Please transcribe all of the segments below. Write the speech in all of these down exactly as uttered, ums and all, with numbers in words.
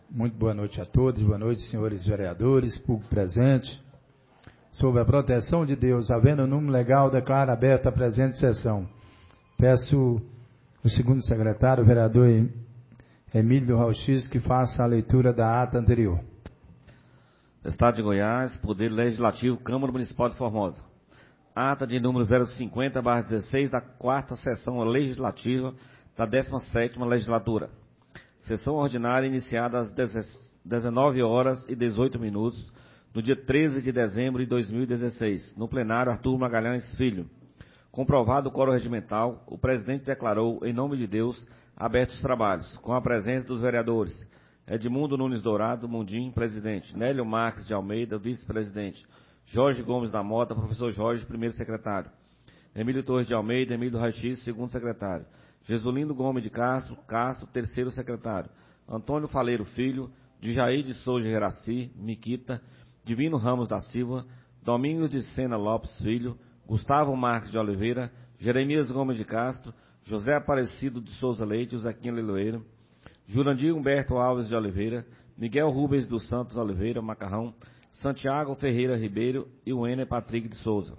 Muito boa noite a todos, boa noite, senhores vereadores, público presente. Sob a proteção de Deus, havendo número legal, declaro aberta a presente sessão. Peço o segundo secretário, o vereador Emílio Rauchis, que faça a leitura da ata anterior. Estado de Goiás, Poder Legislativo, Câmara Municipal de Formosa. Ata de número zero cinquenta barra dezesseis da quarta sessão legislativa da décima sétima legislatura. Sessão ordinária iniciada às dezenove horas e dezoito minutos, no dia treze de dezembro de dois mil e dezesseis, no plenário Arthur Magalhães Filho. Comprovado o quórum regimental, o presidente declarou, em nome de Deus, abertos os trabalhos, com a presença dos vereadores Edmundo Nunes Dourado, Mundim, presidente; Nélio Marques de Almeida, vice-presidente; Jorge Gomes da Mota, professor Jorge, primeiro secretário; Emílio Torres de Almeida, Emílio Rachis, segundo secretário; Jesulindo Gomes de Castro, Castro, terceiro secretário; Antônio Faleiro Filho, Djaí de Souza Geraci, Miquita, Divino Ramos da Silva, Domingos de Sena Lopes Filho, Gustavo Marques de Oliveira, Jeremias Gomes de Castro, José Aparecido de Souza Leite, Zequinha Leiloeiro, Jurandir Humberto Alves de Oliveira, Miguel Rubens dos Santos Oliveira, Macarrão, Santiago Ferreira Ribeiro e Wêner Patrick de Souza.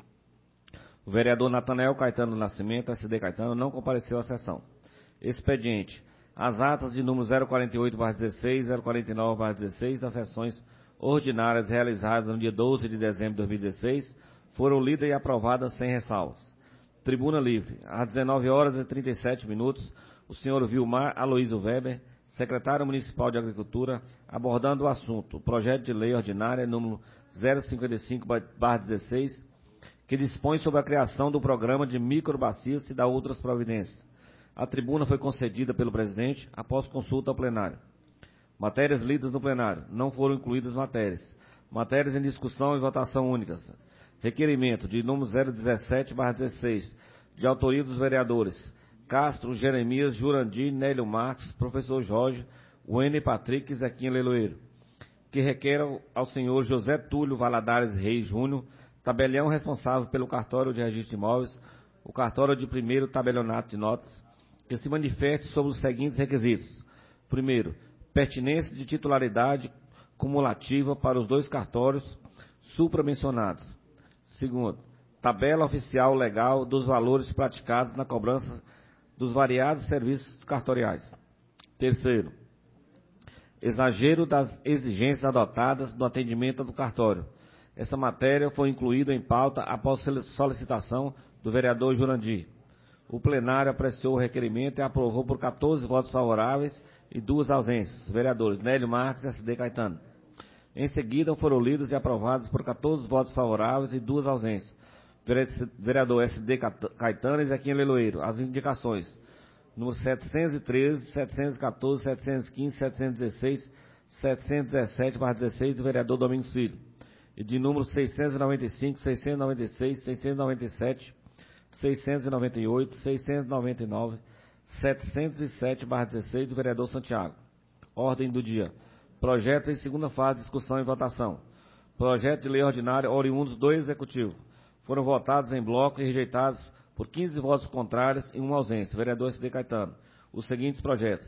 O vereador Natanael Caetano do Nascimento, S D Caetano, não compareceu à sessão. Expediente. As atas de número zero quarenta e oito barra dezesseis, zero quarenta e nove barra dezesseis das sessões ordinárias realizadas no dia doze de dezembro de dois mil e dezesseis foram lidas e aprovadas sem ressalvas. Tribuna livre. Às dezenove horas e trinta e sete minutos, o senhor Vilmar Aloysio Weber, secretário municipal de Agricultura, abordando o assunto, o projeto de lei ordinária número zero cinquenta e cinco barra dezesseis, que dispõe sobre a criação do programa de microbacias e da outras providências. A tribuna foi concedida pelo presidente após consulta ao plenário. Matérias lidas no plenário. Não foram incluídas matérias. Matérias em discussão e votação únicas. Requerimento de número zero dezessete barra dezesseis, de autoria dos vereadores Castro, Jeremias, Jurandir, Nélio Marques, professor Jorge, Wêner Patrick e Zequinha Leiloeiro, que requer ao, ao senhor José Túlio Valadares Reis Júnior, tabelião responsável pelo cartório de registro de imóveis, o cartório de primeiro tabelionato de notas, que se manifeste sobre os seguintes requisitos. Primeiro, pertinência de titularidade cumulativa para os dois cartórios supramencionados. Segundo, tabela oficial legal dos valores praticados na cobrança dos variados serviços cartoriais. Terceiro, exagero das exigências adotadas no atendimento do cartório. Essa matéria foi incluída em pauta após solicitação do vereador Jurandir. O plenário apreciou o requerimento e aprovou por quatorze votos favoráveis e duas ausências. Vereadores Nélio Marques e S D Caetano. Em seguida, foram lidos e aprovados por quatorze votos favoráveis e duas ausências. Vereador S D Caetano e Zequinha Leiloeiro. As indicações: número setecentos e treze, setecentos e quatorze, setecentos e quinze, setecentos e dezesseis, setecentos e dezessete barra dezesseis do vereador Domingos Filho. E de número seiscentos e noventa e cinco, seiscentos e noventa e seis, seiscentos e noventa e sete, seiscentos e noventa e oito, seiscentos e noventa e nove, setecentos e sete barra dezesseis do vereador Santiago. Ordem do dia. Projeto em segunda fase de discussão e votação. Projeto de lei ordinária oriundos do Executivo. Foram votados em bloco e rejeitados por quinze votos contrários e uma ausência. Vereador S D Caetano. Os seguintes projetos.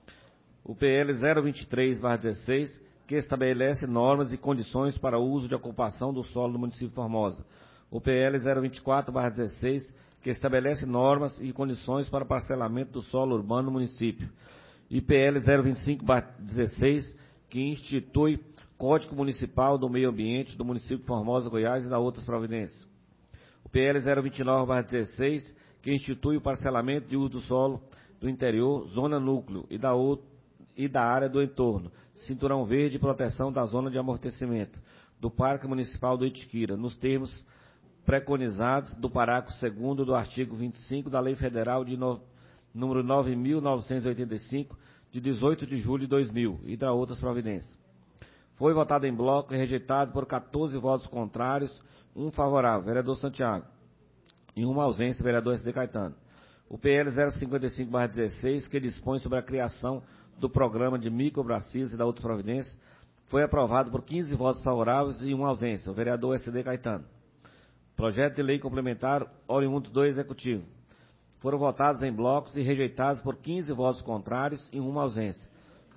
O P L zero vinte e três barra dezesseis, que estabelece normas e condições para o uso de ocupação do solo do município de Formosa. O P L zero vinte e quatro barra dezesseis, que estabelece normas e condições para parcelamento do solo urbano no município. E P L zero vinte e cinco barra dezesseis, que institui Código Municipal do Meio Ambiente do município de Formosa, Goiás e da outras providências. O P L zero vinte e nove barra dezesseis, que institui o parcelamento de uso do solo do interior, zona núcleo e da, outra, e da área do entorno, cinturão verde e proteção da zona de amortecimento do Parque Municipal do Itiquira, nos termos preconizados do parágrafo segundo do artigo vinte e cinco da Lei Federal de no, número nove mil novecentos e oitenta e cinco, de dezoito de julho de dois mil, e da outras providências. Foi votado em bloco e rejeitado por quatorze votos contrários, um favorável, vereador Santiago, e uma ausência, vereador S D Caetano. O P L zero cinquenta e cinco barra dezesseis, que dispõe sobre a criação do programa de microbacias e da outras providências, foi aprovado por quinze votos favoráveis e uma ausência, o vereador S D Caetano. Projeto de lei complementar oriundo do Executivo. Foram votados em blocos e rejeitados por quinze votos contrários e uma ausência.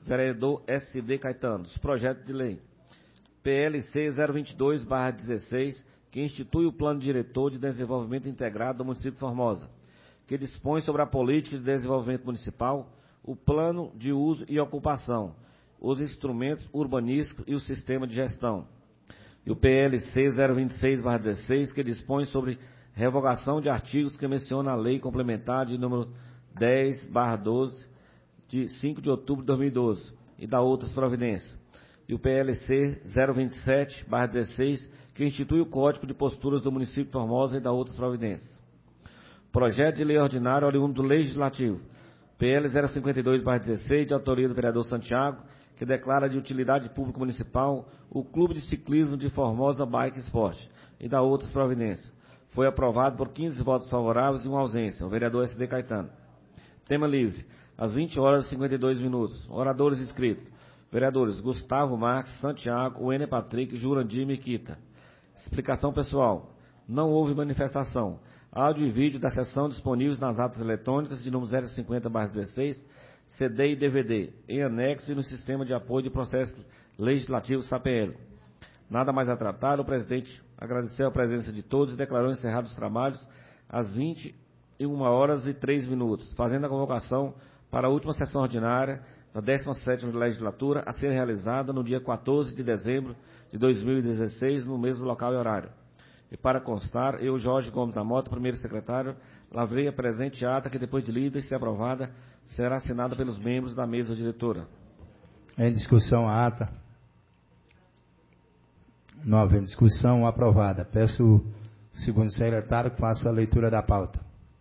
vereador S D Caetano. Projeto de lei. P L C zero vinte e dois barra dezesseis, que institui o Plano Diretor de Desenvolvimento Integrado do município de Formosa, que dispõe sobre a política de desenvolvimento municipal, o plano de uso e ocupação, os instrumentos urbanísticos e o sistema de gestão. E o P L C zero vinte e seis barra dezesseis, que dispõe sobre revogação de artigos que menciona a Lei Complementar de número dez barra doze, de cinco de outubro de dois mil e doze, e da outras providências. E o P L C zero vinte e sete barra dezesseis, que institui o Código de Posturas do município de Formosa e da outras providências. Projeto de lei ordinário oriundo do Legislativo. P L zero cinquenta e dois barra dezesseis, de autoria do vereador Santiago, que declara de utilidade pública municipal o Clube de Ciclismo de Formosa Bike Sport e da outras providências. Foi aprovado por quinze votos favoráveis e uma ausência. O vereador S D Caetano. Tema livre. Às vinte horas e cinquenta e dois minutos. Oradores inscritos. Vereadores Gustavo Marques, Santiago, Wêner Patrick, Jurandir Miquita. Explicação pessoal. Não houve manifestação. Áudio e vídeo da sessão disponíveis nas atas eletrônicas de número zero cinquenta barra dezesseis, C D e D V D, em anexo e no sistema de apoio de processo legislativo S A P L. Nada mais a tratar, o presidente agradeceu a presença de todos e declarou encerrados os trabalhos às vinte e uma horas e três minutos, fazendo a convocação para a última sessão ordinária da décima sétima legislatura, a ser realizada no dia quatorze de dezembro de dois mil e dezesseis, no mesmo local e horário. E para constar, eu, Jorge Gomes da Mota, primeiro secretário, lavrei a presente ata que, depois de lida e se aprovada, será assinada pelos membros da mesa diretora. Em discussão a ata. Não havendo discussão, aprovada. Peço o segundo secretário que faça a leitura da pauta.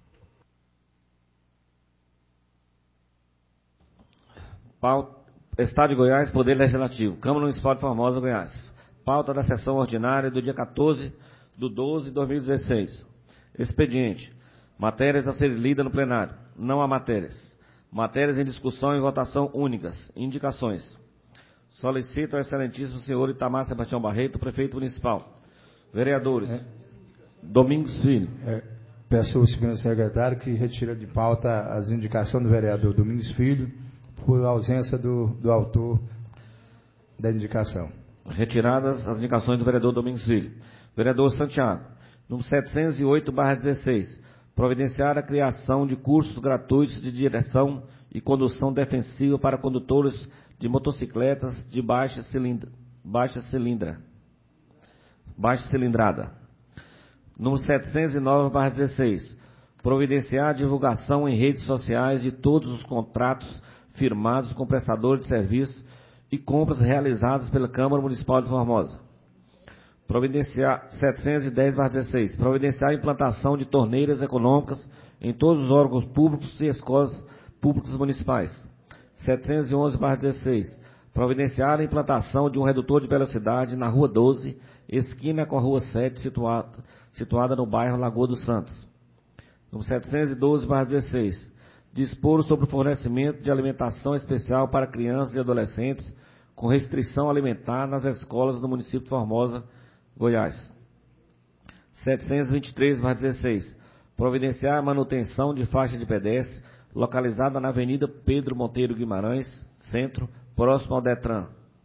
Pauta, Estado de Goiás, Poder Legislativo, Câmara Municipal de Formosa, Goiás. Pauta da sessão ordinária do dia quatorze de doze de dois mil e dezesseis. Expediente. Matérias a serem lidas no plenário. Não há matérias. Matérias em discussão e votação únicas. Indicações. Solicito ao excelentíssimo senhor Itamar Sebastião Barreto, prefeito municipal. Vereadores. É. Domingos Filho. É. Peço ao segundo secretário que retire de pauta as indicações do vereador Domingos Filho, por ausência do, do autor da indicação. Retiradas as indicações do vereador Domingos Filho. Vereador Santiago. Número setecentos e oito barra dezesseis. Providenciar a criação de cursos gratuitos de direção e condução defensiva para condutores de motocicletas de baixa cilindra, baixa cilindra, baixa cilindrada. Número setecentos e nove barra dezesseis. Providenciar a divulgação em redes sociais de todos os contratos firmados com prestadores de serviços e compras realizadas pela Câmara Municipal de Formosa. Providenciar setecentos e dez barra dezesseis. Providenciar a implantação de torneiras econômicas em todos os órgãos públicos e escolas públicas municipais. setecentos e onze barra dezesseis. Providenciar a implantação de um redutor de velocidade na Rua doze, esquina com a Rua sete, situada, situada no bairro Lagoa dos Santos. Número setecentos e doze barra dezesseis. Dispor sobre o fornecimento de alimentação especial para crianças e adolescentes com restrição alimentar nas escolas do município de Formosa, Goiás. setecentos e vinte e três barra dezesseis. Providenciar a manutenção de faixa de pedestre localizada na Avenida Pedro Monteiro Guimarães, centro, próximo ao Detran.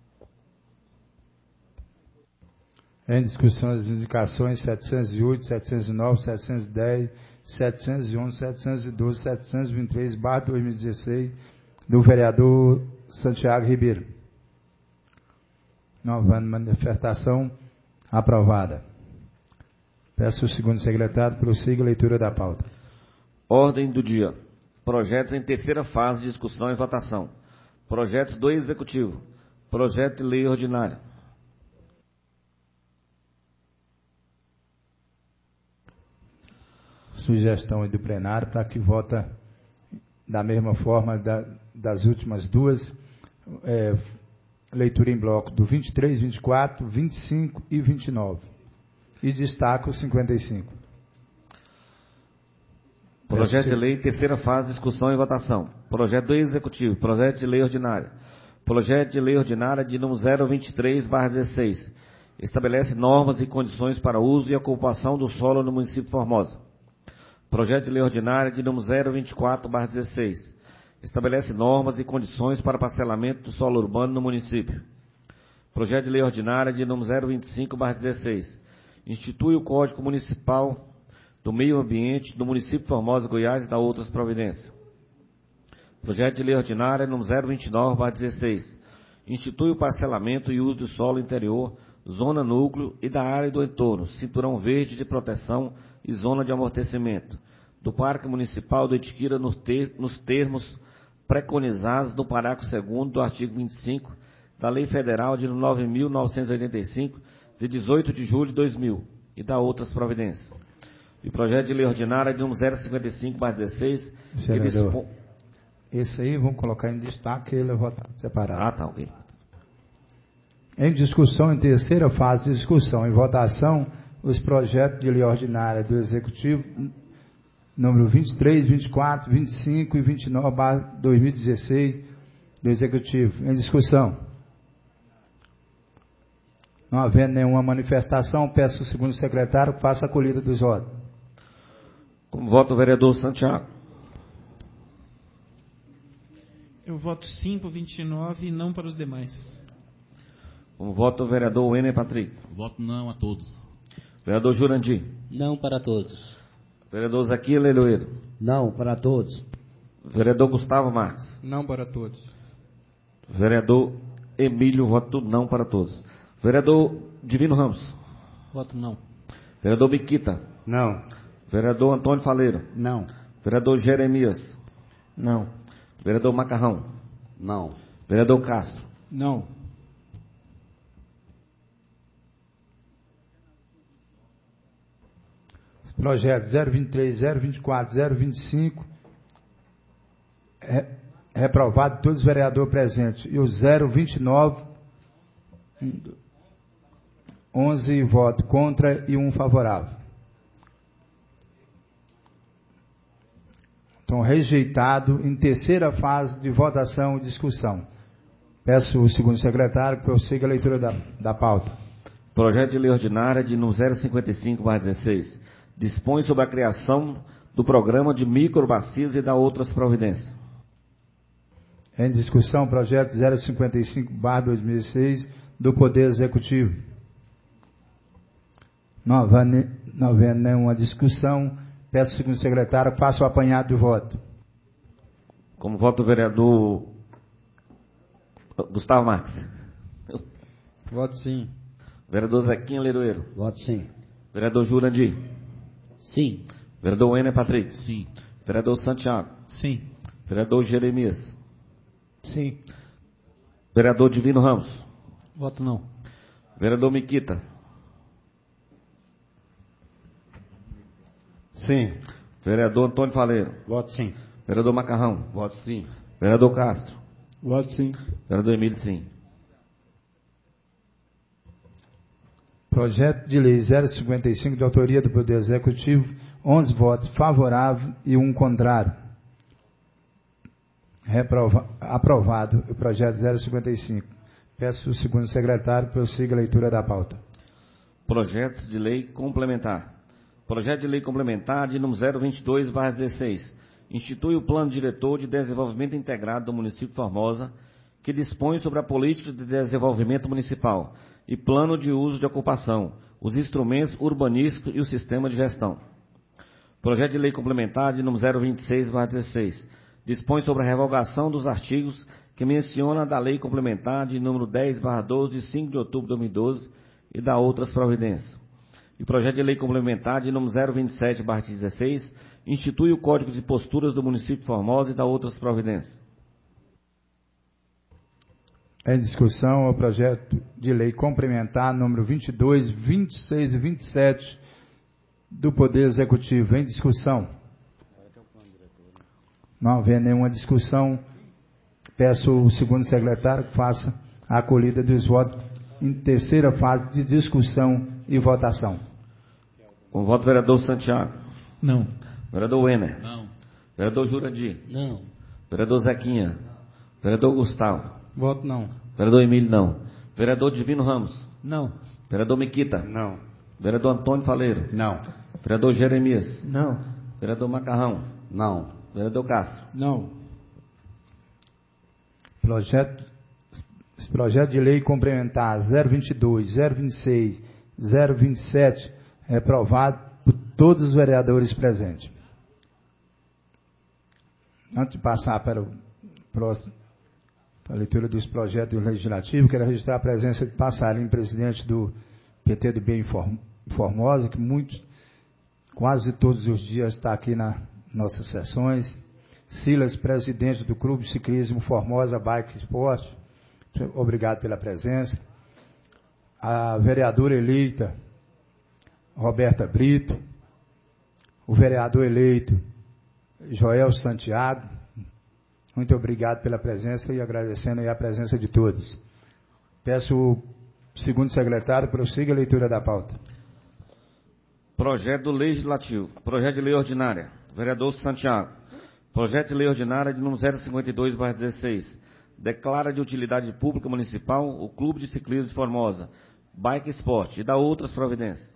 Em discussão as indicações setecentos e oito, setecentos e nove, setecentos e dez, setecentos e onze, setecentos e doze, setecentos e vinte e três barra dois mil e dezesseis do vereador Santiago Ribeiro. Não havendo manifestação, aprovada. Peço ao segundo secretário prossiga a leitura da pauta. Ordem do dia. Projetos em terceira fase de discussão e votação. Projetos do Executivo. Projeto de lei ordinária. Sugestão aí do plenário para que vota da mesma forma da, das últimas duas, é, leitura em bloco do vinte e três, vinte e quatro, vinte e cinco e vinte e nove. E destaco o cinquenta e cinco. Projeto de lei em terceira fase de discussão e votação. Projeto do Executivo. Projeto de lei ordinária. Projeto de lei ordinária de número zero vinte e três barra dezesseis. Estabelece normas e condições para uso e ocupação do solo no município de Formosa. Projeto de lei ordinária de número zero vinte e quatro barra dezesseis. estabelece normas e condições para parcelamento do solo urbano no município. Projeto de lei ordinária de número zero vinte e cinco barra dezesseis. Institui o Código Municipal do Meio Ambiente do município de Formosa, Goiás e da outras providências. Projeto de lei ordinária número zero vinte e nove barra dezesseis. Institui o parcelamento e uso do solo interior, zona núcleo e da área do entorno, cinturão verde de proteção e zona de amortecimento, do Parque Municipal do Itiquira nos termos preconizados no parágrafo segundo do artigo vinte e cinco da Lei Federal de nove mil novecentos e oitenta e cinco, de dezoito de julho de dois mil, e da outras providências. E projeto de lei ordinária de número zero cinquenta e cinco barra dezesseis. Dispon... Esse aí vamos colocar em destaque, ele é votado separado. Ah, tá, ok. Em discussão, em terceira fase de discussão, em votação, os projetos de lei ordinária do Executivo, número vinte e três, vinte e quatro, vinte e cinco e vinte e nove barra dois mil e dezesseis, do Executivo. Em discussão. Não havendo nenhuma manifestação, peço ao segundo secretário que faça a colhida dos votos. Como vota o vereador Santiago? Eu voto sim para o vinte e nove e não para os demais. Como vota o vereador Wenner Patrick? Voto não a todos. Vereador Jurandir? Não para todos. Vereador Zaquia Leiloeiro? Não para todos. Vereador Gustavo Marques? Não para todos. Vereador Emílio, voto não para todos. Vereador Divino Ramos? Voto não. Vereador Miquita? Não. Vereador Antônio Faleiro? Não. Vereador Jeremias? Não. Vereador Macarrão? Não. Vereador Castro? Não. Projeto zero vinte e três, zero vinte e quatro, zero vinte e cinco, é, reprovado todos os vereadores presentes. E o zero vinte e nove, onze votos contra e um favorável. Então, rejeitado em terceira fase de votação e discussão. Peço ao segundo secretário que prossiga a leitura da, da pauta. Projeto de lei ordinária de número zero cinquenta e cinco barra dezesseis. Dispõe sobre a criação do programa de microbacias e da outras providências. Em discussão, projeto zero cinquenta e cinco barra dois mil e seis do Poder Executivo. Não havendo nenhuma discussão, peço ao segundo secretário, faça o apanhado de voto. Como vota o vereador Gustavo Marques? Voto sim. Vereador Zequinha Leiloeiro? Voto sim. Vereador Jurandir? Sim. Vereador Wenner Patrick? Sim. Vereador Santiago? Sim. Vereador Jeremias? Sim. Vereador Divino Ramos? Voto não. Vereador Miquita? Sim. Vereador Antônio Faleiro? Voto sim. Vereador Macarrão? Voto sim. Vereador Castro? Voto sim. Vereador Emílio, sim. Projeto de lei zero cinquenta e cinco, de autoria do Poder Executivo, onze votos favoráveis e um contrário. Reprova, aprovado o projeto zero cinquenta e cinco. Peço ao segundo secretário que prossiga a leitura da pauta. Projetos de lei complementar. Projeto de lei complementar de número zero vinte e dois barra dezesseis. Institui o Plano Diretor de Desenvolvimento Integrado do município de Formosa, que dispõe sobre a política de desenvolvimento municipal e plano de uso de ocupação, os instrumentos urbanísticos e o sistema de gestão. Projeto de lei complementar de número zero vinte e seis barra dezesseis. Dispõe sobre a revogação dos artigos que menciona da lei complementar de número dez barra doze, de cinco de outubro de dois mil e doze, e da outras providências. E projeto de lei complementar de número zero vinte e sete barra dezesseis, institui o Código de Posturas do município de Formosa e da outras providências. Em discussão, o projeto de lei complementar número vinte e dois, vinte e seis e vinte e sete do Poder Executivo. Em discussão. Não havendo nenhuma discussão, peço ao segundo secretário que faça a acolhida dos votos em terceira fase de discussão e votação. Com o voto, vereador Santiago? Não. Vereador Wenner? Não. Vereador Jurandir? Não. Vereador Zequinha? Vereador Gustavo? Voto não. Vereador Emílio, não. Vereador Divino Ramos? Não. Vereador Miquita? Não. Vereador Antônio Faleiro? Não. Vereador Jeremias? Não. Vereador Macarrão? Não. Vereador Castro? Não. Projeto, esse projeto de lei complementar zero vinte e dois, zero vinte e seis, zero vinte e sete é aprovado por todos os vereadores presentes. Antes de passar para o próximo, para a leitura dos projetos legislativos, quero registrar a presença de Passarinho, presidente do P T do B em Formosa, que muitos, quase todos os dias está aqui nas nossas sessões. Silas, presidente do Clube Ciclismo Formosa Bike Sport, obrigado pela presença. A vereadora eleita, Roberta Brito. O vereador eleito, Joel Santiago. Muito obrigado pela presença e agradecendo aí a presença de todos. Peço o segundo secretário, prossiga a leitura da pauta. Projeto legislativo. Projeto de lei ordinária. Vereador Santiago. Projeto de lei ordinária de número zero cinquenta e dois barra dezesseis. Declara de utilidade pública municipal o Clube de Ciclismo de Formosa, Bike Sport, e dá outras providências.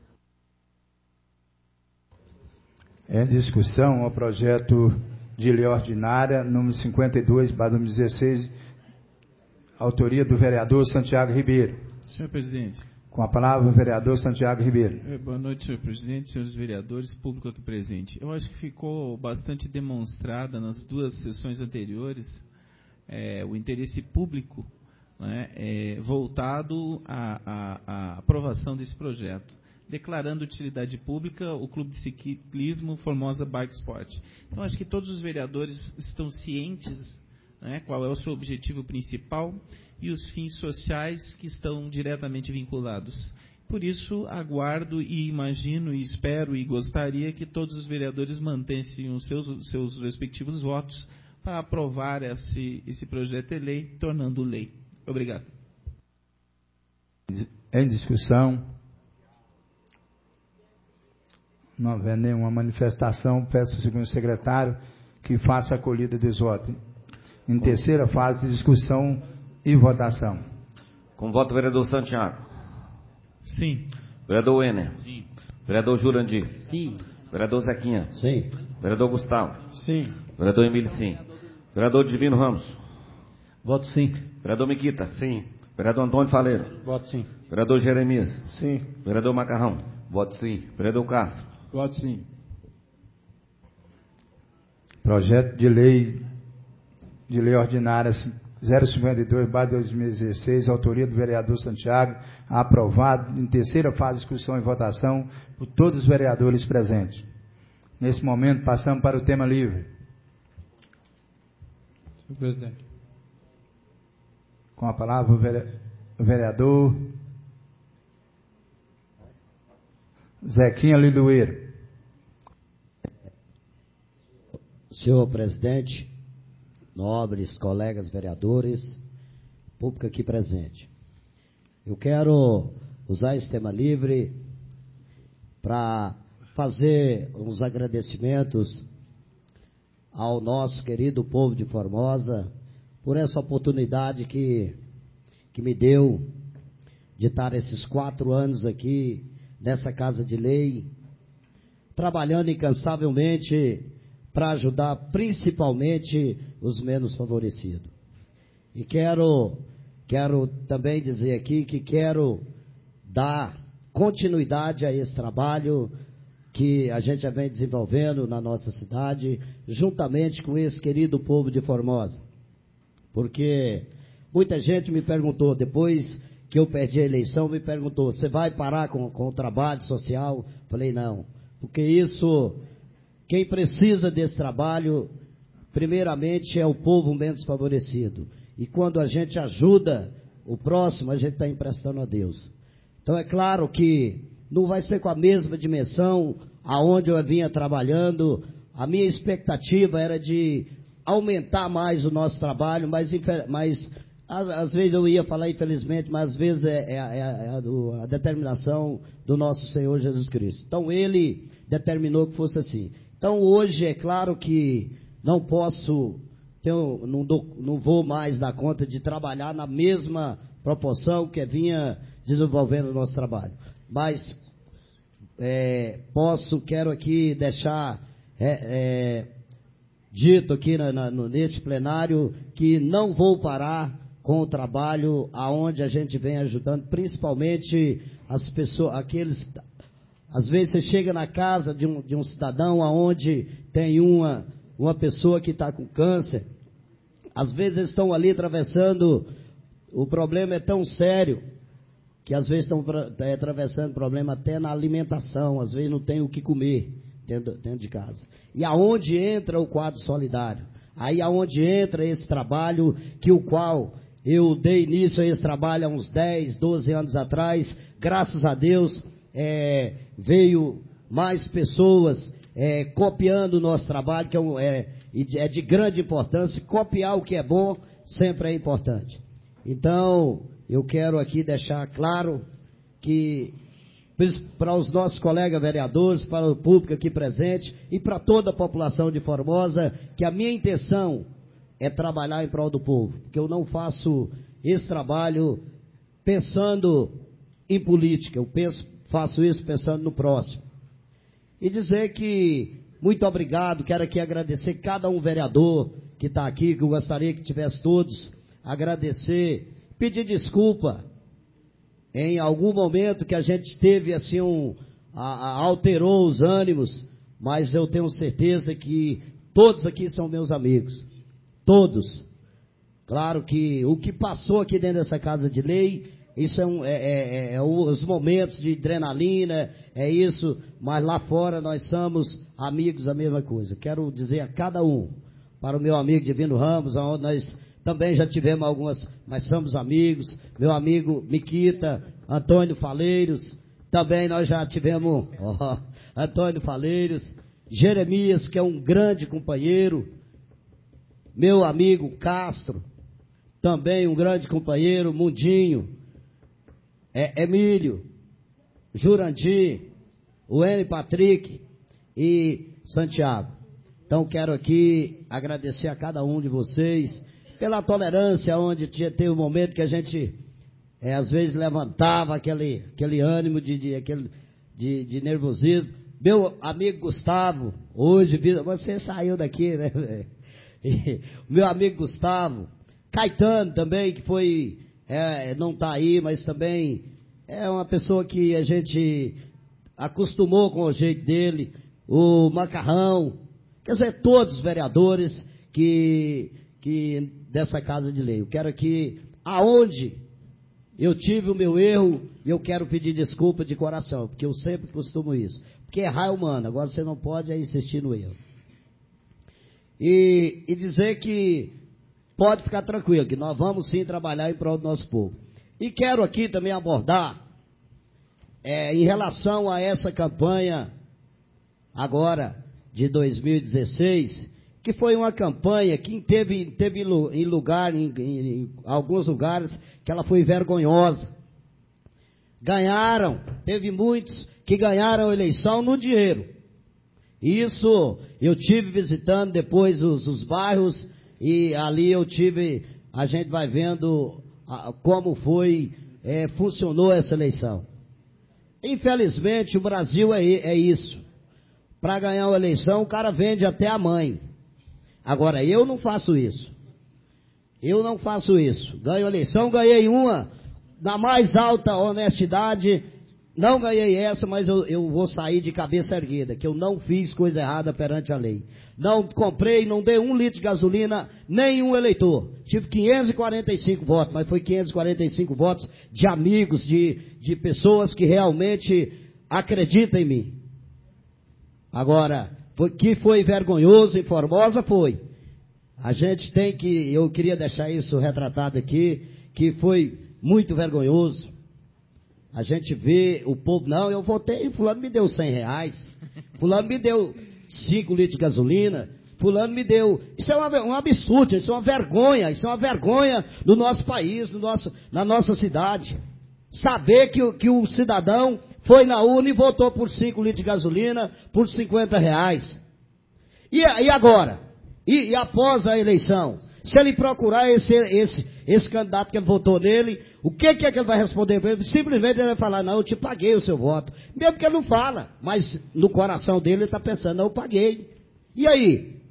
Em discussão o projeto de lei ordinária número cinquenta e dois barra dois mil e dezesseis, autoria do vereador Santiago Ribeiro. Senhor presidente. Com a palavra o vereador Santiago Ribeiro. Boa noite, senhor presidente, senhores vereadores, público aqui presente. Eu acho que ficou bastante demonstrada nas duas sessões anteriores é, o interesse público, né, é, voltado à, à, à aprovação desse projeto, declarando utilidade pública o Clube de Ciclismo Formosa Bike Sport. Então, acho que todos os vereadores estão cientes, né, qual é o seu objetivo principal e os fins sociais que estão diretamente vinculados. Por isso, aguardo e imagino e espero e gostaria que todos os vereadores mantessem os seus, os seus respectivos votos para aprovar esse, esse projeto de lei, tornando lei. Obrigado. Em discussão, não havendo nenhuma manifestação, peço ao segundo secretário que faça a acolhida dos votos. Em terceira fase de discussão e votação. Com voto, vereador Santiago. Sim. Vereador Wenner. Sim. Vereador Jurandir. Sim. Vereador Zequinha. Sim. Vereador Gustavo. Sim. Vereador Emílio, sim. Vereador Divino Ramos. Voto sim. Vereador Miquita. Sim. Vereador Antônio Faleiro. Voto sim. Vereador Jeremias. Sim. Vereador Macarrão. Voto sim. Vereador Castro. Voto sim. Projeto de lei de lei ordinária zero cinquenta e dois barra dois mil e dezesseis, autoria do vereador Santiago, aprovado em terceira fase de discussão e votação por todos os vereadores presentes. Nesse momento, passamos para o tema livre. Senhor presidente. Com a palavra o vereador Zequinha Liloeiro. Senhor presidente, nobres colegas vereadores, público aqui presente. Eu quero usar esse tema livre para fazer uns agradecimentos ao nosso querido povo de Formosa por essa oportunidade que, que me deu de estar esses quatro anos aqui nessa Casa de Lei, trabalhando incansavelmente para ajudar principalmente os menos favorecidos. E quero, quero também dizer aqui que quero dar continuidade a esse trabalho que a gente já vem desenvolvendo na nossa cidade, juntamente com esse querido povo de Formosa. Porque muita gente me perguntou, depois que eu perdi a eleição, me perguntou, você vai parar com, com o trabalho social? Falei, não, porque isso, quem precisa desse trabalho, primeiramente é o povo menos favorecido. E quando a gente ajuda o próximo, a gente está emprestando a Deus. Então é claro que não vai ser com a mesma dimensão aonde eu vinha trabalhando. A minha expectativa era de aumentar mais o nosso trabalho, mas, mas às, às vezes eu ia falar infelizmente, mas às vezes é, é, é, a, a determinação do nosso Senhor Jesus Cristo. Então Ele determinou que fosse assim. Então hoje é claro que não posso, tenho, não, dou, não vou mais dar conta de trabalhar na mesma proporção que vinha desenvolvendo o nosso trabalho. Mas é, posso, quero aqui deixar é, é, dito aqui na, na, no, neste plenário que não vou parar com o trabalho aonde a gente vem ajudando, principalmente as pessoas, aqueles, às vezes você chega na casa de um, de um cidadão aonde tem uma, uma pessoa que está com câncer, às vezes eles estão ali atravessando, o problema é tão sério, que às vezes estão é, atravessando problema até na alimentação, às vezes não tem o que comer dentro, dentro de casa. E aonde entra o quadro solidário? Aí aonde entra esse trabalho, que o qual eu dei início a esse trabalho há uns dez, doze anos atrás, graças a Deus, é, veio mais pessoas é, copiando o nosso trabalho, que é, um, é, é de grande importância. Copiar o que é bom sempre é importante. Então, eu quero aqui deixar claro que para os nossos colegas vereadores, para o público aqui presente e para toda a população de Formosa, que a minha intenção é trabalhar em prol do povo, porque eu não faço esse trabalho pensando em política, eu penso, faço isso pensando no próximo. E dizer que muito obrigado, quero aqui agradecer cada um vereador que está aqui, que eu gostaria que tivesse todos, agradecer, pedir desculpa em algum momento que a gente teve assim um, a, a, alterou os ânimos, mas eu tenho certeza que todos aqui são meus amigos, todos. Claro que o que passou aqui dentro dessa casa de lei, isso é, um, é, é, é os momentos de adrenalina, é isso, mas lá fora nós somos amigos, a mesma coisa. Quero dizer a cada um, para o meu amigo Divino Ramos, onde nós também já tivemos algumas, mas somos amigos, meu amigo Miquita, Antônio Faleiros, também nós já tivemos, ó, Antônio Faleiros, Jeremias, que é um grande companheiro, meu amigo Castro, também um grande companheiro, Mundinho, é, Emílio, Jurandir, o N. Patrick e Santiago. Então quero aqui agradecer a cada um de vocês pela tolerância, onde tinha, teve um momento que a gente, é, às vezes, levantava aquele, aquele ânimo de, de, aquele, de, de nervosismo. Meu amigo Gustavo, hoje, você saiu daqui, né? E, meu amigo Gustavo, Caetano também, que foi, é, não está aí, mas também é uma pessoa que a gente acostumou com o jeito dele, o Macarrão, quer dizer, todos os vereadores que... que dessa casa de lei. Eu quero aqui, aonde eu tive o meu erro, eu quero pedir desculpa de coração, porque eu sempre costumo isso. Porque errar é humano, agora você não pode insistir no erro. E, e dizer que pode ficar tranquilo, que nós vamos sim trabalhar em prol do nosso povo. E quero aqui também abordar, é, em relação a essa campanha, agora, de dois mil e dezesseis, que foi uma campanha que teve, teve em lugar, em, em, em alguns lugares, que ela foi vergonhosa. Ganharam, teve muitos que ganharam a eleição no dinheiro. Isso eu tive visitando depois os, os bairros, e ali eu tive, a gente vai vendo a, como foi, é, funcionou essa eleição. Infelizmente o Brasil é, é isso. Para ganhar uma eleição o cara vende até a mãe. Agora, eu não faço isso. Eu não faço isso. Ganho a eleição, ganhei uma, na mais alta honestidade, não ganhei essa, mas eu, eu vou sair de cabeça erguida, que eu não fiz coisa errada perante a lei. Não comprei, não dei um litro de gasolina, nenhum eleitor. Tive quinhentos e quarenta e cinco votos, mas foi quinhentos e quarenta e cinco votos de amigos, de, de pessoas que realmente acreditam em mim. Agora... Foi, que foi vergonhoso em Formosa, foi. A gente tem que, eu queria deixar isso retratado aqui, que foi muito vergonhoso. A gente vê o povo, não, eu votei, fulano me deu cem reais, fulano me deu cinco litros de gasolina, fulano me deu, isso é uma, um absurdo, isso é uma vergonha, isso é uma vergonha no nosso país, no nosso, na nossa cidade. Saber que, que o cidadão foi na urna e votou por cinco litros de gasolina por cinquenta reais. E, e agora? E, e após a eleição? Se ele procurar esse, esse, esse candidato que ele votou nele, o que, que é que ele vai responder para ele? Simplesmente ele vai falar, não, eu te paguei o seu voto. Mesmo que ele não fala, mas no coração dele ele está pensando, não, eu paguei. E aí?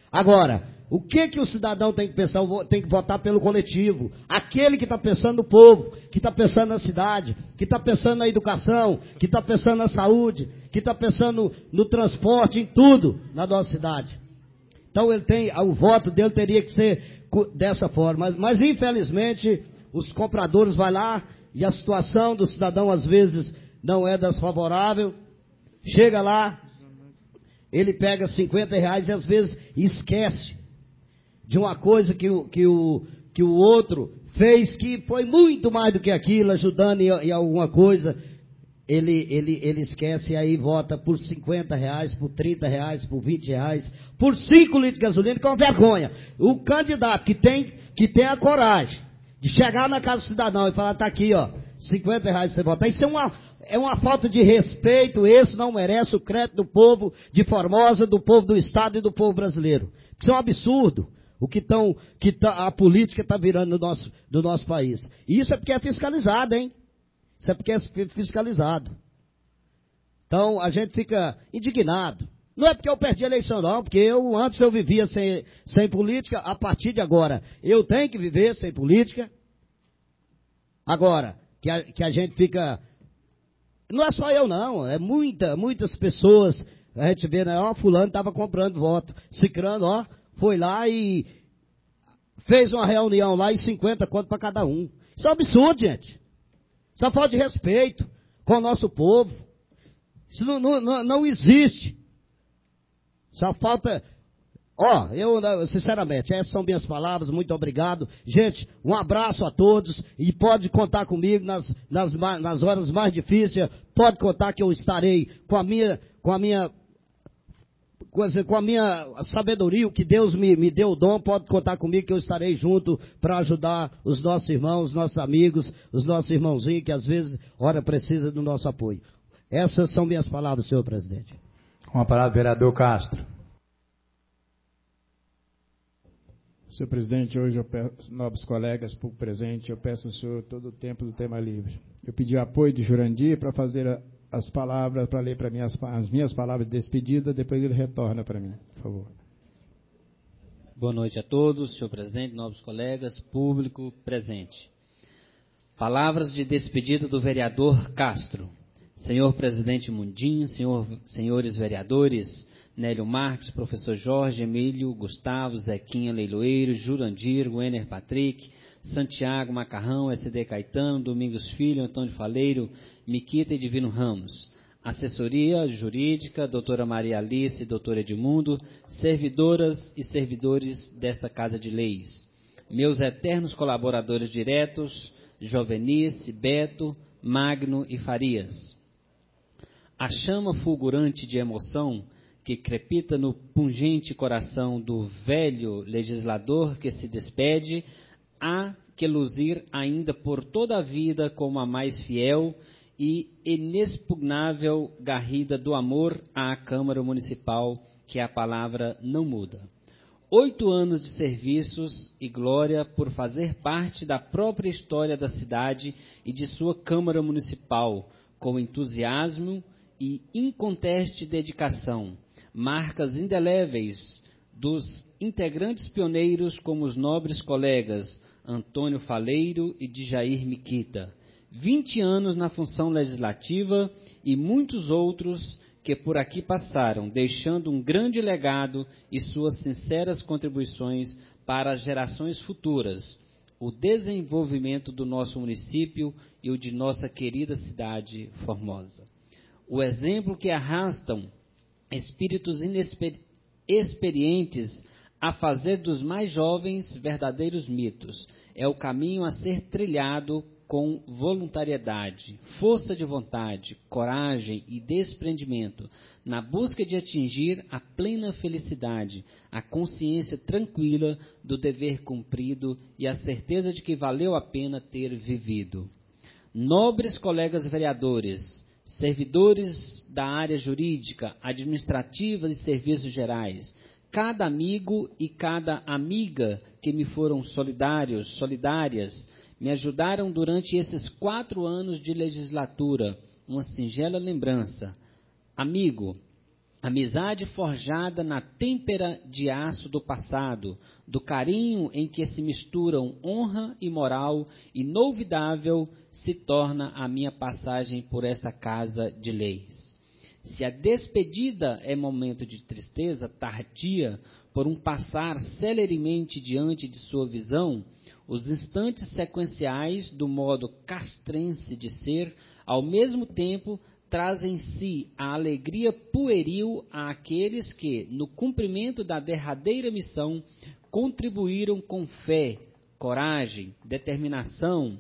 Agora, o que que o cidadão tem que pensar? Tem que votar pelo coletivo. Aquele que está pensando no povo, que está pensando na cidade, que está pensando na educação, que está pensando na saúde, que está pensando no transporte, em tudo na nossa cidade. Então ele tem, o voto dele teria que ser dessa forma. Mas, mas infelizmente, os compradores vão lá e a situação do cidadão às vezes não é desfavorável. Chega lá, ele pega cinquenta reais e às vezes esquece de uma coisa que o, que o, que o outro fez, que foi muito mais do que aquilo, ajudando em, em alguma coisa. Ele, ele, ele esquece e aí vota por cinquenta reais, por trinta reais, por vinte reais, por cinco litros de gasolina, que é uma vergonha. O candidato que tem, que tem a coragem de chegar na casa do cidadão e falar, tá aqui, ó, cinquenta reais para você votar, isso é uma, é uma falta de respeito. Esse não merece o crédito do povo de Formosa, do povo do estado e do povo brasileiro. Isso é um absurdo. O que, tão, que tá, a política está virando no nosso, no nosso país. E isso é porque é fiscalizado, hein? Isso é porque é fiscalizado. Então, a gente fica indignado. Não é porque eu perdi a eleição, não. Porque eu, antes eu vivia sem, sem política. A partir de agora, eu tenho que viver sem política. Agora, que a, que a gente fica... Não é só eu, não. É muita, muitas pessoas. A gente vê, né? Ó, fulano estava comprando voto. Cicrano, ó, foi lá e fez uma reunião lá e cinquenta conto para cada um. Isso é um absurdo, gente. Isso é falta de respeito com o nosso povo. Isso não, não, não existe. Só falta... Ó, eu, sinceramente, essas são minhas palavras, muito obrigado. Gente, um abraço a todos e pode contar comigo nas, nas, nas horas mais difíceis. Pode contar que eu estarei com a minha... Com a minha com a minha sabedoria, o que Deus me, me deu o dom, pode contar comigo que eu estarei junto para ajudar os nossos irmãos, os nossos amigos, os nossos irmãozinhos que às vezes, ora, precisa do nosso apoio. Essas são minhas palavras, senhor presidente. Com a palavra, vereador Castro. Senhor presidente, hoje eu peço, nobres colegas, por presente, eu peço ao senhor todo o tempo do tema livre. Eu pedi o apoio de Jurandir para fazer a as palavras, para ler para mim as, as minhas palavras de despedida, depois ele retorna para mim, por favor. Boa noite a todos, senhor presidente, nobres colegas, público presente. Palavras de despedida do vereador Castro. Senhor presidente Mundim, senhor, senhores vereadores, Nélio Marques, professor Jorge, Emílio, Gustavo, Zequinha, Leiloeiro, Jurandir, Wenner Patrick, Santiago Macarrão, S D Caetano, Domingos Filho, Antônio Faleiro, Miquita e Divino Ramos. Assessoria Jurídica, doutora Maria Alice e doutor Edmundo, servidoras e servidores desta Casa de Leis. Meus eternos colaboradores diretos, Jovenice, Beto, Magno e Farias. A chama fulgurante de emoção que crepita no pungente coração do velho legislador que se despede, há que luzir ainda por toda a vida como a mais fiel e inexpugnável garrida do amor à Câmara Municipal, que a palavra não muda. Oito anos de serviços e glória por fazer parte da própria história da cidade e de sua Câmara Municipal, com entusiasmo e inconteste dedicação, marcas indeléveis dos integrantes pioneiros como os nobres colegas Antônio Faleiro e Djair Miquita, vinte anos na função legislativa e muitos outros que por aqui passaram, deixando um grande legado e suas sinceras contribuições para as gerações futuras, o desenvolvimento do nosso município e o de nossa querida cidade Formosa. O exemplo que arrastam espíritos inexper- experientes a fazer dos mais jovens verdadeiros mitos. É o caminho a ser trilhado com voluntariedade, força de vontade, coragem e desprendimento, na busca de atingir a plena felicidade, a consciência tranquila do dever cumprido e a certeza de que valeu a pena ter vivido. Nobres colegas vereadores, servidores da área jurídica, administrativa e serviços gerais, cada amigo e cada amiga que me foram solidários, solidárias, me ajudaram durante esses quatro anos de legislatura. Uma singela lembrança. Amigo, Amizade forjada na têmpera de aço do passado, do carinho em que se misturam honra e moral, inolvidável se torna a minha passagem por esta casa de leis. Se a despedida é momento de tristeza tardia, por um passar celeremente diante de sua visão, os instantes sequenciais do modo castrense de ser, ao mesmo tempo, trazem em si a alegria pueril àqueles que, no cumprimento da derradeira missão, contribuíram com fé, coragem, determinação,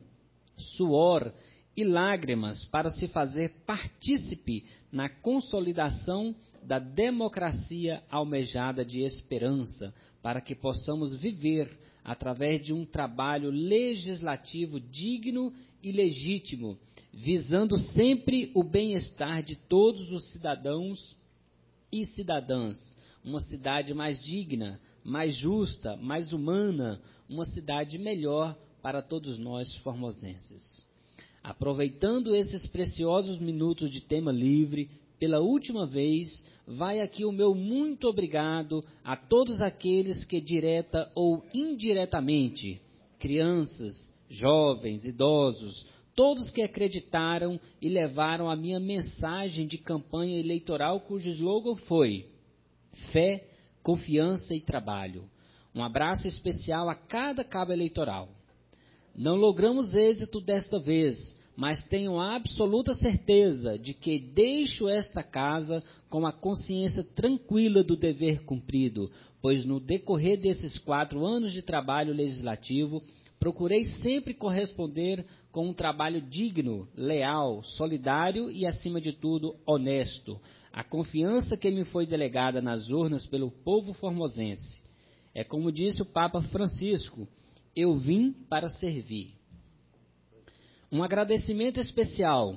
suor e lágrimas para se fazer partícipe na consolidação da democracia almejada de esperança, para que possamos viver através de um trabalho legislativo digno e legítimo, visando sempre o bem-estar de todos os cidadãos e cidadãs, uma cidade mais digna, mais justa, mais humana, uma cidade melhor para todos nós formosenses. Aproveitando esses preciosos minutos de tema livre, pela última vez, vai aqui o meu muito obrigado a todos aqueles que, direta ou indiretamente, crianças, jovens, idosos, todos que acreditaram e levaram a minha mensagem de campanha eleitoral, cujo slogan foi fé, confiança e trabalho. Um abraço especial a cada cabo eleitoral. Não logramos êxito desta vez, mas tenho a absoluta certeza de que deixo esta casa com a consciência tranquila do dever cumprido, pois no decorrer desses quatro anos de trabalho legislativo, procurei sempre corresponder com um trabalho digno, leal, solidário e, acima de tudo, honesto. A confiança que me foi delegada nas urnas pelo povo formosense. É como disse o Papa Francisco, eu vim para servir. Um agradecimento especial,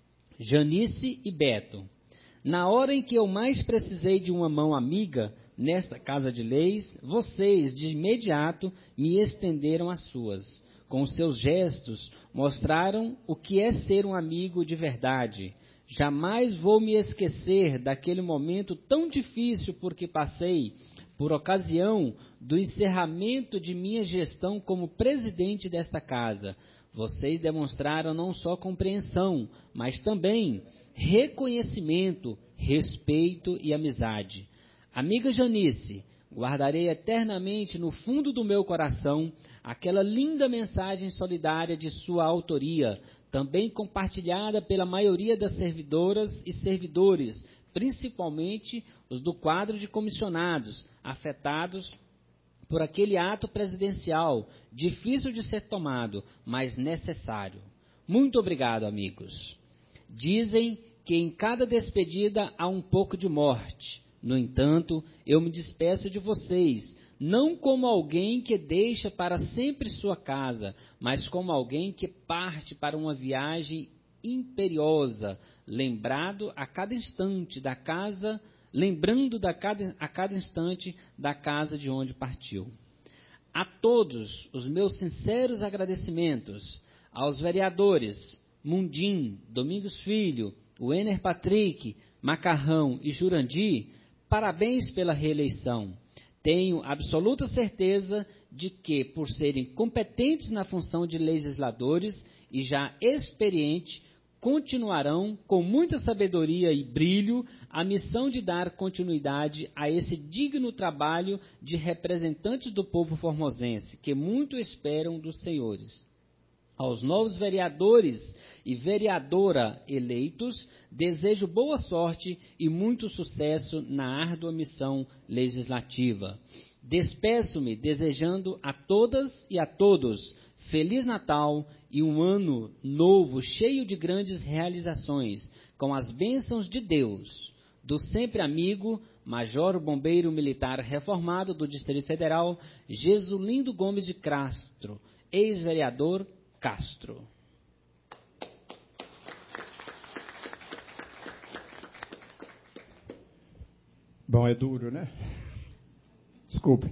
Janice e Beto. Na hora em que eu mais precisei de uma mão amiga nesta casa de leis, vocês, de imediato, me estenderam as suas. Com seus gestos, mostraram o que é ser um amigo de verdade. Jamais vou me esquecer daquele momento tão difícil por que passei, por ocasião do encerramento de minha gestão como presidente desta casa. Vocês demonstraram não só compreensão, mas também reconhecimento, respeito e amizade. Amiga Janice, guardarei eternamente no fundo do meu coração aquela linda mensagem solidária de sua autoria, também compartilhada pela maioria das servidoras e servidores, principalmente os do quadro de comissionados, afetados por aquele ato presidencial, difícil de ser tomado, mas necessário. Muito obrigado, amigos. Dizem que em cada despedida há um pouco de morte. No entanto, eu me despeço de vocês, não como alguém que deixa para sempre sua casa, mas como alguém que parte para uma viagem imperiosa, lembrado a cada instante da casa, lembrando da cada, a cada instante da casa de onde partiu. A todos os meus sinceros agradecimentos, aos vereadores Mundim, Domingos Filho, Wenner Patrick, Macarrão e Jurandir, parabéns pela reeleição. Tenho absoluta certeza de que, por serem competentes na função de legisladores e já experientes, continuarão com muita sabedoria e brilho a missão de dar continuidade a esse digno trabalho de representantes do povo formosense, que muito esperam dos senhores. Aos novos vereadores e vereadora eleitos, desejo boa sorte e muito sucesso na árdua missão legislativa. Despeço-me desejando a todas e a todos Feliz Natal e um ano novo cheio de grandes realizações, com as bênçãos de Deus, do sempre amigo, Major Bombeiro Militar Reformado do Distrito Federal, Jesulindo Gomes de Castro, ex-vereador Castro. Bom, é duro, né? Desculpe.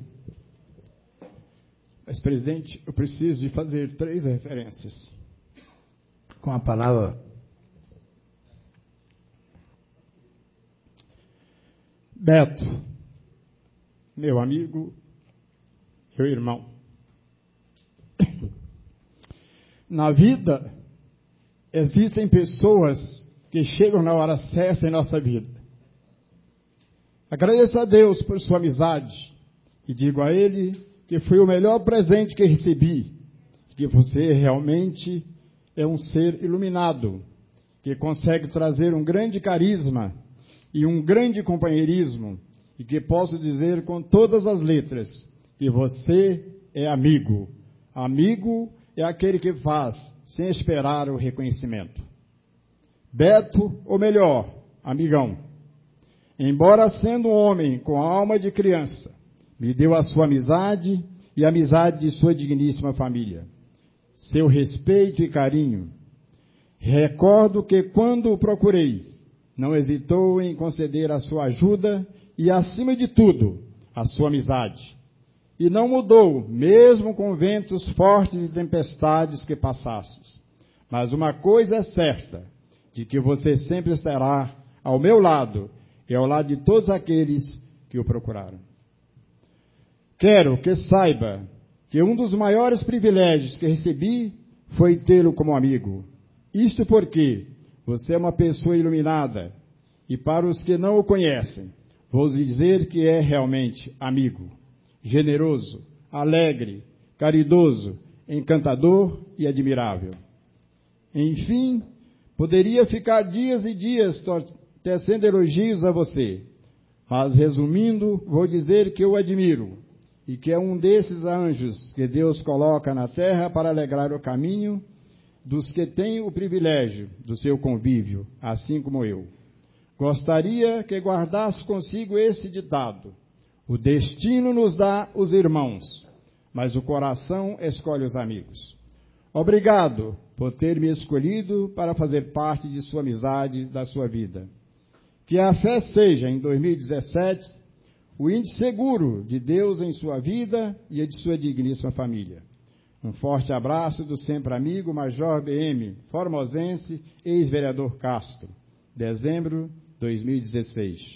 Mas, presidente, eu preciso de fazer três referências. Com a palavra. Beto, meu amigo, meu irmão. Na vida, existem pessoas que chegam na hora certa em nossa vida. Agradeço a Deus por sua amizade e digo a Ele que foi o melhor presente que recebi, que você realmente é um ser iluminado, que consegue trazer um grande carisma e um grande companheirismo, e que posso dizer com todas as letras que você é amigo. Amigo é aquele que faz sem esperar o reconhecimento. Beto, ou melhor, amigão, embora sendo um homem com a alma de criança, me deu a sua amizade e a amizade de sua digníssima família, seu respeito e carinho. Recordo que quando o procurei, não hesitou em conceder a sua ajuda e, acima de tudo, a sua amizade. E não mudou, mesmo com ventos fortes e tempestades que passasses. Mas uma coisa é certa, de que você sempre estará ao meu lado e ao lado de todos aqueles que o procuraram. Quero que saiba que um dos maiores privilégios que recebi foi tê-lo como amigo. Isto porque você é uma pessoa iluminada, e para os que não o conhecem, vou dizer que é realmente amigo, generoso, alegre, caridoso, encantador e admirável. Enfim, poderia ficar dias e dias tecendo elogios a você, mas resumindo, vou dizer que eu admiro, e que é um desses anjos que Deus coloca na terra para alegrar o caminho dos que têm o privilégio do seu convívio, assim como eu. Gostaria que guardasse consigo esse ditado: o destino nos dá os irmãos, mas o coração escolhe os amigos. Obrigado por ter me escolhido para fazer parte de sua amizade, da sua vida. Que a fé seja, em dois mil e dezessete, o índice seguro de Deus em sua vida e a de sua digníssima família. Um forte abraço do sempre amigo Major B M, formosense, ex-vereador Castro, dezembro de dois mil e dezesseis.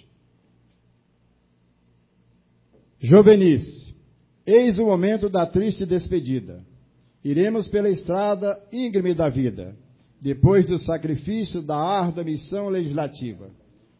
Jovenice, eis o momento da triste despedida. Iremos pela estrada íngreme da vida, depois do sacrifício da árdua missão legislativa.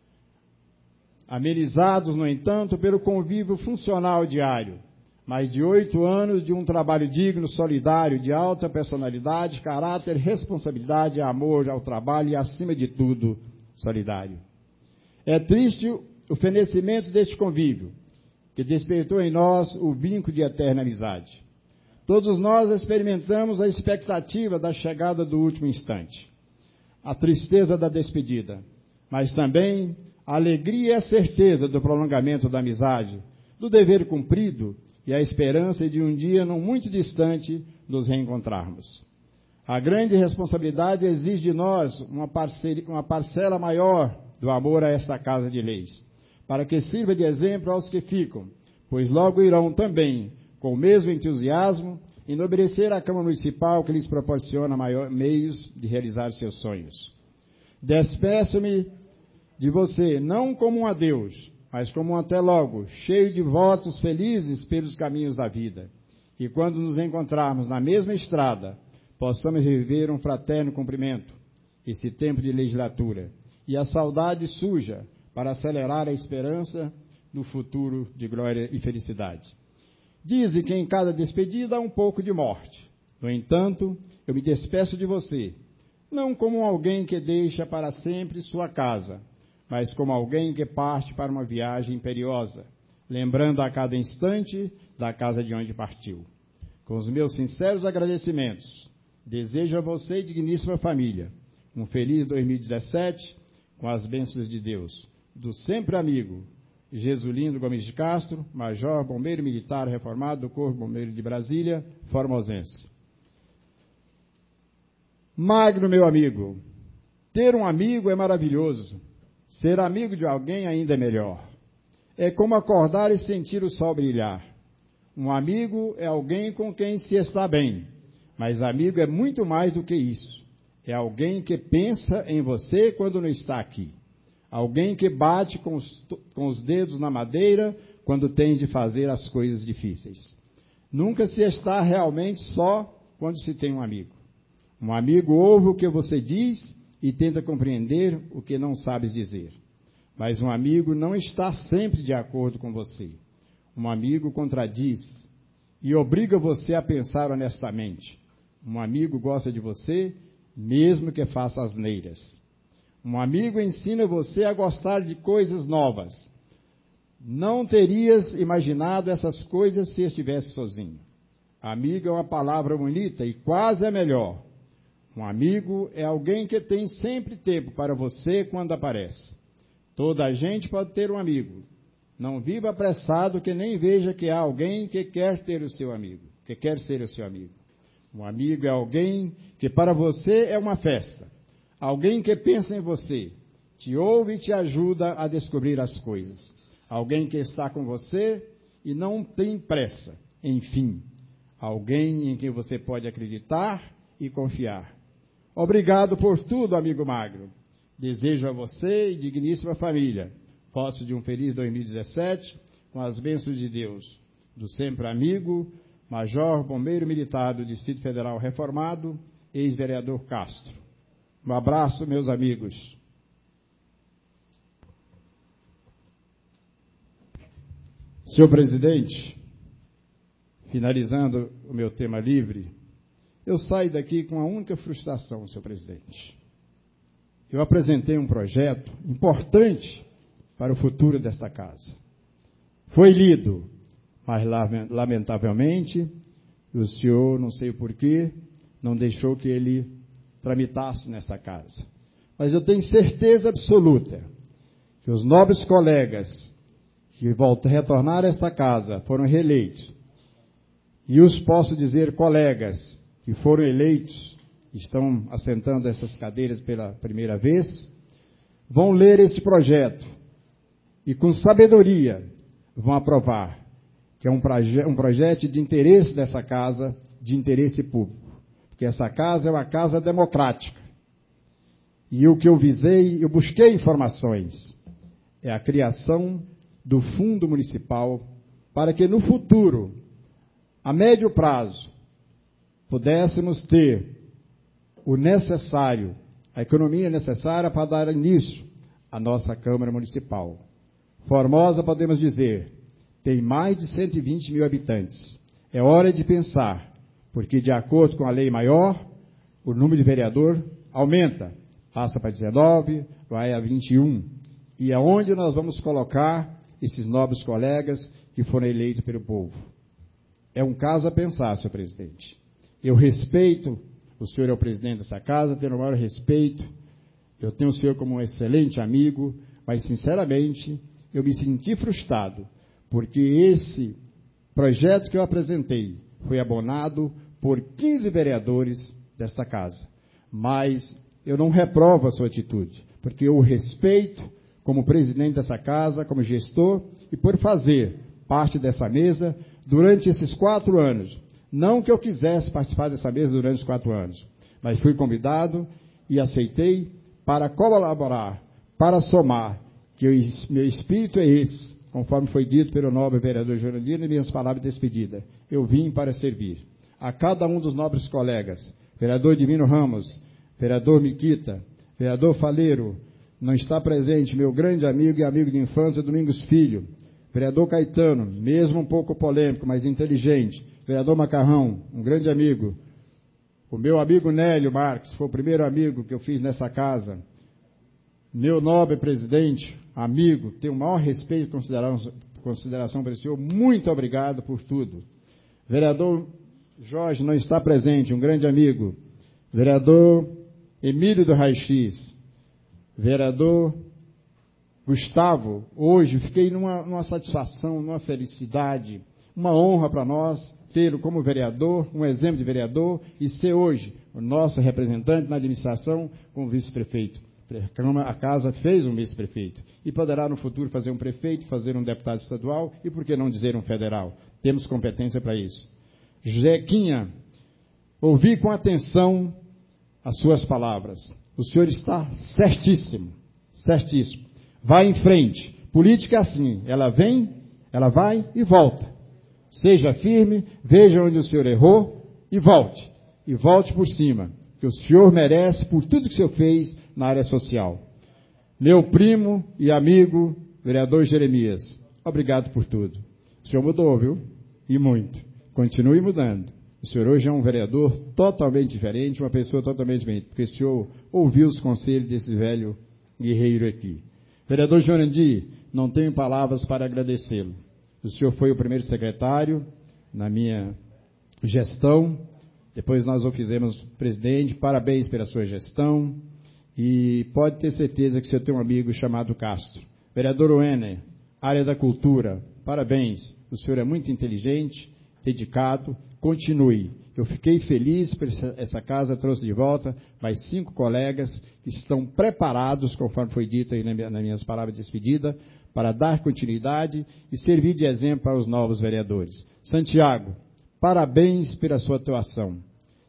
Amenizados, no entanto, pelo convívio funcional diário, mais de oito anos de um trabalho digno, solidário, de alta personalidade, caráter, responsabilidade, amor ao trabalho e, acima de tudo, solidário. É triste o fenecimento deste convívio, que despertou em nós o vínculo de eterna amizade. Todos nós experimentamos a expectativa da chegada do último instante, a tristeza da despedida, mas também a alegria e a certeza do prolongamento da amizade, do dever cumprido e a esperança de um dia não muito distante nos reencontrarmos. A grande responsabilidade exige de nós uma, parceria, uma parcela maior do amor a esta casa de leis, para que sirva de exemplo aos que ficam, pois logo irão também, com o mesmo entusiasmo, enobrecer a Câmara Municipal que lhes proporciona maior, meios de realizar seus sonhos. Despeço-me de você, não como um adeus, mas como um até logo, cheio de votos felizes pelos caminhos da vida. E quando nos encontrarmos na mesma estrada, possamos reviver um fraterno cumprimento, esse tempo de legislatura, e a saudade suja para acelerar a esperança no futuro de glória e felicidade. Dizem que em cada despedida há um pouco de morte. No entanto, eu me despeço de você, não como alguém que deixa para sempre sua casa, mas como alguém que parte para uma viagem imperiosa, lembrando a cada instante da casa de onde partiu. Com os meus sinceros agradecimentos, desejo a você, digníssima família, um feliz dois mil e dezessete, com as bênçãos de Deus, do sempre amigo Jesulino Gomes de Castro, Major, Bombeiro Militar Reformado do Corpo Bombeiro de Brasília, formosense. Magno, meu amigo, ter um amigo é maravilhoso. Ser amigo de alguém ainda é melhor. É como acordar e sentir o sol brilhar. Um amigo é alguém com quem se está bem, mas amigo é muito mais do que isso. É alguém que pensa em você quando não está aqui. Alguém que bate com os, com os dedos na madeira quando tem de fazer as coisas difíceis. Nunca se está realmente só quando se tem um amigo. Um amigo ouve o que você diz e tenta compreender o que não sabes dizer. Mas um amigo não está sempre de acordo com você. Um amigo contradiz e obriga você a pensar honestamente. Um amigo gosta de você, mesmo que faça asneiras. Um amigo ensina você a gostar de coisas novas. Não terias imaginado essas coisas se estivesse sozinho. Amigo é uma palavra bonita e quase é melhor. Um amigo é alguém que tem sempre tempo para você quando aparece. Toda a gente pode ter um amigo. Não viva apressado que nem veja que há alguém que quer ter o seu amigo, que quer ser o seu amigo. Um amigo é alguém que para você é uma festa. Alguém que pensa em você, te ouve e te ajuda a descobrir as coisas. Alguém que está com você e não tem pressa. Enfim, alguém em quem você pode acreditar e confiar. Obrigado por tudo, amigo Magro. Desejo a você e digníssima família posse de um feliz dois mil e dezessete, com as bênçãos de Deus, do sempre amigo, Major Bombeiro Militar do Distrito Federal Reformado, ex-vereador Castro. Um abraço, meus amigos. Senhor presidente, finalizando o meu tema livre, eu saio daqui com uma única frustração, senhor presidente. Eu apresentei um projeto importante para o futuro desta casa. Foi lido, mas lamentavelmente, o senhor, não sei o porquê, não deixou que ele tramitasse nessa casa. Mas eu tenho certeza absoluta que os nobres colegas que voltam a retornar a esta casa foram reeleitos, e os posso dizer colegas que foram eleitos, estão assentando essas cadeiras pela primeira vez, vão ler esse projeto e com sabedoria vão aprovar, que é um, proje- um projeto de interesse dessa casa, de interesse público, porque essa casa é uma casa democrática. E o que eu visei, eu busquei informações, é a criação do Fundo Municipal, para que no futuro, a médio prazo, pudéssemos ter o necessário, a economia necessária para dar início à nossa Câmara Municipal. Formosa, podemos dizer, tem mais de cento e vinte mil habitantes. É hora de pensar, porque de acordo com a lei maior, o número de vereador aumenta, passa para dezenove, vai a vinte e um. E é onde nós vamos colocar esses nobres colegas que foram eleitos pelo povo. É um caso a pensar, senhor presidente. Eu respeito, o senhor é o presidente dessa casa, tenho o maior respeito, eu tenho o senhor como um excelente amigo, mas, sinceramente, eu me senti frustrado, porque esse projeto que eu apresentei foi abonado por quinze vereadores desta casa. Mas eu não reprovo a sua atitude, porque eu o respeito como presidente dessa casa, como gestor, e por fazer parte dessa mesa durante esses quatro anos. Não que eu quisesse participar dessa mesa durante os quatro anos, mas fui convidado e aceitei para colaborar, para somar, que o meu espírito é esse, conforme foi dito pelo nobre vereador Jurandir em minhas palavras de despedida. Eu vim para servir a cada um dos nobres colegas, vereador Divino Ramos, vereador Miquita, vereador Faleiro, não está presente, meu grande amigo e amigo de infância, Domingos Filho, vereador Caetano, mesmo um pouco polêmico, mas inteligente, vereador Macarrão, um grande amigo, o meu amigo Nélio Marques, foi o primeiro amigo que eu fiz nessa casa, meu nobre presidente, amigo, tenho o maior respeito e consideração, consideração para o senhor, muito obrigado por tudo. Vereador Jorge não está presente, um grande amigo. Vereador Emílio do Raio-X, vereador Gustavo, hoje fiquei numa, numa satisfação, numa felicidade, uma honra para nós tê-lo como vereador, um exemplo de vereador, e ser hoje o nosso representante na administração como vice-prefeito. A casa fez um vice-prefeito e poderá no futuro fazer um prefeito, fazer um deputado estadual e por que não dizer um federal? Temos competência para isso. Jequinha, ouvi com atenção as suas palavras. O senhor está certíssimo, certíssimo. Vá em frente. Política é assim, ela vem, ela vai e volta. Seja firme, veja onde o senhor errou e volte. E volte por cima, que o senhor merece por tudo que o senhor fez na área social. Meu primo e amigo, vereador Jeremias, obrigado por tudo. O senhor mudou, viu? E muito. Continue mudando. O senhor hoje é um vereador totalmente diferente, uma pessoa totalmente diferente, porque o senhor ouviu os conselhos desse velho guerreiro aqui. Vereador Jurandir, não tenho palavras para agradecê-lo. O senhor foi o primeiro secretário na minha gestão, depois nós o fizemos presidente, parabéns pela sua gestão, e pode ter certeza que o senhor tem um amigo chamado Castro. Vereador Wenner, área da cultura, parabéns, o senhor é muito inteligente, dedicado, continue. Eu fiquei feliz por essa, essa casa, trouxe de volta mais cinco colegas que estão preparados, conforme foi dito aí nas minhas palavras de despedida, para dar continuidade e servir de exemplo para os novos vereadores. Santiago, parabéns pela sua atuação.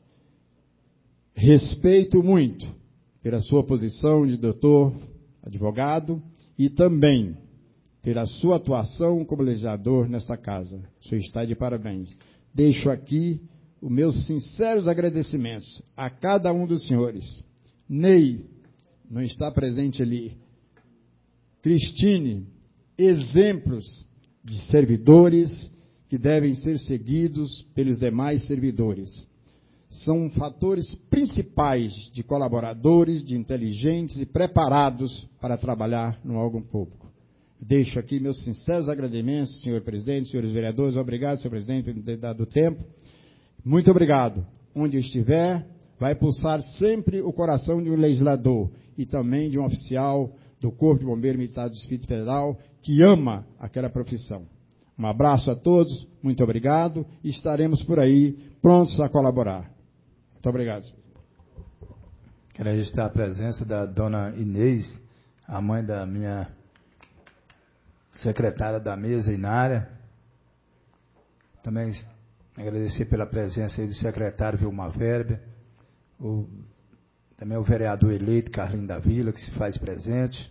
Respeito muito pela sua posição de doutor, advogado, e também pela sua atuação como legislador nesta casa. O senhor está de parabéns. Deixo aqui os meus sinceros agradecimentos a cada um dos senhores. Ney, não está presente ali. Cristine, exemplos de servidores que devem ser seguidos pelos demais servidores. São fatores principais de colaboradores, de inteligentes e preparados para trabalhar no órgão público. Deixo aqui meus sinceros agradecimentos, senhor presidente, senhores vereadores. Obrigado, senhor presidente, por ter dado tempo. Muito obrigado. Onde eu estiver, vai pulsar sempre o coração de um legislador e também de um oficial do Corpo de Bombeiros Militar do Distrito Federal que ama aquela profissão. Um abraço a todos, muito obrigado e estaremos por aí prontos a colaborar. Muito obrigado. Quero registrar a presença da dona Inês, a mãe da minha secretária da mesa, Inária. Também agradecer pela presença aí do secretário Vilmar Weber, o, também o vereador eleito Carlinho da Vila, que se faz presente.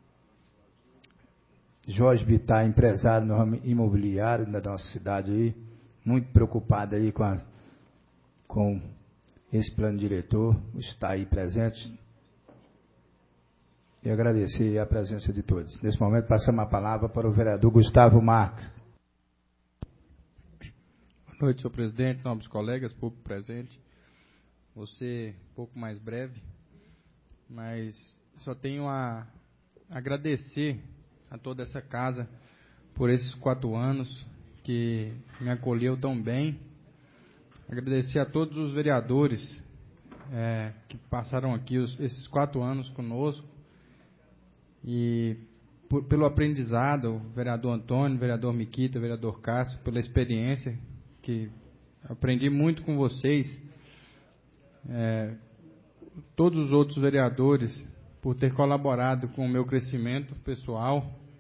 Jorge Bittar, empresário no ramo imobiliário da nossa cidade aí, muito preocupado aí com, a, com esse plano diretor, está aí presente. E agradecer a presença de todos. Nesse momento, passamos a palavra para o vereador Gustavo Marques. Boa noite, senhor presidente, nobres colegas, público presente. Vou ser um pouco mais breve, mas só tenho a agradecer a toda essa casa por esses quatro anos que me acolheu tão bem. Agradecer a todos os vereadores é, que passaram aqui os, esses quatro anos conosco. E por, pelo aprendizado, o vereador Antônio, o vereador Miquita, o vereador Cássio, pela experiência, que aprendi muito com vocês, é, todos os outros vereadores, por ter colaborado com o meu crescimento pessoal.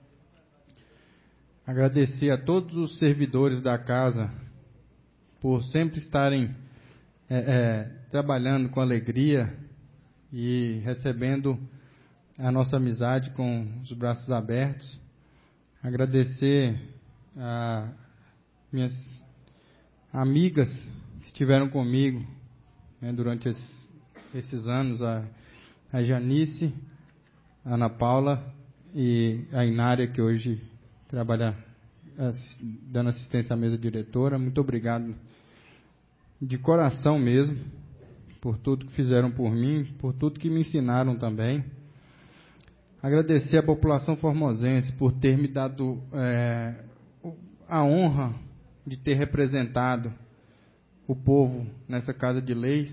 Agradecer a todos os servidores da casa, por sempre estarem é, é, trabalhando com alegria e recebendo a nossa amizade com os braços abertos. Agradecer a minhas amigas que estiveram comigo, né, durante esses, esses anos, a, a Janice, a Ana Paula e a Inária, que hoje trabalha as, dando assistência à mesa diretora. Muito obrigado de coração mesmo por tudo que fizeram por mim, por tudo que me ensinaram também. Agradecer à população formosense por ter me dado é, a honra de ter representado o povo nessa Casa de Leis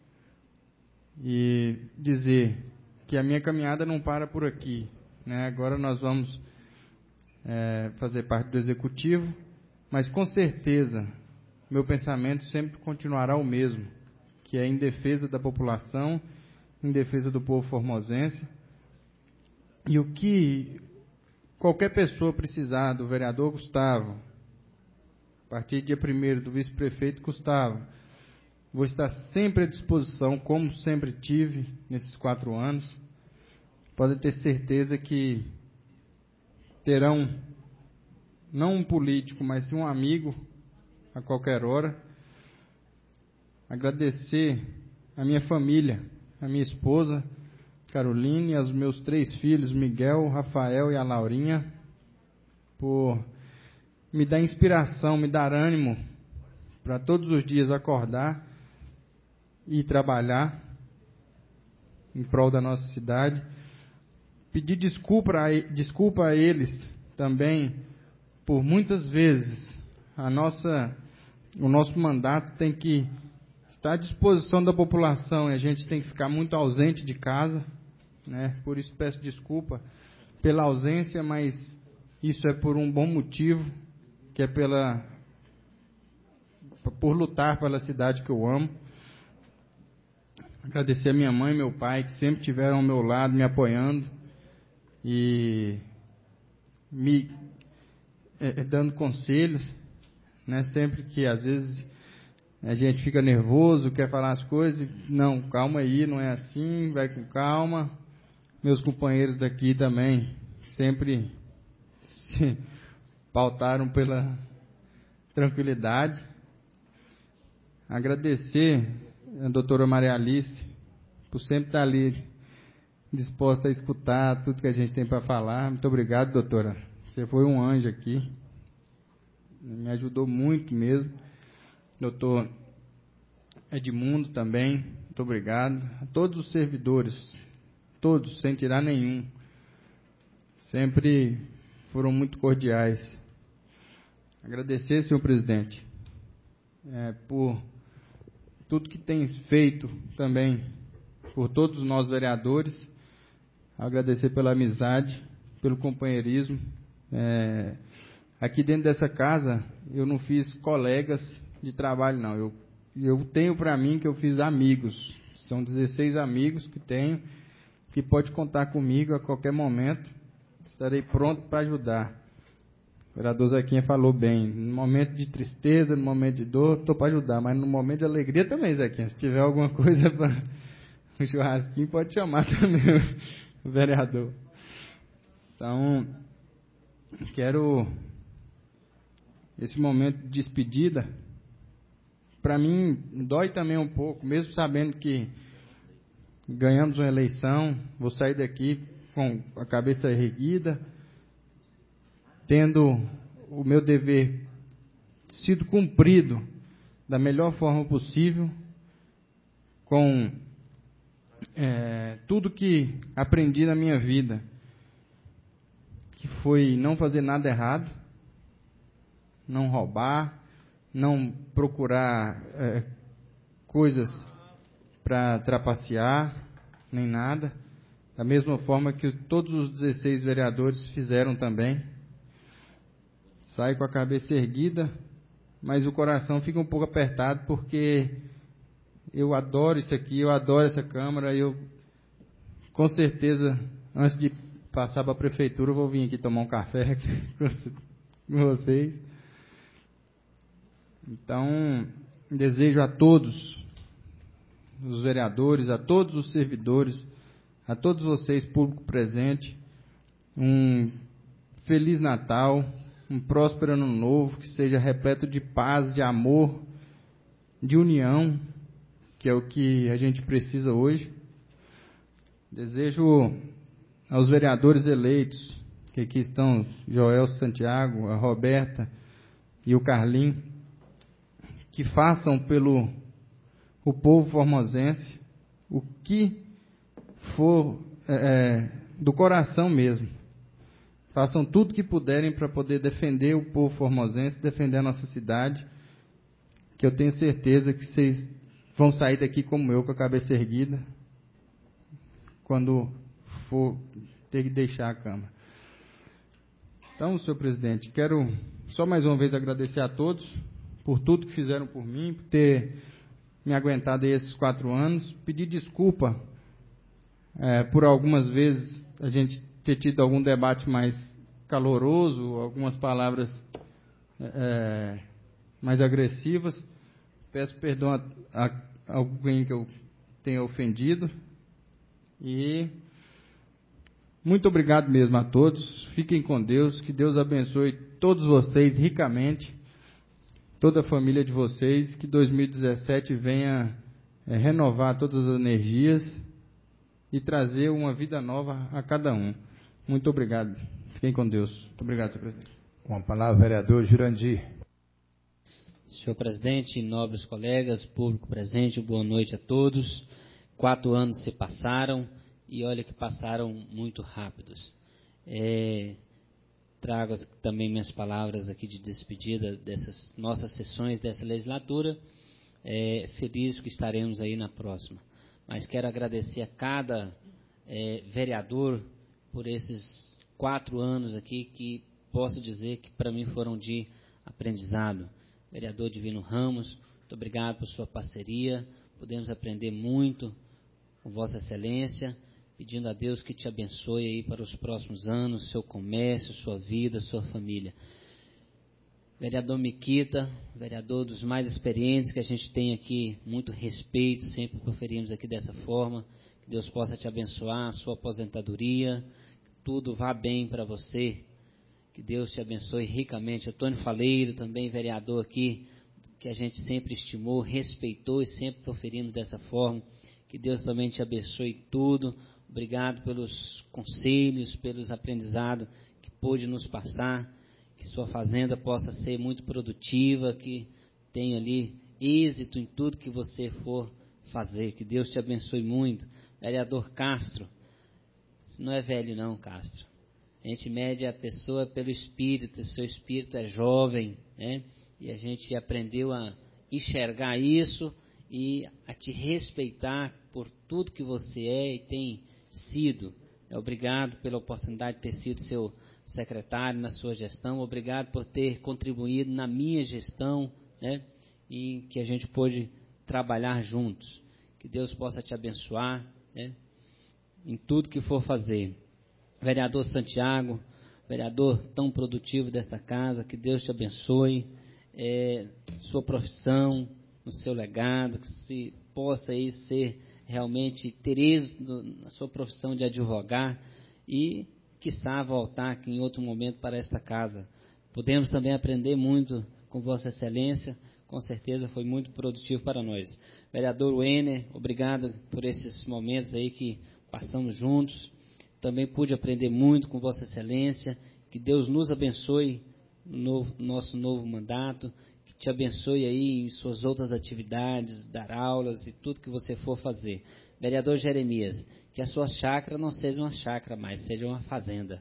e dizer que a minha caminhada não para por aqui, né? Agora nós vamos é, fazer parte do Executivo, mas com certeza meu pensamento sempre continuará o mesmo, que é em defesa da população, em defesa do povo formosense. E o que qualquer pessoa precisar do vereador Gustavo, a partir do dia primeiro do vice-prefeito Gustavo, vou estar sempre à disposição, como sempre tive nesses quatro anos. Pode ter certeza que terão não um político, mas sim um amigo a qualquer hora. Agradecer a minha família, a minha esposa, Caroline, e aos meus três filhos, Miguel, Rafael e a Laurinha, por me dar inspiração, me dar ânimo para todos os dias acordar e trabalhar em prol da nossa cidade. Pedir desculpa a, desculpa a eles também por muitas vezes a nossa, o nosso mandato tem que estar à disposição da população e a gente tem que ficar muito ausente de casa, né? Por isso peço desculpa pela ausência, mas isso é por um bom motivo, que é pela por lutar pela cidade que eu amo. Agradecer a minha mãe e meu pai, que sempre estiveram ao meu lado, me apoiando e me é, dando conselhos, né? Sempre que às vezes a gente fica nervoso, quer falar as coisas, não, calma aí, não é assim, vai com calma. Meus companheiros daqui também sempre se pautaram pela tranquilidade. Agradecer a doutora Maria Alice por sempre estar ali disposta a escutar tudo que a gente tem para falar. Muito obrigado, doutora. Você foi um anjo aqui. Me ajudou muito mesmo. Doutor Edmundo também, muito obrigado. A todos os servidores, todos, sem tirar nenhum, sempre foram muito cordiais. Agradecer, senhor presidente, é, por tudo que tem feito também por todos nós vereadores. Agradecer pela amizade, pelo companheirismo. É, aqui dentro dessa casa, eu não fiz colegas de trabalho, não. Eu, eu tenho para mim que eu fiz amigos. São dezesseis amigos que tenho, que pode contar comigo a qualquer momento. Estarei pronto para ajudar. O vereador Zequinha falou bem. No momento de tristeza, no momento de dor, estou para ajudar. Mas no momento de alegria também, Zequinha. Se tiver alguma coisa para um churrasquinho, pode chamar também o vereador. Então, quero esse momento de despedida. Para mim, dói também um pouco, mesmo sabendo que ganhamos uma eleição, vou sair daqui com a cabeça erguida, tendo o meu dever sido cumprido da melhor forma possível, com é, tudo que aprendi na minha vida, que foi não fazer nada errado, não roubar, não procurar é, coisas para trapacear, nem nada, da mesma forma que todos os dezesseis vereadores fizeram também. Saio com a cabeça erguida, mas o coração fica um pouco apertado, porque eu adoro isso aqui, eu adoro essa Câmara, eu, com certeza, antes de passar para a Prefeitura, eu vou vir aqui tomar um café com vocês. Então, desejo a todos os vereadores, a todos os servidores, a todos vocês, público presente, um Feliz Natal, um próspero Ano Novo, que seja repleto de paz, de amor, de união, que é o que a gente precisa hoje. Desejo aos vereadores eleitos, que aqui estão Joel Santiago, a Roberta e o Carlinho, que façam pelo o povo formosense o que for é, do coração mesmo. Façam tudo que puderem para poder defender o povo formosense, defender a nossa cidade, que eu tenho certeza que vocês vão sair daqui como eu, com a cabeça erguida, quando for ter que deixar a Câmara. Então, senhor presidente, quero só mais uma vez agradecer a todos por tudo que fizeram por mim, por ter me aguentado aí esses quatro anos, pedir desculpa é, por algumas vezes a gente ter tido algum debate mais caloroso, algumas palavras é, mais agressivas. Peço perdão a, a, a alguém que eu tenha ofendido e muito obrigado mesmo a todos. Fiquem com Deus. Que Deus abençoe todos vocês ricamente, toda a família de vocês. Que dois mil e dezessete venha é, renovar todas as energias e trazer uma vida nova a cada um. Muito obrigado. Fiquem com Deus. Muito obrigado, senhor presidente. Com a palavra, vereador Jurandir. Senhor presidente, nobres colegas, público presente, boa noite a todos. Quatro anos se passaram e olha que passaram muito rápidos. É, trago também minhas palavras aqui de despedida dessas nossas sessões dessa legislatura. É, feliz que estaremos aí na próxima. Mas quero agradecer a cada é, vereador por esses quatro anos aqui que posso dizer que para mim foram de aprendizado. Vereador Divino Ramos, muito obrigado por sua parceria. Podemos aprender muito com Vossa Excelência, pedindo a Deus que te abençoe aí para os próximos anos, seu comércio, sua vida, sua família. Vereador Miquita, vereador dos mais experientes, que a gente tem aqui muito respeito, sempre proferimos aqui dessa forma. Que Deus possa te abençoar, sua aposentadoria, que tudo vá bem para você. Que Deus te abençoe ricamente. Antônio Faleiro, também vereador aqui, que a gente sempre estimou, respeitou e sempre proferimos dessa forma. Que Deus também te abençoe tudo. Obrigado pelos conselhos, pelos aprendizados que pôde nos passar. Que sua fazenda possa ser muito produtiva, que tenha ali êxito em tudo que você for fazer. Que Deus te abençoe muito. Vereador Castro, isso não é velho não, Castro. A gente mede a pessoa pelo espírito, seu espírito é jovem, né? E a gente aprendeu a enxergar isso e a te respeitar por tudo que você é e tem sido. Obrigado pela oportunidade de ter sido seu secretário na sua gestão, obrigado por ter contribuído na minha gestão, né? E que a gente pôde trabalhar juntos. Que Deus possa te abençoar, né? Em tudo que for fazer. Vereador Santiago, vereador tão produtivo desta casa, que Deus te abençoe, é, sua profissão, no seu legado, que se possa aí ser realmente ter êxito na sua profissão de advogar e, quiçá, voltar aqui em outro momento para esta casa. Podemos também aprender muito com Vossa Excelência, com certeza foi muito produtivo para nós. Vereador Wenner, obrigado por esses momentos aí que passamos juntos. Também pude aprender muito com Vossa Excelência. Que Deus nos abençoe no nosso novo mandato. Que te abençoe aí em suas outras atividades, dar aulas e tudo que você for fazer. Vereador Jeremias, que a sua chácara não seja uma chácara mais, seja uma fazenda.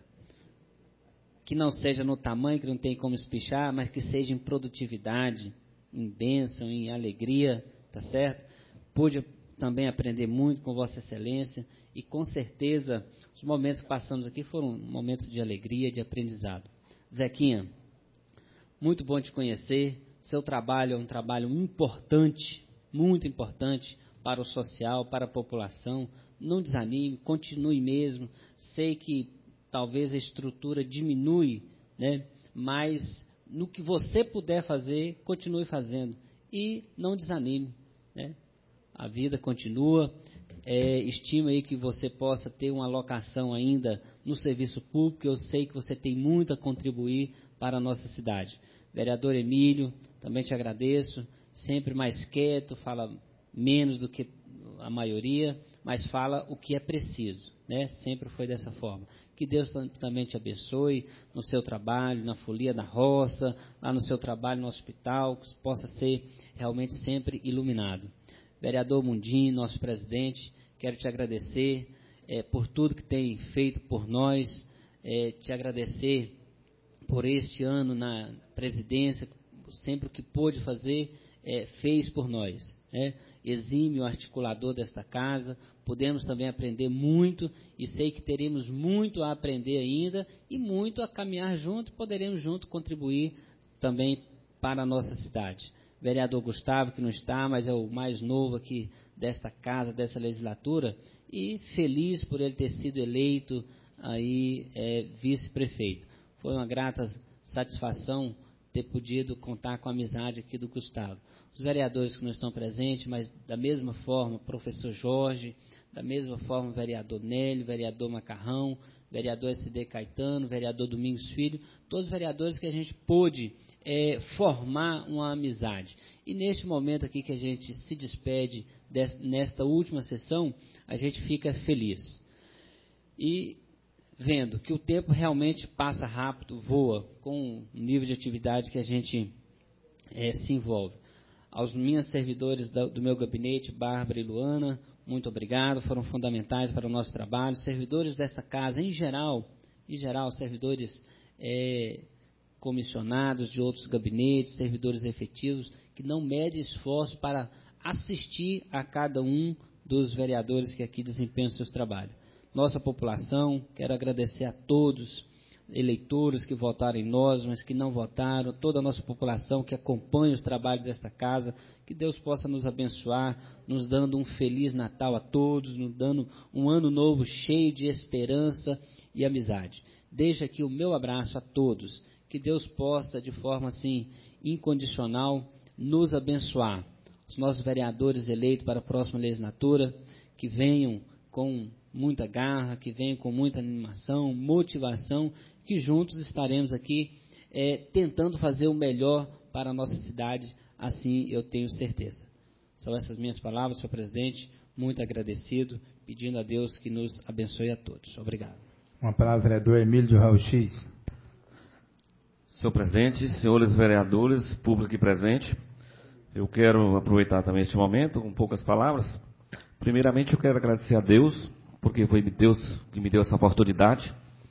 Que não seja no tamanho, que não tem como espichar, mas que seja em produtividade, em bênção, em alegria, tá certo? Pude também aprender muito com Vossa Excelência e com certeza os momentos que passamos aqui foram momentos de alegria, de aprendizado. Zequinha, muito bom te conhecer. Seu trabalho é um trabalho importante, muito importante para o social, para a população. Não desanime, continue mesmo. Sei que talvez a estrutura diminui, né? Mas no que você puder fazer, continue fazendo. E não desanime, né? A vida continua. É, estimo aí que você possa ter uma alocação ainda no serviço público. Eu sei que você tem muito a contribuir para a nossa cidade. Vereador Emílio, também te agradeço. Sempre mais quieto, fala menos do que a maioria, mas fala o que é preciso, né? Sempre foi dessa forma. Que Deus também te abençoe no seu trabalho, na folia da roça, lá no seu trabalho no hospital, que possa ser realmente sempre iluminado. Vereador Mundim, nosso presidente, quero te agradecer é, por tudo que tem feito por nós, é, te agradecer por este ano na presidência, sempre o que pôde fazer, é, fez por nós, né? Exímio articulador desta casa, podemos também aprender muito e sei que teremos muito a aprender ainda e muito a caminhar junto, poderemos junto contribuir também para a nossa cidade. Vereador Gustavo, que não está, mas é o mais novo aqui desta casa, dessa legislatura, e feliz por ele ter sido eleito aí é, vice-prefeito. Foi uma grata satisfação ter podido contar com a amizade aqui do Gustavo. Os vereadores que não estão presentes, mas da mesma forma, professor Jorge, da mesma forma, vereador Nélio, vereador Macarrão, vereador S D Caetano, vereador Domingos Filho, todos os vereadores que a gente pôde é, formar uma amizade. E neste momento aqui que a gente se despede, desta, nesta última sessão, a gente fica feliz. E vendo que o tempo realmente passa rápido, voa, com o nível de atividade que a gente é, se envolve. Aos minhas servidores do, do meu gabinete, Bárbara e Luana, muito obrigado, foram fundamentais para o nosso trabalho. Servidores dessa casa, em geral, em geral, servidores é, comissionados de outros gabinetes, servidores efetivos, que não medem esforço para assistir a cada um dos vereadores que aqui desempenham seus trabalhos. Nossa população, quero agradecer a todos, eleitores que votaram em nós, mas que não votaram, toda a nossa população que acompanha os trabalhos desta casa, que Deus possa nos abençoar, nos dando um Feliz Natal a todos, nos dando um ano novo cheio de esperança e amizade. Deixo aqui o meu abraço a todos, que Deus possa, de forma assim, incondicional, nos abençoar. Os nossos vereadores eleitos para a próxima legislatura, que venham com muita garra, que venham com muita animação, motivação, que juntos estaremos aqui é, tentando fazer o melhor para a nossa cidade, assim eu tenho certeza. São essas minhas palavras, senhor presidente, muito agradecido, pedindo a Deus que nos abençoe a todos. Obrigado. Uma palavra, vereador Emílio de Raul X. Senhor presidente, senhores vereadores, público aqui presente, eu quero aproveitar também este momento com poucas palavras. Primeiramente, eu quero agradecer a Deus, porque foi Deus que me deu essa oportunidade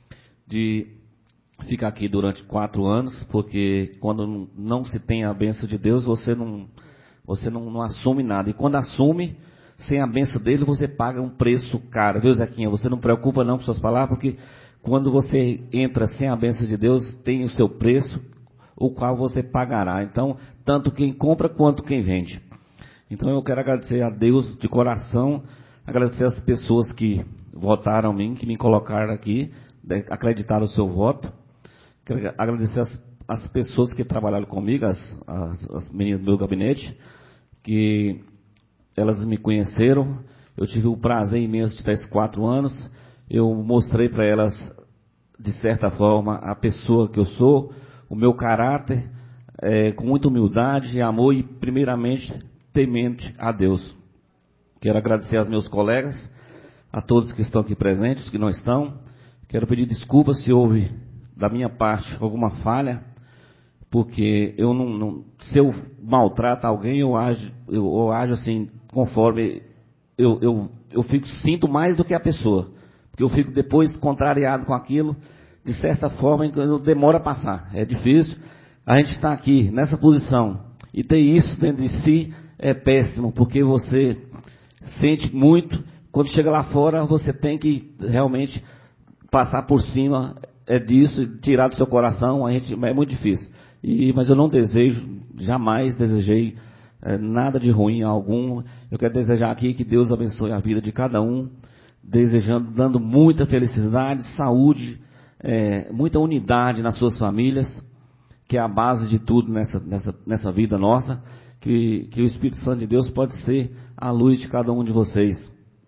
de ficar aqui durante quatro anos, porque quando não se tem a bênção de Deus, você não, você não, não assume nada. E quando assume, sem a bênção dele, você paga um preço caro. Viu, Zequinha? Você não preocupa não com suas palavras, porque quando você entra sem a bênção de Deus, tem o seu preço, o qual você pagará. Então, tanto quem compra quanto quem vende. Então, eu quero agradecer a Deus de coração, agradecer as pessoas que votaram em mim, que me colocaram aqui, acreditaram o seu voto. Quero agradecer as, as pessoas que trabalharam comigo, as, as, as meninas do meu gabinete, que elas me conheceram. Eu tive o prazer imenso de ter esses quatro anos. Eu mostrei para elas, de certa forma, a pessoa que eu sou, o meu caráter, é, com muita humildade e amor e, primeiramente, temente a Deus. Quero agradecer aos meus colegas, a todos que estão aqui presentes, que não estão. Quero pedir desculpas se houve, da minha parte, alguma falha, porque eu não, não se eu maltrato alguém, eu ajo, eu, eu ajo assim, conforme eu, eu, eu fico, sinto mais do que a pessoa, porque eu fico depois contrariado com aquilo, de certa forma, demora a passar, é difícil. A gente está aqui, nessa posição, e ter isso dentro de si é péssimo, porque você sente muito, quando chega lá fora, você tem que realmente passar por cima é disso, tirar do seu coração, a gente, é muito difícil. E, mas eu não desejo, jamais desejei é, nada de ruim a algum. Eu quero desejar aqui que Deus abençoe a vida de cada um, desejando, dando muita felicidade, saúde, é, muita unidade nas suas famílias, que é a base de tudo nessa, nessa, nessa vida nossa, que, que o Espírito Santo de Deus pode ser a luz de cada um de vocês.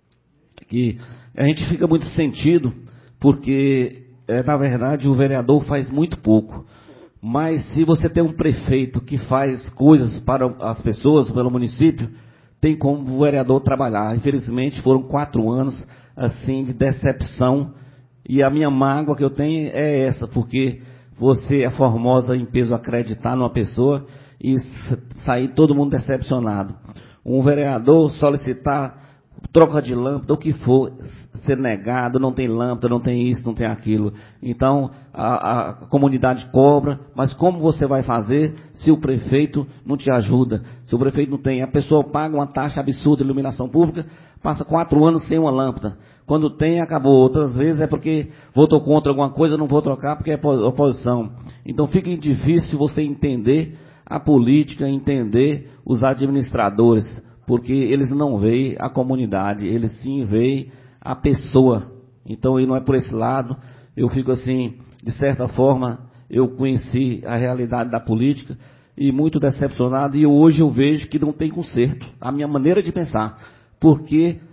Que a gente fica muito sentido, porque, é, na verdade, o vereador faz muito pouco. Mas se você tem um prefeito que faz coisas para as pessoas, pelo município, tem como o vereador trabalhar. Infelizmente, foram quatro anos, assim, de decepção. E a minha mágoa que eu tenho é essa, porque você é formosa em peso acreditar numa pessoa e sair todo mundo decepcionado. Um vereador solicitar troca de lâmpada, o que for, ser negado, não tem lâmpada, não tem isso, não tem aquilo. Então, a, a comunidade cobra, mas como você vai fazer se o prefeito não te ajuda? Se o prefeito não tem, a pessoa paga uma taxa absurda de iluminação pública, passa quatro anos sem uma lâmpada. Quando tem, acabou. Outras vezes é porque votou contra alguma coisa, não vou trocar porque é oposição. Então, fica difícil você entender a política, entender os administradores, porque eles não veem a comunidade, eles sim veem a pessoa. Então, e não é por esse lado, eu fico assim, de certa forma, eu conheci a realidade da política e muito decepcionado, e hoje eu vejo que não tem conserto, a minha maneira de pensar, porque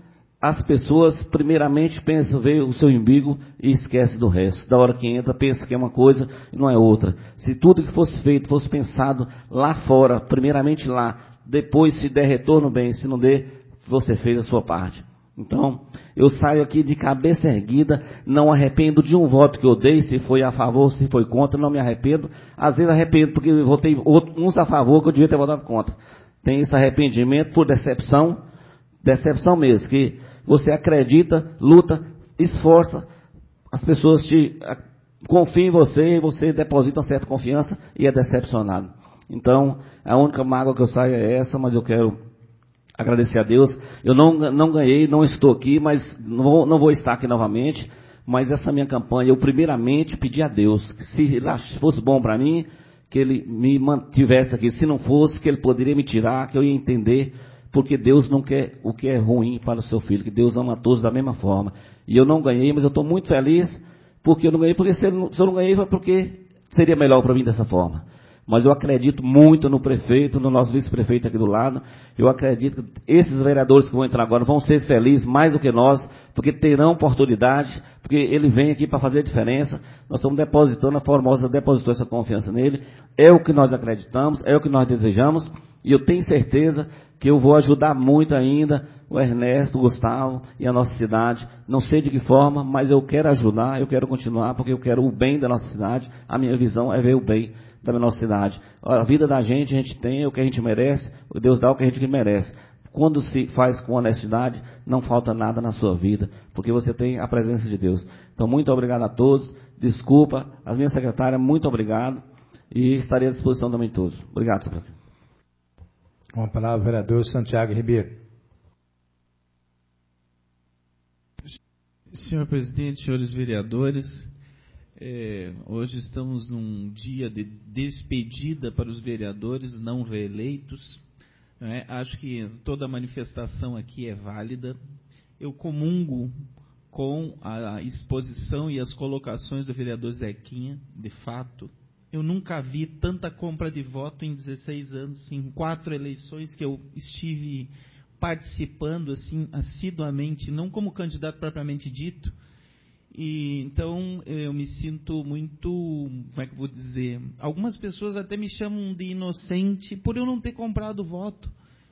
as pessoas primeiramente pensam, vê o seu umbigo e esquece do resto. Da hora que entra, pensa que é uma coisa e não é outra. Se tudo que fosse feito fosse pensado lá fora, primeiramente lá, depois se der retorno, bem, se não der, você fez a sua parte. Então, eu saio aqui de cabeça erguida, não arrependo de um voto que eu dei, se foi a favor, se foi contra, não me arrependo. Às vezes arrependo porque eu votei uns a favor que eu devia ter votado contra. Tem esse arrependimento por decepção, decepção mesmo, que você acredita, luta, esforça, as pessoas te confiam em você e você deposita uma certa confiança e é decepcionado. Então, a única mágoa que eu saio é essa, mas eu quero agradecer a Deus. Eu não, não ganhei, não estou aqui, mas não vou, não vou estar aqui novamente, mas essa minha campanha, eu primeiramente pedi a Deus, que se fosse bom para mim, que Ele me mantivesse aqui, se não fosse, que Ele poderia me tirar, que eu ia entender, porque Deus não quer o que é ruim para o seu filho, que Deus ama a todos da mesma forma. E eu não ganhei, mas eu estou muito feliz, porque eu não ganhei, porque se eu não, se eu não ganhei, foi porque seria melhor para mim dessa forma. Mas eu acredito muito no prefeito, no nosso vice-prefeito aqui do lado. Eu acredito que esses vereadores que vão entrar agora vão ser felizes mais do que nós, porque terão oportunidade, porque ele vem aqui para fazer a diferença. Nós estamos depositando, a Formosa depositou essa confiança nele. É o que nós acreditamos, é o que nós desejamos. E eu tenho certeza que eu vou ajudar muito ainda o Ernesto, o Gustavo e a nossa cidade. Não sei de que forma, mas eu quero ajudar, eu quero continuar, porque eu quero o bem da nossa cidade. A minha visão é ver o bem da nossa cidade. A vida da gente, a gente tem o que a gente merece, Deus dá o que a gente merece. Quando se faz com honestidade, não falta nada na sua vida, porque você tem a presença de Deus. Então, muito obrigado a todos, desculpa, as minhas secretárias, muito obrigado, e estarei à disposição também de todos. Obrigado, senhor presidente. Com a palavra, o vereador Santiago Ribeiro. Senhor presidente, senhores vereadores, É, hoje estamos num dia de despedida para os vereadores não reeleitos. Né? Acho que toda manifestação aqui é válida. Eu comungo com a exposição e as colocações do vereador Zequinha, de fato. Eu nunca vi tanta compra de voto em dezesseis anos, em quatro eleições que eu estive participando assim assiduamente, não como candidato propriamente dito. E, então, eu me sinto muito, como é que eu vou dizer, algumas pessoas até me chamam de inocente por eu não ter comprado voto.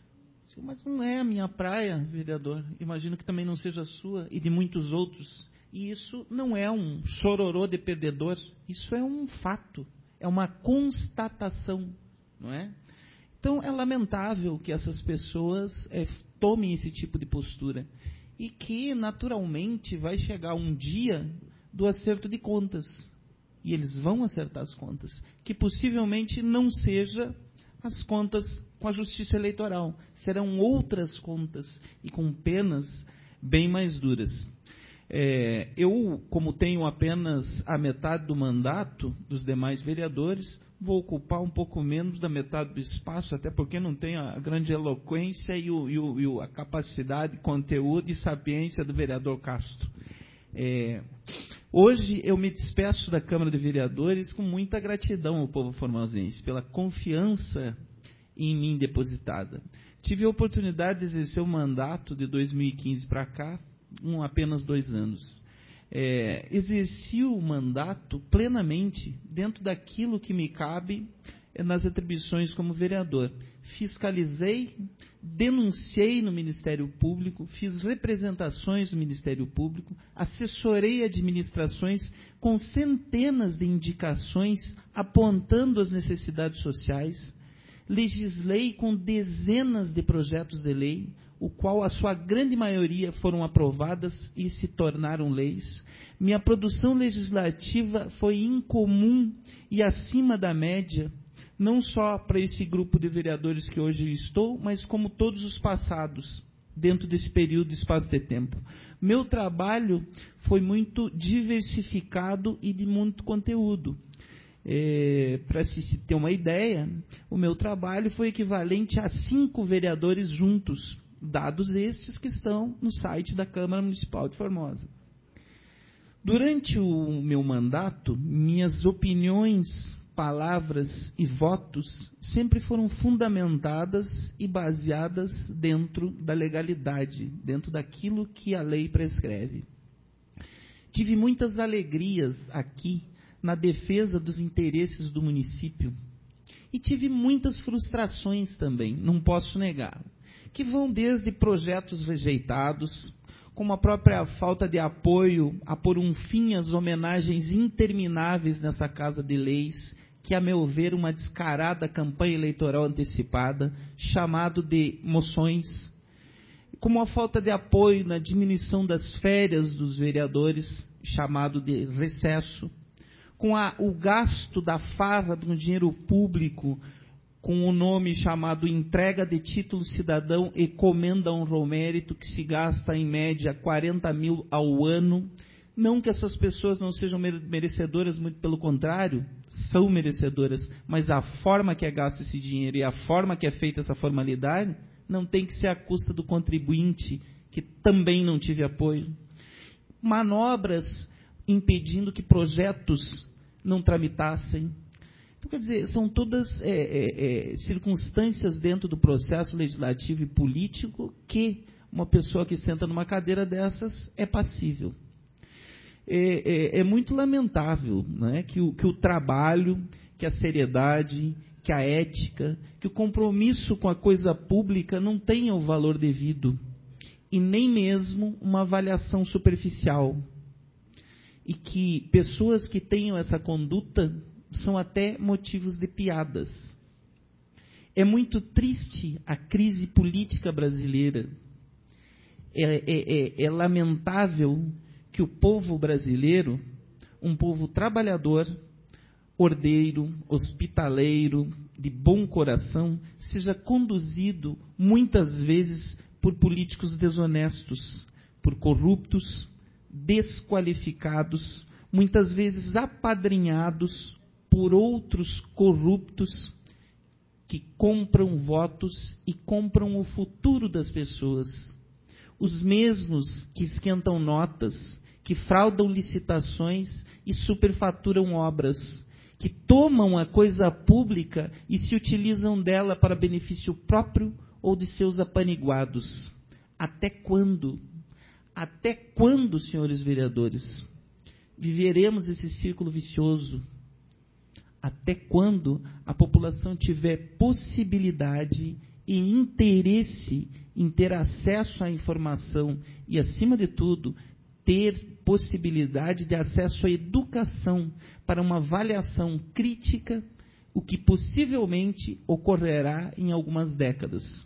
Mas não é a minha praia, vereador, imagino que também não seja a sua e de muitos outros. E isso não é um chororô de perdedor, isso é um fato, é uma constatação, não é? Então, é lamentável que essas pessoas é, tomem esse tipo de postura. E que, naturalmente, vai chegar um dia do acerto de contas. E eles vão acertar as contas. Que possivelmente não seja as contas com a justiça eleitoral. Serão outras contas e com penas bem mais duras. É, eu, como tenho apenas a metade do mandato dos demais vereadores, vou ocupar um pouco menos da metade do espaço, até porque não tenho a grande eloquência e, o, e, o, e a capacidade, conteúdo e sapiência do vereador Castro. É, hoje eu me despeço da Câmara de Vereadores com muita gratidão ao povo formosense, pela confiança em mim depositada. Tive a oportunidade de exercer o mandato de dois mil e quinze para cá, um, apenas dois anos. É, exerci o mandato plenamente dentro daquilo que me cabe é, nas atribuições como vereador. Fiscalizei, denunciei no Ministério Público, fiz representações no Ministério Público, assessorei administrações com centenas de indicações apontando as necessidades sociais, legislei com dezenas de projetos de lei, o qual a sua grande maioria foram aprovadas e se tornaram leis. Minha produção legislativa foi incomum e acima da média, não só para esse grupo de vereadores que hoje estou, mas como todos os passados, dentro desse período de espaço de tempo. Meu trabalho foi muito diversificado e de muito conteúdo. É, para se ter uma ideia, o meu trabalho foi equivalente a cinco vereadores juntos, dados estes que estão no site da Câmara Municipal de Formosa. Durante o meu mandato, minhas opiniões palavras e votos sempre foram fundamentadas e baseadas dentro da legalidade, dentro daquilo que a lei prescreve. Tive muitas alegrias aqui na defesa dos interesses do município e tive muitas frustrações também, não posso negar, que vão desde projetos rejeitados, como a própria falta de apoio a pôr um fim às homenagens intermináveis nessa Casa de Leis, que, a meu ver, uma descarada campanha eleitoral antecipada, chamado de moções, como a falta de apoio na diminuição das férias dos vereadores, chamado de recesso, com a, o gasto da farra do dinheiro público, com o nome chamado entrega de título cidadão e comenda honra ao mérito, que se gasta em média quarenta mil ao ano. Não que essas pessoas não sejam merecedoras, muito pelo contrário, são merecedoras, mas a forma que é gasto esse dinheiro e a forma que é feita essa formalidade não tem que ser à custa do contribuinte, que também não tive apoio. Manobras impedindo que projetos não tramitassem. Então, quer dizer, são todas é, é, é, circunstâncias dentro do processo legislativo e político que uma pessoa que senta numa cadeira dessas é passível. É, é, é muito lamentável, né, que, o, que o trabalho, que a seriedade, que a ética, que o compromisso com a coisa pública não tenha o valor devido, e nem mesmo uma avaliação superficial. E que pessoas que tenham essa conduta são até motivos de piadas. É muito triste a crise política brasileira. É, é, é, é lamentável que o povo brasileiro, um povo trabalhador, ordeiro, hospitaleiro, de bom coração, seja conduzido muitas vezes por políticos desonestos, por corruptos, desqualificados, muitas vezes apadrinhados por outros corruptos que compram votos e compram o futuro das pessoas. Os mesmos que esquentam notas, que fraudam licitações e superfaturam obras, que tomam a coisa pública e se utilizam dela para benefício próprio ou de seus apaniguados. Até quando? Até quando, senhores vereadores, viveremos esse círculo vicioso? Até quando a população tiver possibilidade e interesse em ter acesso à informação e, acima de tudo, ter possibilidade de acesso à educação para uma avaliação crítica, o que possivelmente ocorrerá em algumas décadas.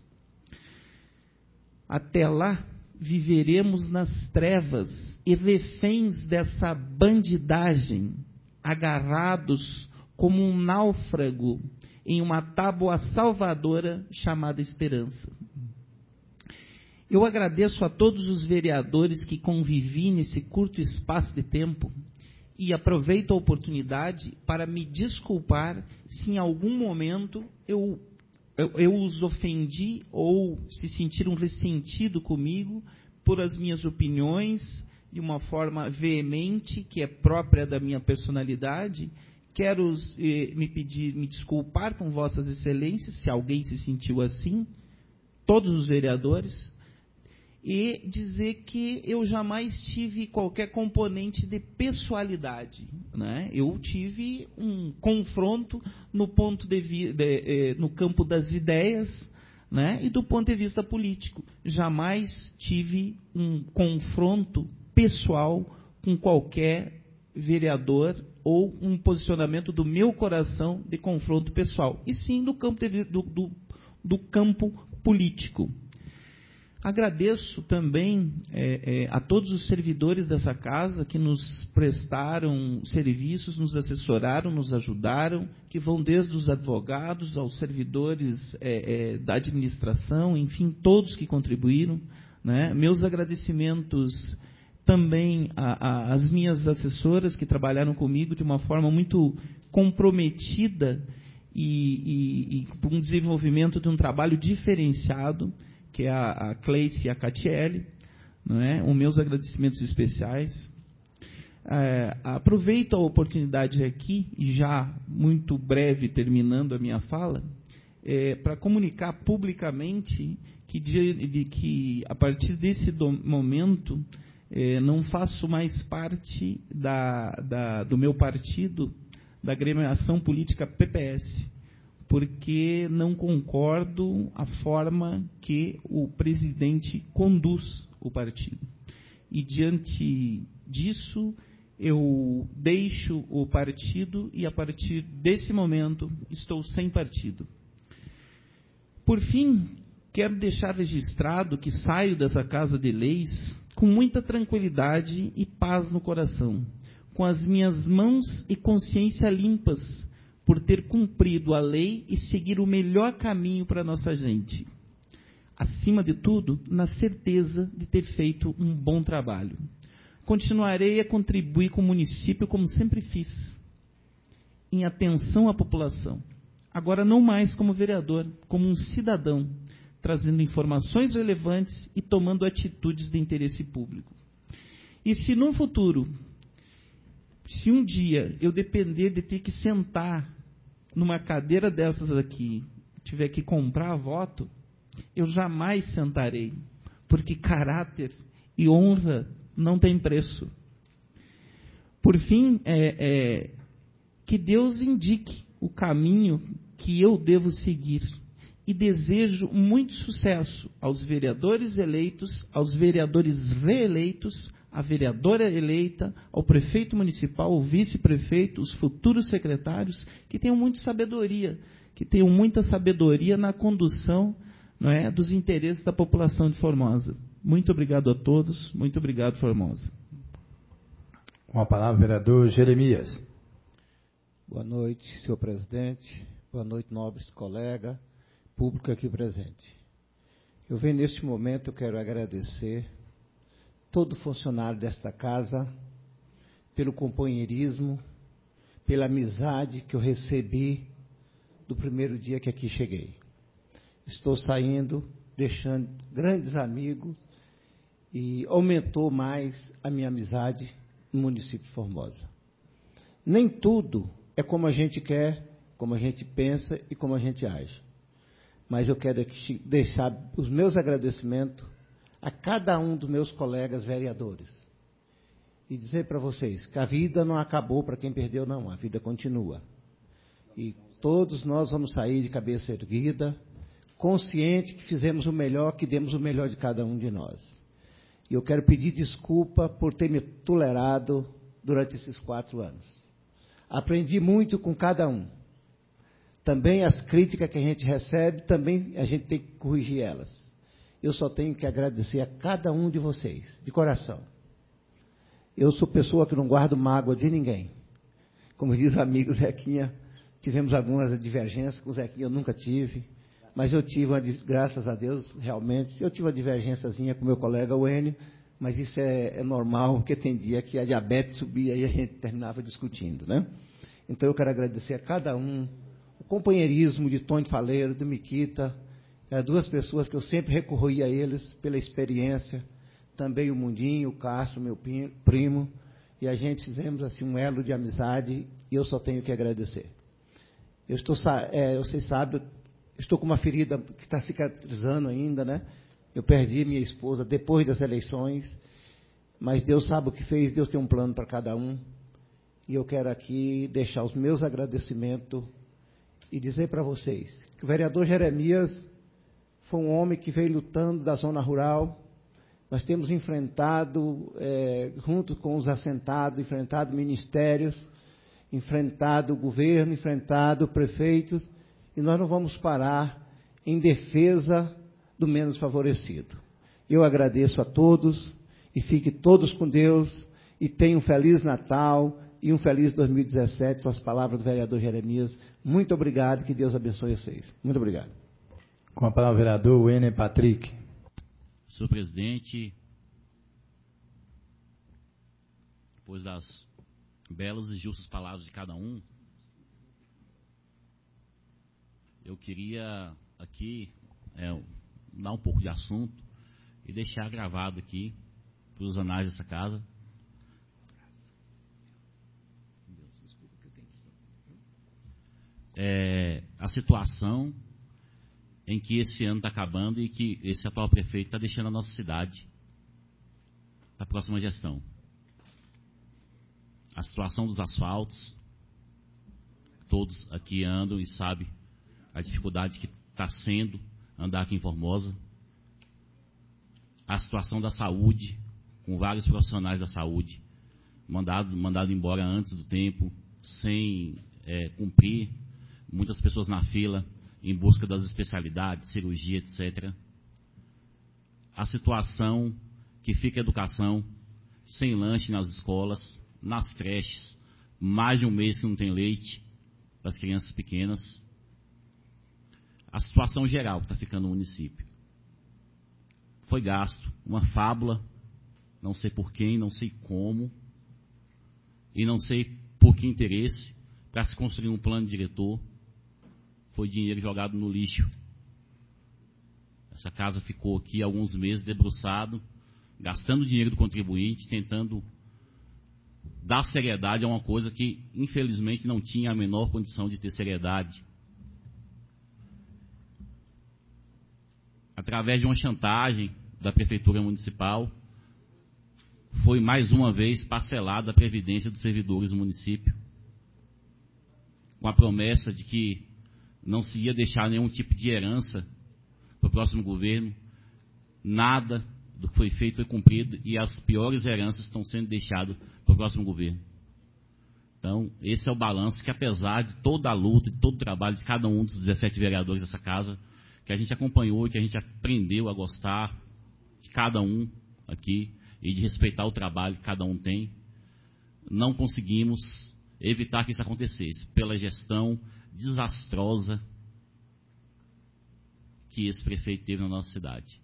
Até lá, viveremos nas trevas e reféns dessa bandidagem, agarrados como um náufrago em uma tábua salvadora chamada esperança. Eu agradeço a todos os vereadores que convivi nesse curto espaço de tempo e aproveito a oportunidade para me desculpar se em algum momento eu, eu, eu os ofendi ou se sentiram ressentidos comigo por as minhas opiniões de uma forma veemente, que é própria da minha personalidade. Quero eh, me pedir, me desculpar com vossas excelências, se alguém se sentiu assim, todos os vereadores, e dizer que eu jamais tive qualquer componente de pessoalidade, né? Eu tive um confronto no, ponto de vi, de, eh, no campo das ideias, né? E do ponto de vista político. Jamais tive um confronto pessoal com qualquer vereador ou um posicionamento do meu coração de confronto pessoal, e sim do campo, de, do, do, do campo político. Agradeço também é, é, a todos os servidores dessa casa que nos prestaram serviços, nos assessoraram, nos ajudaram, que vão desde os advogados aos servidores é, é, da administração, enfim, todos que contribuíram, né? Meus agradecimentos também às minhas assessoras que trabalharam comigo de uma forma muito comprometida e, e, e com o desenvolvimento de um trabalho diferenciado, que é a, a Cleice e a Catiele, não é? Os meus agradecimentos especiais. é, aproveito a oportunidade aqui, e já muito breve terminando a minha fala, é, para comunicar publicamente que, de, de, que a partir desse do, momento é, não faço mais parte da, da, do meu partido, da agremiação política P P S, porque não concordo a forma que o presidente conduz o partido. E diante disso, eu deixo o partido e, a partir desse momento, estou sem partido. Por fim, quero deixar registrado que saio dessa Casa de Leis com muita tranquilidade e paz no coração, com as minhas mãos e consciência limpas, por ter cumprido a lei e seguir o melhor caminho para a nossa gente. Acima de tudo, na certeza de ter feito um bom trabalho. Continuarei a contribuir com o município como sempre fiz, em atenção à população. Agora não mais como vereador, como um cidadão, trazendo informações relevantes e tomando atitudes de interesse público. E se no futuro, se um dia eu depender de ter que sentar numa cadeira dessas aqui, tiver que comprar voto, eu jamais sentarei, porque caráter e honra não tem preço. Por fim, é, é, que Deus indique o caminho que eu devo seguir, e desejo muito sucesso aos vereadores eleitos, aos vereadores reeleitos, à vereadora eleita, ao prefeito municipal, ao vice-prefeito, os futuros secretários, que tenham muita sabedoria, que tenham muita sabedoria na condução, não é, dos interesses da população de Formosa. Muito obrigado a todos, muito obrigado, Formosa. Com a palavra, vereador Jeremias. Boa noite, senhor presidente, boa noite, nobres colegas, público aqui presente. Eu venho neste momento, eu quero agradecer todo funcionário desta casa pelo companheirismo, pela amizade que eu recebi do primeiro dia que aqui cheguei. Estou saindo, deixando grandes amigos e aumentou mais a minha amizade no município de Formosa. Nem tudo é como a gente quer, como a gente pensa e como a gente age. Mas eu quero deixar os meus agradecimentos a cada um dos meus colegas vereadores. E dizer para vocês que a vida não acabou para quem perdeu, não. A vida continua. E todos nós vamos sair de cabeça erguida, consciente que fizemos o melhor, que demos o melhor de cada um de nós. E eu quero pedir desculpa por ter me tolerado durante esses quatro anos. Aprendi muito com cada um. Também as críticas que a gente recebe, também a gente tem que corrigir elas. Eu só tenho que agradecer a cada um de vocês, de coração. Eu sou pessoa que não guardo mágoa de ninguém. Como diz o amigo Zequinha, tivemos algumas divergências, com o Zequinha eu nunca tive, mas eu tive, uma, graças a Deus, realmente, eu tive uma divergênciazinha com meu colega Wênio, mas isso é, é normal, porque tem dia que a diabetes subia e a gente terminava discutindo, né? Então eu quero agradecer a cada um, o companheirismo de Tony Faleiro, do Miquita, é, duas pessoas que eu sempre recorri a eles pela experiência, também o Mundinho, o Castro, meu primo, e a gente fizemos assim um elo de amizade, e eu só tenho que agradecer. Eu estou, é, vocês sabem, eu estou com uma ferida que está cicatrizando ainda, né? Eu perdi minha esposa depois das eleições, mas Deus sabe o que fez, Deus tem um plano para cada um, e eu quero aqui deixar os meus agradecimentos e dizer para vocês que o vereador Jeremias foi um homem que veio lutando da zona rural. Nós temos enfrentado, é, junto com os assentados, enfrentado ministérios, enfrentado o governo, enfrentado prefeitos, e nós não vamos parar em defesa do menos favorecido. Eu agradeço a todos, e fiquem todos com Deus, e tenham um Feliz Natal e um Feliz dois mil e dezessete, são as palavras do vereador Jeremias. Muito obrigado, que Deus abençoe vocês. Muito obrigado. Com a palavra o vereador Wênio Patrick. Senhor presidente, depois das belas e justas palavras de cada um, eu queria aqui é, dar um pouco de assunto e deixar gravado aqui para os anais dessa casa é, a situação em que esse ano está acabando e que esse atual prefeito está deixando a nossa cidade para a próxima gestão. A situação dos asfaltos, todos aqui andam e sabem a dificuldade que está sendo andar aqui em Formosa. A situação da saúde, com vários profissionais da saúde mandado, mandado embora antes do tempo, sem é, cumprir, muitas pessoas na fila em busca das especialidades, cirurgia, etcétera. A situação que fica a educação, sem lanche nas escolas, nas creches, mais de um mês que não tem leite para as crianças pequenas. A situação geral que está ficando no município. Foi gasto uma fábula, não sei por quem, não sei como, e não sei por que interesse, para se construir um plano diretor. Foi dinheiro jogado no lixo. Essa casa ficou aqui há alguns meses debruçado, gastando dinheiro do contribuinte, tentando dar seriedade a uma coisa que, infelizmente, não tinha a menor condição de ter seriedade. Através de uma chantagem da Prefeitura Municipal, foi mais uma vez parcelada a previdência dos servidores do município, com a promessa de que não se ia deixar nenhum tipo de herança para o próximo governo. Nada do que foi feito foi cumprido e as piores heranças estão sendo deixadas para o próximo governo. Então, esse é o balanço que, apesar de toda a luta, de todo o trabalho de cada um dos dezessete vereadores dessa casa, que a gente acompanhou e que a gente aprendeu a gostar de cada um aqui e de respeitar o trabalho que cada um tem, não conseguimos evitar que isso acontecesse pela gestão desastrosa que esse prefeito teve na nossa cidade.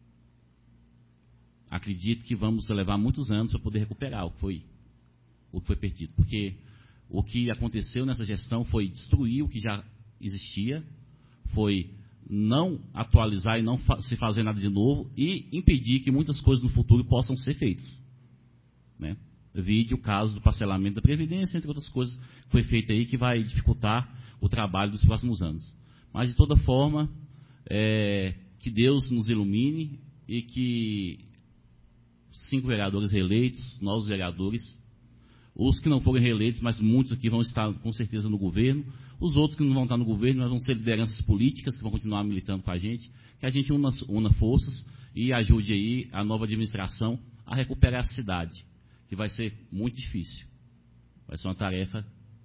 Acredito que vamos levar muitos anos para poder recuperar o que foi, o que foi perdido, porque o que aconteceu nessa gestão foi destruir o que já existia, foi não atualizar e não fa- se fazer nada de novo e impedir que muitas coisas no futuro possam ser feitas, né? Vide o caso do parcelamento da Previdência, entre outras coisas que foi feito aí, que vai dificultar o trabalho dos próximos anos. Mas, de toda forma, é, que Deus nos ilumine e que cinco vereadores reeleitos, novos vereadores, os que não forem reeleitos, mas muitos aqui vão estar com certeza no governo, os outros que não vão estar no governo, nós vamos ser lideranças políticas que vão continuar militando com a gente, que a gente una, una forças e ajude aí a nova administração a recuperar a cidade, que vai ser muito difícil. Vai ser uma tarefa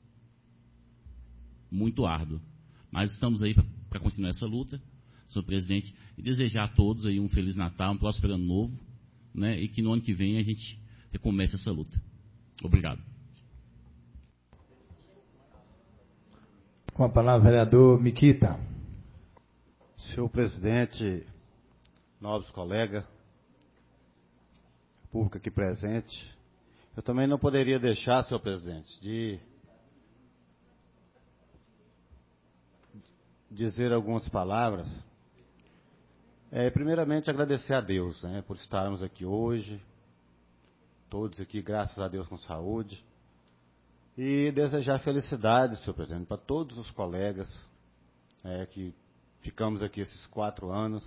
muito árdua. Mas estamos aí para continuar essa luta, senhor presidente, e desejar a todos aí um Feliz Natal, um próspero ano novo, né, e que no ano que vem a gente recomece essa luta. Obrigado. Com a palavra, vereador Miquita. Senhor presidente, nobres colegas, público aqui presente, eu também não poderia deixar, senhor presidente, de dizer algumas palavras. É, primeiramente, agradecer a Deus, né, por estarmos aqui hoje, todos aqui, graças a Deus, com saúde, e desejar felicidade, senhor presidente, para todos os colegas é, que ficamos aqui esses quatro anos.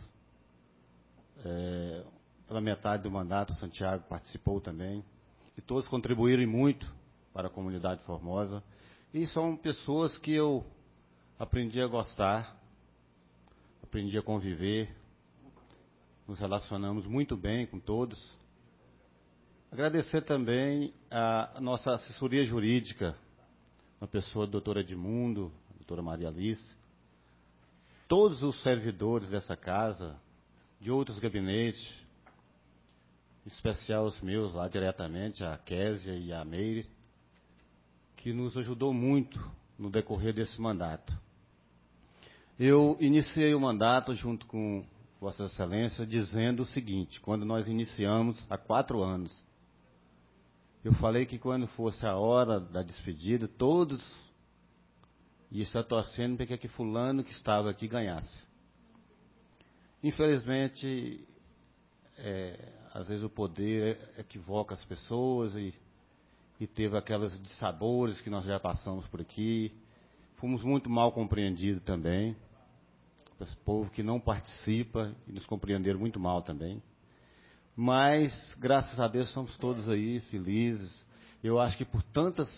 É, pela metade do mandato, o Santiago participou também, e todos contribuíram muito para a comunidade Formosa, e são pessoas que eu aprendi a gostar, aprendi a conviver, nos relacionamos muito bem com todos. Agradecer também a nossa assessoria jurídica, na pessoa da doutora Edmundo, a doutora Maria Alice, todos os servidores dessa casa, de outros gabinetes, em especial os meus lá diretamente, a Késia e a Meire, que nos ajudou muito no decorrer desse mandato. Eu iniciei o mandato junto com Vossa Excelência dizendo o seguinte: quando nós iniciamos há quatro anos, eu falei que quando fosse a hora da despedida, todos iam estar torcendo para que fulano que estava aqui ganhasse. Infelizmente, é, às vezes o poder equivoca as pessoas e, e teve aquelas dissabores que nós já passamos por aqui. fomos muito mal compreendidos também. Esse povo que não participa e nos compreenderam muito mal também. Mas, graças a Deus, estamos todos aí felizes. Eu acho que por tantas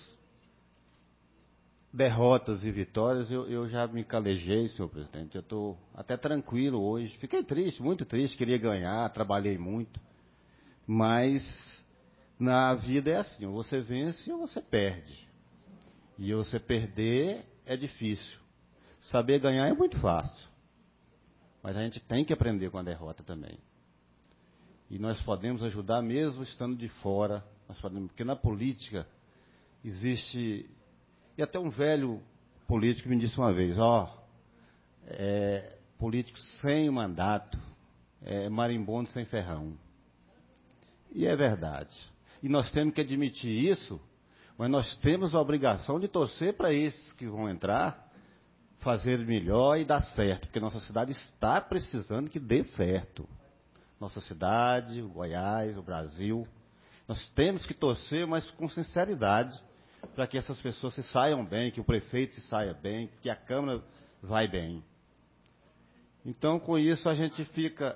derrotas e vitórias, eu, eu já me calejei, senhor presidente. Eu estou até tranquilo hoje. Fiquei triste, muito triste, queria ganhar, trabalhei muito. Mas na vida é assim, ou você vence ou você perde. E você perder é difícil. Saber ganhar é muito fácil. Mas a gente tem que aprender com a derrota também. E nós podemos ajudar mesmo estando de fora. Nós podemos, porque na política existe... E até um velho político me disse uma vez, ó, oh, é, político sem mandato é marimbondo sem ferrão. E é verdade. E nós temos que admitir isso, mas nós temos a obrigação de torcer para esses que vão entrar, fazer melhor e dar certo, porque nossa cidade está precisando que dê certo. Nossa cidade, o Goiás, o Brasil. Nós temos que torcer, mas com sinceridade, para que essas pessoas se saiam bem, que o prefeito se saia bem, que a Câmara vai bem. Então, com isso, a gente fica...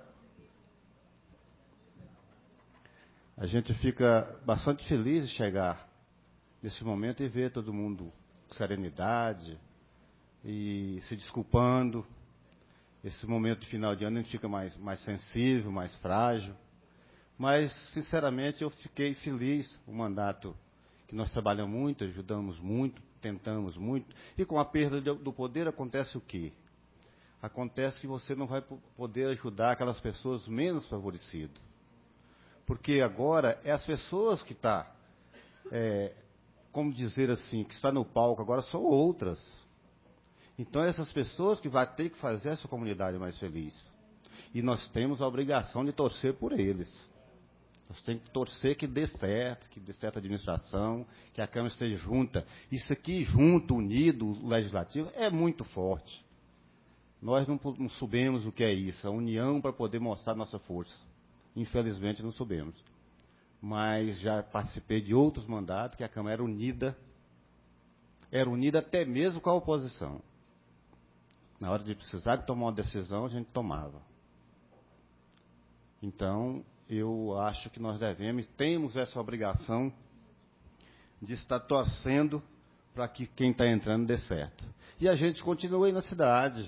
A gente fica bastante feliz de chegar nesse momento e ver todo mundo com serenidade e se desculpando. Esse momento de final de ano a gente fica mais, mais sensível, mais frágil. Mas, sinceramente, eu fiquei feliz o mandato que nós trabalhamos muito, ajudamos muito, tentamos muito. E com a perda do poder acontece o quê? Acontece que você não vai poder ajudar aquelas pessoas menos favorecidas. Porque agora é as pessoas que estão, tá, é, como dizer assim, que está no palco agora são outras. Então, essas pessoas que vão ter que fazer essa comunidade mais feliz. E nós temos a obrigação de torcer por eles. Nós temos que torcer que dê certo, que dê certo a administração, que a Câmara esteja junta. Isso aqui, junto, unido, o Legislativo, é muito forte. Nós não, não sabemos o que é isso, a união para poder mostrar nossa força. Infelizmente, não soubemos. Mas já participei de outros mandatos que a Câmara era unida, era unida até mesmo com a oposição. Na hora de precisar de tomar uma decisão, a gente tomava. Então, eu acho que nós devemos, temos essa obrigação de estar torcendo para que quem está entrando dê certo. E a gente continua aí na cidade,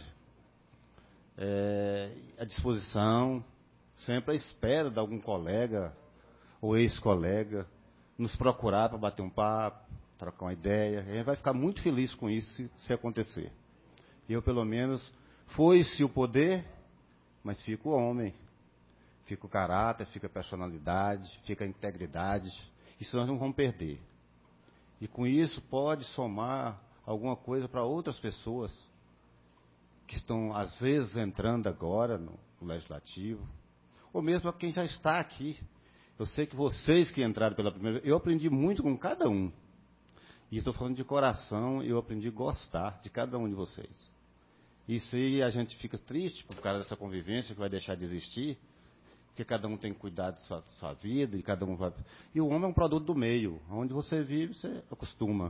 é, à disposição, sempre à espera de algum colega ou ex-colega nos procurar para bater um papo, trocar uma ideia. A gente vai ficar muito feliz com isso se, se acontecer. Eu, pelo menos, foi-se o poder, mas fica o homem. Fica o caráter, fica a personalidade, fica a integridade. Isso nós não vamos perder. E com isso pode somar alguma coisa para outras pessoas que estão, às vezes, entrando agora no, no Legislativo, ou mesmo a quem já está aqui. Eu sei que vocês que entraram pela primeira vez, eu aprendi muito com cada um. E estou falando de coração, eu aprendi a gostar de cada um de vocês. Isso aí a gente fica triste por causa dessa convivência que vai deixar de existir, porque cada um tem que cuidar de sua, de sua vida, e cada um vai... E o homem é um produto do meio, onde você vive, você acostuma.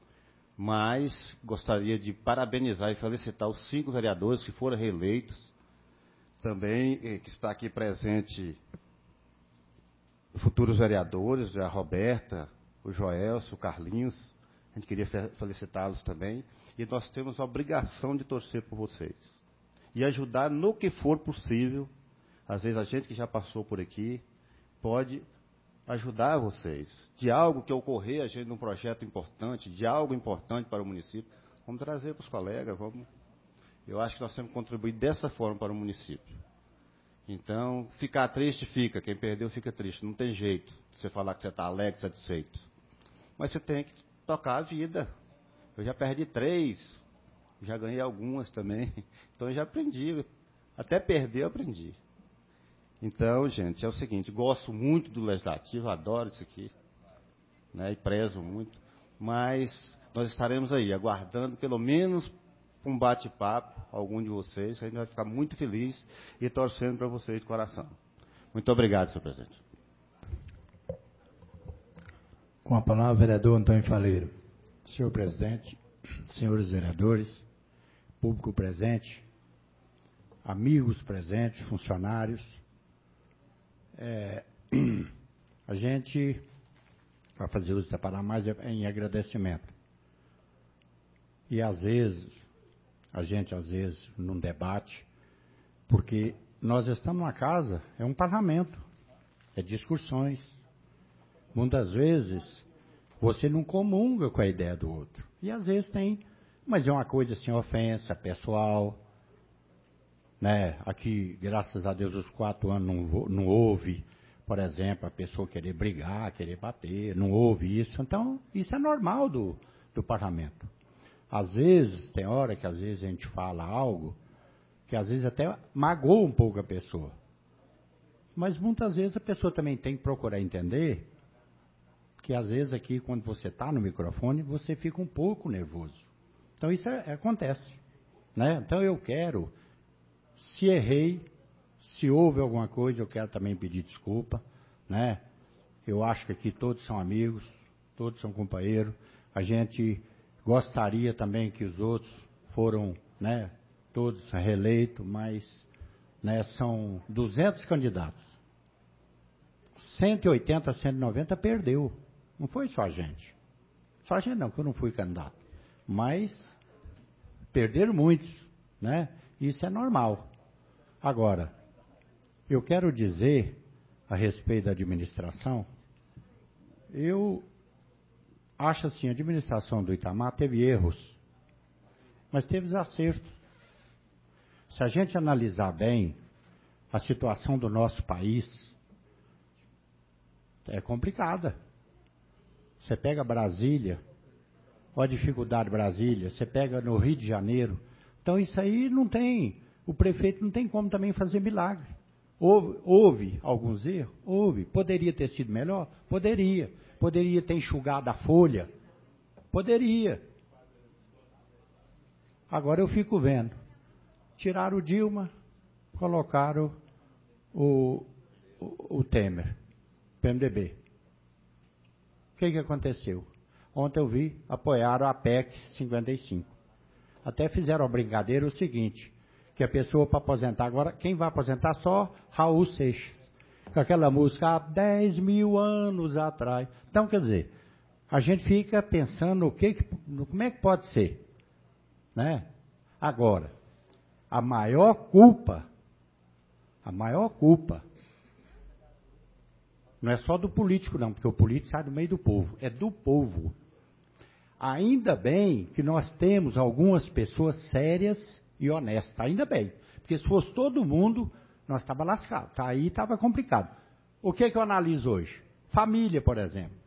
Mas gostaria de parabenizar e felicitar os cinco vereadores que foram reeleitos, também que está aqui presente futuros vereadores, a Roberta, o Joelso, o Carlinhos, a gente queria felicitá-los também, e nós temos a obrigação de torcer por vocês, e ajudar no que for possível. Às vezes a gente que já passou por aqui pode ajudar vocês, de algo que ocorrer, a gente num projeto importante, de algo importante para o município, vamos trazer para os colegas, vamos. Eu acho que nós temos que contribuir dessa forma para o município. Então, ficar triste fica, quem perdeu fica triste, não tem jeito de você falar que você está alegre, satisfeito. Mas você tem que tocar a vida. Eu já perdi três, já ganhei algumas também, então eu já aprendi, até perder eu aprendi. Então, gente, é o seguinte, gosto muito do Legislativo, adoro isso aqui, né, e prezo muito, mas nós estaremos aí, aguardando pelo menos um bate-papo, algum de vocês, a gente vai ficar muito feliz e torcendo para vocês de coração. Muito obrigado, senhor presidente. Com a palavra, vereador Antônio Faleiro. Senhor presidente, senhores vereadores, público presente, amigos presentes, funcionários, é, a gente vai fazer uso dessa palavra mais em agradecimento. E às vezes, a gente às vezes não debate, porque nós estamos numa casa, é um parlamento, é discussões. Muitas vezes você não comunga com a ideia do outro. E às vezes tem, mas é uma coisa sem ofensa, pessoal. Né? Aqui, graças a Deus, os quatro anos não, não houve, por exemplo, a pessoa querer brigar, querer bater, não houve isso. Então, isso é normal do, do parlamento. Às vezes, tem hora que às vezes a gente fala algo que às vezes até magoa um pouco a pessoa. Mas muitas vezes a pessoa também tem que procurar entender que às vezes aqui, quando você está no microfone, você fica um pouco nervoso. Então isso é, acontece. Né? Então eu quero, se errei, se houve alguma coisa, eu quero também pedir desculpa. Né? Eu acho que aqui todos são amigos, todos são companheiros. A gente gostaria também que os outros foram, né, todos reeleitos, mas né, são duzentos candidatos. cento e oitenta, cento e noventa perdeu. Não foi só a gente. Só a gente não, que eu não fui candidato. Mas perderam muitos, né? Isso é normal. Agora, eu quero dizer a respeito da administração, eu acho assim, a administração do Itamar teve erros, mas teve acertos. Se a gente analisar bem a situação do nosso país, é complicada. Você pega Brasília, olha a dificuldade de Brasília, você pega no Rio de Janeiro. Então isso aí não tem, o prefeito não tem como também fazer milagre. Houve, houve alguns erros? Houve. Poderia ter sido melhor? Poderia. Poderia ter enxugado a folha? Poderia. Agora eu fico vendo. Tiraram o Dilma, colocaram o, o, o Temer, P M D B. O que, que aconteceu? Ontem eu vi, apoiaram a P E C cinquenta e cinco. Até fizeram a brincadeira o seguinte, que a pessoa para aposentar agora, quem vai aposentar só Raul Seixas, com aquela música há dez mil anos atrás. Então, quer dizer, a gente fica pensando no que, no, como é que pode ser. Né? Agora, a maior culpa, a maior culpa, não é só do político não, porque o político sai do meio do povo, é do povo. Ainda bem que nós temos algumas pessoas sérias e honestas, ainda bem, porque se fosse todo mundo, nós estávamos lascados, tá? Aí estava complicado. O que, que eu analiso hoje? Família, por exemplo.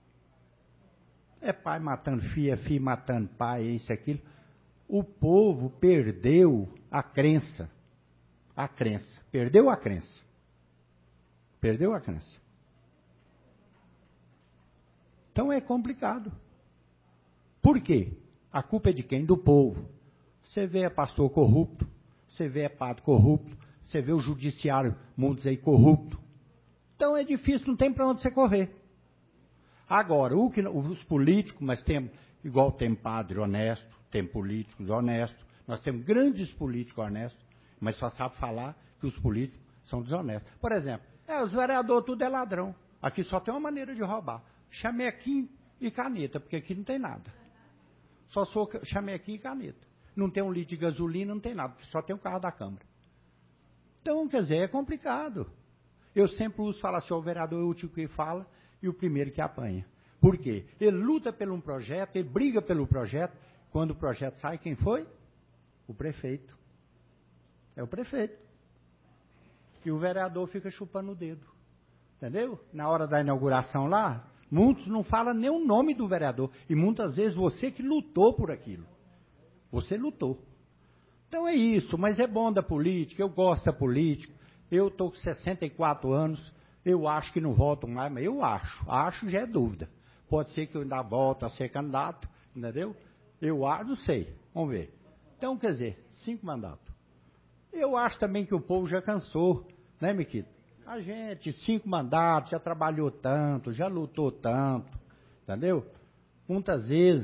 É pai matando filho, é filho matando pai, é isso e aquilo. O povo perdeu a crença, a crença, perdeu a crença, perdeu a crença. Então é complicado. Por quê? A culpa é de quem? Do povo. Você vê pastor corrupto, você vê padre corrupto, você vê o judiciário, muitos aí corrupto. Então é difícil, não tem para onde você correr. Agora, o que, os políticos, mas tem, igual tem padre honesto, tem políticos honestos, nós temos grandes políticos honestos, mas só sabe falar que os políticos são desonestos. Por exemplo, é, os vereadores tudo é ladrão. Aqui só tem uma maneira de roubar. Chamequim e caneta, porque aqui não tem nada. Só sou chamequim e caneta. Não tem um litro de gasolina, não tem nada, só tem o carro da Câmara. Então, quer dizer, é complicado. Eu sempre uso falar assim, o vereador é o último que fala e o primeiro que apanha. Por quê? Ele luta por um projeto, ele briga pelo projeto. Quando o projeto sai, quem foi? O prefeito. É o prefeito. E o vereador fica chupando o dedo. Entendeu? Na hora da inauguração lá, muitos não falam nem o nome do vereador. E muitas vezes você que lutou por aquilo. Você lutou. Então é isso, mas é bom da política, eu gosto da política. Eu estou com sessenta e quatro anos, eu acho que não volto mais, mas eu acho. Acho já é dúvida. Pode ser que eu ainda volte a ser candidato, entendeu? Eu acho, não sei. Vamos ver. Então, quer dizer, cinco mandatos. Eu acho também que o povo já cansou, né, Miquito? A gente, cinco mandatos, já trabalhou tanto, já lutou tanto, entendeu? Muitas vezes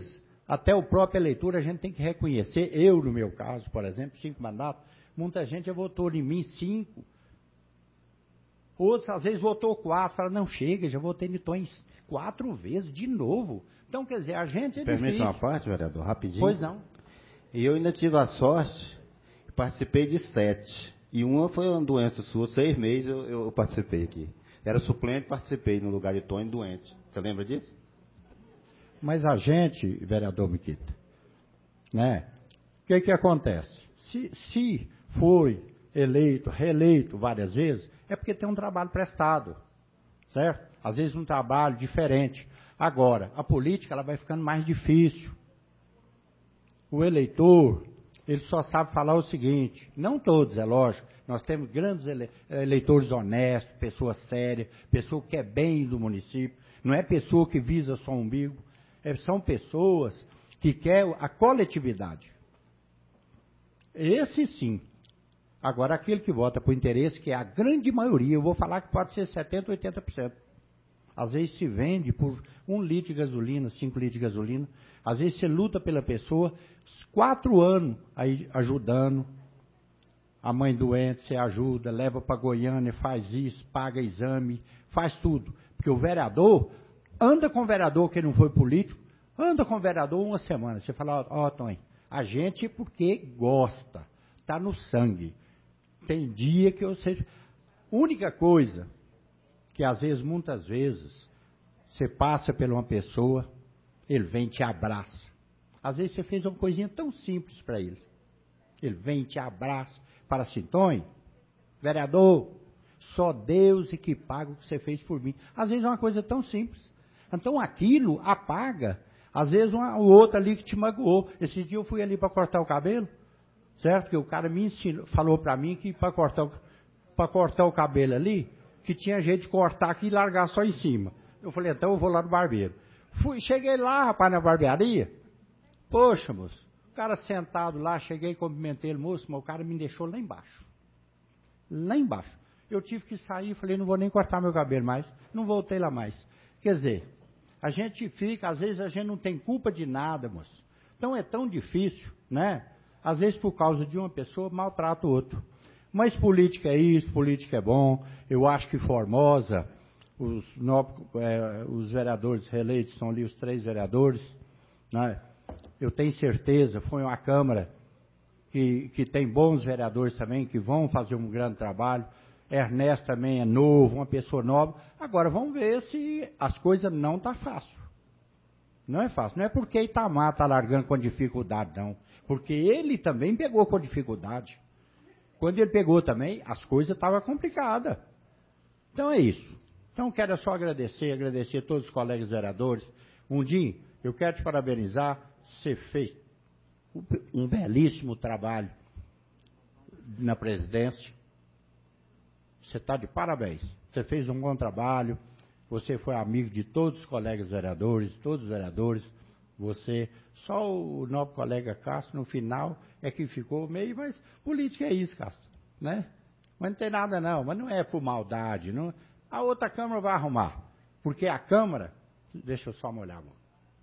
até o próprio eleitor, a gente tem que reconhecer, eu no meu caso, por exemplo, cinco mandatos, muita gente já votou em mim cinco, outros às vezes votou quatro, fala, não chega, já votei em Tom quatro vezes, de novo. Então, quer dizer, a gente é Permite difícil. uma parte, vereador, rapidinho? Pois não. E eu ainda tive a sorte, participei de sete, e uma foi uma doença sua, seis meses eu, eu participei aqui. Era suplente, participei no lugar de Tony doente. Você lembra disso? Mas a gente, vereador Miquita, né? O que que acontece? Se, se foi eleito, reeleito várias vezes, é porque tem um trabalho prestado, certo? Às vezes um trabalho diferente. Agora, a política ela vai ficando mais difícil. O eleitor, ele só sabe falar o seguinte, não todos, é lógico, nós temos grandes ele, eleitores honestos, pessoas sérias, pessoa que quer bem do município, não é pessoa que visa só o umbigo, é, são pessoas que querem a coletividade. Esse sim. Agora, aquele que vota por interesse, que é a grande maioria, eu vou falar que pode ser setenta por cento, oitenta por cento. Às vezes se vende por um litro de gasolina, cinco litros de gasolina. Às vezes você luta pela pessoa, quatro anos aí ajudando. A mãe doente, você ajuda, leva para Goiânia, faz isso, paga exame, faz tudo. Porque o vereador, anda com o vereador que não foi político, anda com o vereador uma semana. Você fala, ó, oh, Tony, a gente porque gosta, está no sangue. Tem dia que eu sei. Única coisa que às vezes, muitas vezes, você passa por uma pessoa, ele vem e te abraça. Às vezes você fez uma coisinha tão simples para ele. Ele vem e te abraça, fala assim, Tony, vereador, só Deus é que paga o que você fez por mim. Às vezes é uma coisa tão simples. Então aquilo apaga, às vezes uma, o outro ali que te magoou. Esse dia eu fui ali para cortar o cabelo, certo? Porque o cara me ensinou, falou para mim que para cortar, para cortar o cabelo ali, que tinha jeito de cortar aqui e largar só em cima. Eu falei, então eu vou lá no barbeiro. Fui, cheguei lá, rapaz, na barbearia. Poxa, moço, o cara sentado lá, cheguei, cumprimentei ele, moço, mas o cara me deixou lá embaixo. Lá embaixo. Eu tive que sair, falei, não vou nem cortar meu cabelo mais. Não voltei lá mais. Quer dizer, a gente fica, às vezes a gente não tem culpa de nada, moço. Então é tão difícil, né? Às vezes por causa de uma pessoa, maltrata o outro. Mas política é isso, política é bom. Eu acho que Formosa, os, no, é, os vereadores reeleitos, são ali os três vereadores, né? Eu tenho certeza, foi uma Câmara que, que tem bons vereadores também, que vão fazer um grande trabalho. Ernesto também é novo, uma pessoa nova. Agora vamos ver se as coisas não estão fácil. Não é fácil. Não é porque Itamar está largando com dificuldade, não. Porque ele também pegou com dificuldade. Quando ele pegou também, as coisas estavam complicadas. Então é isso. Então quero só agradecer, agradecer a todos os colegas vereadores. Um dia, eu quero te parabenizar, você fez um belíssimo trabalho na presidência. Você está de parabéns. Você fez um bom trabalho, você foi amigo de todos os colegas vereadores, todos os vereadores. Você, só o nosso colega Castro, no final, é que ficou meio, mas política é isso, Castro, né? Mas não tem nada não, mas não é por maldade, não. A outra Câmara vai arrumar, porque a Câmara, deixa eu só molhar a mão.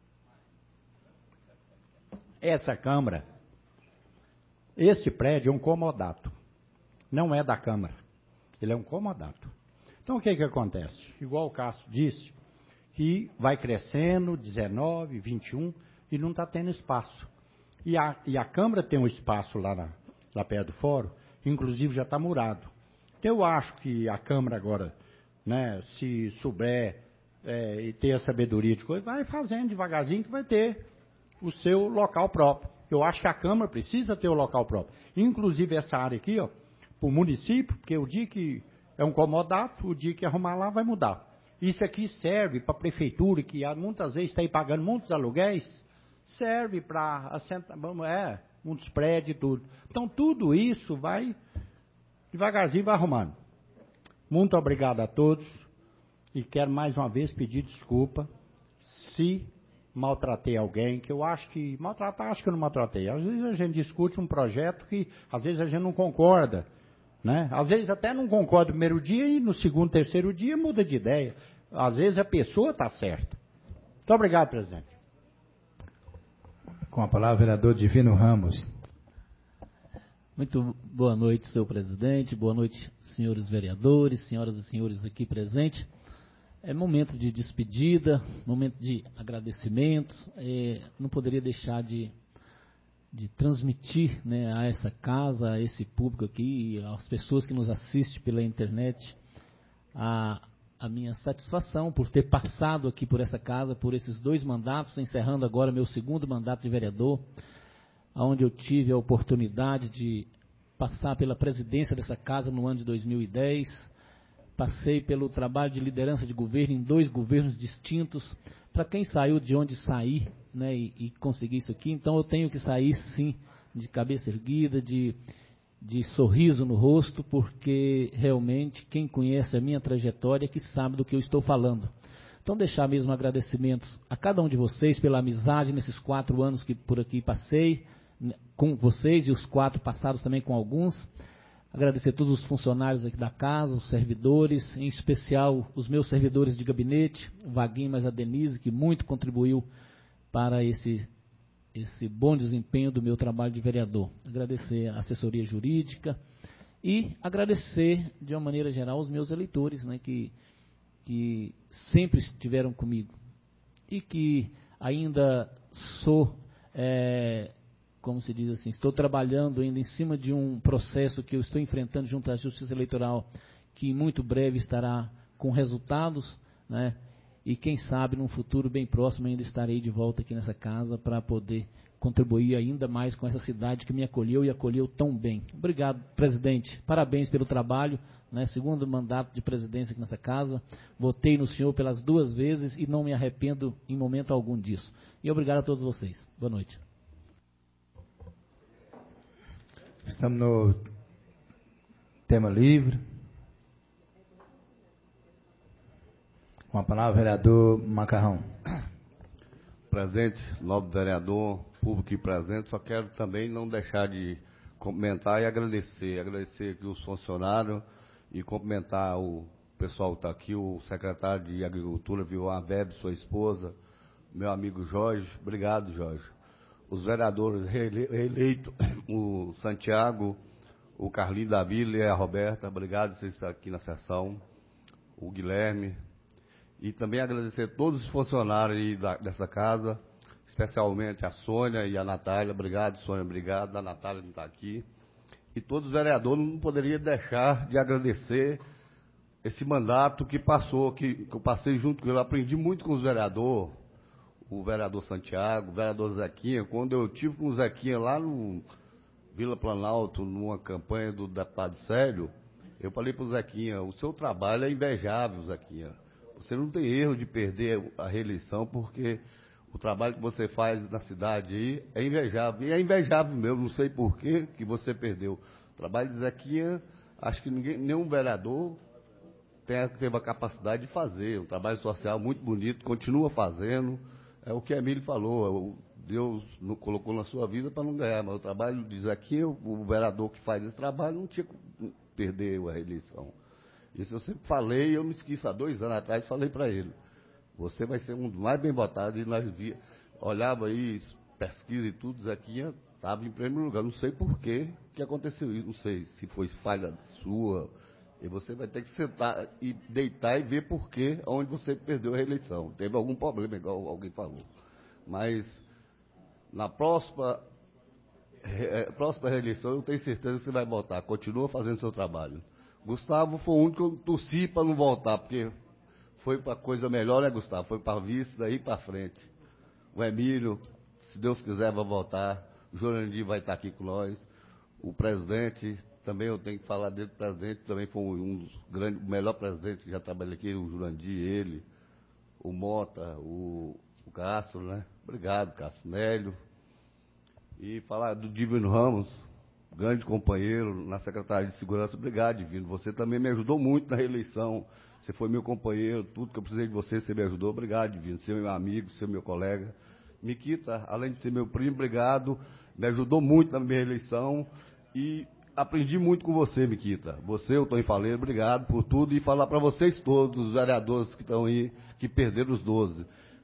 Essa Câmara, esse prédio é um comodato, não é da Câmara, ele é um comodato. Então o que que acontece? Igual o Castro disse, que vai crescendo, dezenove, vinte e um, e não está tendo espaço. E a, e a Câmara tem um espaço lá, na, lá perto do fórum, inclusive já está murado. Então eu acho que a Câmara agora, né, se souber é, e ter a sabedoria de coisa, vai fazendo devagarzinho que vai ter o seu local próprio. Eu acho que a Câmara precisa ter o local próprio. Inclusive essa área aqui, ó, para o município, porque o dia que é um comodato, o dia que arrumar lá vai mudar. Isso aqui serve para a prefeitura, que muitas vezes está aí pagando muitos aluguéis, serve para assentar, é, muitos prédios e tudo. Então, tudo isso vai, devagarzinho, vai arrumando. Muito obrigado a todos e quero mais uma vez pedir desculpa se maltratei alguém, que eu acho que, maltratar, acho que eu não maltratei. Às vezes a gente discute um projeto que, às vezes a gente não concorda, né? Às vezes até não concorda no primeiro dia e no segundo, terceiro dia muda de ideia. Às vezes a pessoa está certa. Muito obrigado, presidente. Com a palavra, vereador Divino Ramos. Muito boa noite, senhor presidente. Boa noite, senhores vereadores, senhoras e senhores aqui presentes. É momento de despedida, momento de agradecimentos. É, não poderia deixar de, de transmitir, né, a essa casa, a esse público aqui, às pessoas que nos assistem pela internet, a, a minha satisfação por ter passado aqui por essa casa, por esses dois mandatos, encerrando agora meu segundo mandato de vereador, onde eu tive a oportunidade de passar pela presidência dessa casa no ano de dois mil e dez, passei pelo trabalho de liderança de governo em dois governos distintos. Para quem saiu de onde sair, né, e, e conseguir isso aqui, então eu tenho que sair sim de cabeça erguida, de, de sorriso no rosto, porque realmente quem conhece a minha trajetória é que sabe do que eu estou falando. Então deixar mesmo agradecimentos a cada um de vocês pela amizade nesses quatro anos que por aqui passei, com vocês e os quatro passados também com alguns. Agradecer a todos os funcionários aqui da casa, os servidores, em especial os meus servidores de gabinete, o Vaguinho, mas a Denise, que muito contribuiu para esse, esse bom desempenho do meu trabalho de vereador. Agradecer a assessoria jurídica e agradecer, de uma maneira geral, os meus eleitores, né, que, que sempre estiveram comigo e que ainda sou... É, como se diz assim, estou trabalhando ainda em cima de um processo que eu estou enfrentando junto à Justiça Eleitoral, que muito breve estará com resultados, né? E quem sabe num futuro bem próximo ainda estarei de volta aqui nessa casa para poder contribuir ainda mais com essa cidade que me acolheu e acolheu tão bem. Obrigado, presidente. Parabéns pelo trabalho, né? Segundo mandato de presidência aqui nessa casa. Votei no senhor pelas duas vezes e não me arrependo em momento algum disso. E obrigado a todos vocês. Boa noite. Estamos no tema livre. Com a palavra, vereador Macarrão. Presente, nobre vereador, público aqui presente, só quero também não deixar de cumprimentar e agradecer. Agradecer aqui os funcionários e cumprimentar o pessoal que está aqui, o secretário de Agricultura, viu, a Bebe, sua esposa, meu amigo Jorge. Obrigado, Jorge. Os vereadores reeleitos, o Santiago, o Carlinho da Vila e a Roberta, obrigado por vocês estarem aqui na sessão, o Guilherme, e também agradecer a todos os funcionários da, dessa casa, especialmente a Sônia e a Natália, obrigado, Sônia, obrigado, a Natália não está aqui, e todos os vereadores, não poderia deixar de agradecer esse mandato que passou, que, que eu passei junto com ele, eu aprendi muito com os vereadores, o vereador Santiago, o vereador Zequinha. Quando eu tive com o Zequinha lá no Vila Planalto, numa campanha do deputado Célio, eu falei para o Zequinha, o seu trabalho é invejável, Zequinha. Você não tem erro de perder a reeleição, porque o trabalho que você faz na cidade aí é invejável. E é invejável mesmo, não sei por que que você perdeu. O trabalho de Zequinha, acho que ninguém, nenhum vereador tem, teve a capacidade de fazer. Um trabalho social muito bonito, continua fazendo. É o que a Emílio falou, Deus não colocou na sua vida para não ganhar, mas o trabalho diz aqui, o, o vereador que faz esse trabalho não tinha que perder a reeleição. Isso eu sempre falei, eu me esqueci há dois anos atrás, falei para ele, você vai ser um dos mais bem votados, e nós via, olhava aí, pesquisa e tudo, Zequinha estava em primeiro lugar, não sei por que que aconteceu isso, não sei se foi falha sua, e você vai ter que sentar e deitar e ver por que, onde você perdeu a reeleição. Teve algum problema, igual alguém falou. Mas, na próxima, é, próxima reeleição, eu tenho certeza que você vai voltar. Continua fazendo seu trabalho. Gustavo foi o único que eu torci para não voltar, porque foi para coisa melhor, né, Gustavo? Foi para vice, daí para frente. O Emílio, se Deus quiser, vai voltar. O Jurandir vai estar aqui com nós. O presidente... Também eu tenho que falar dele, o presidente também foi um dos grandes, o melhor presidente que já trabalhou aqui, o Jurandir, ele, o Mota, o, o Castro, né? Obrigado, Castro Nélio. E falar do Divino Ramos, grande companheiro na Secretaria de Segurança. Obrigado, Divino. Você também me ajudou muito na reeleição. Você foi meu companheiro, tudo que eu precisei de você, você me ajudou. Obrigado, Divino. Você é meu amigo, você é meu colega. Miquita, além de ser meu primo, obrigado. Me ajudou muito na minha reeleição. E aprendi muito com você, Miquita. Você, o Tony Faleiro, obrigado por tudo. E falar para vocês todos, os vereadores que estão aí, que perderam os doze.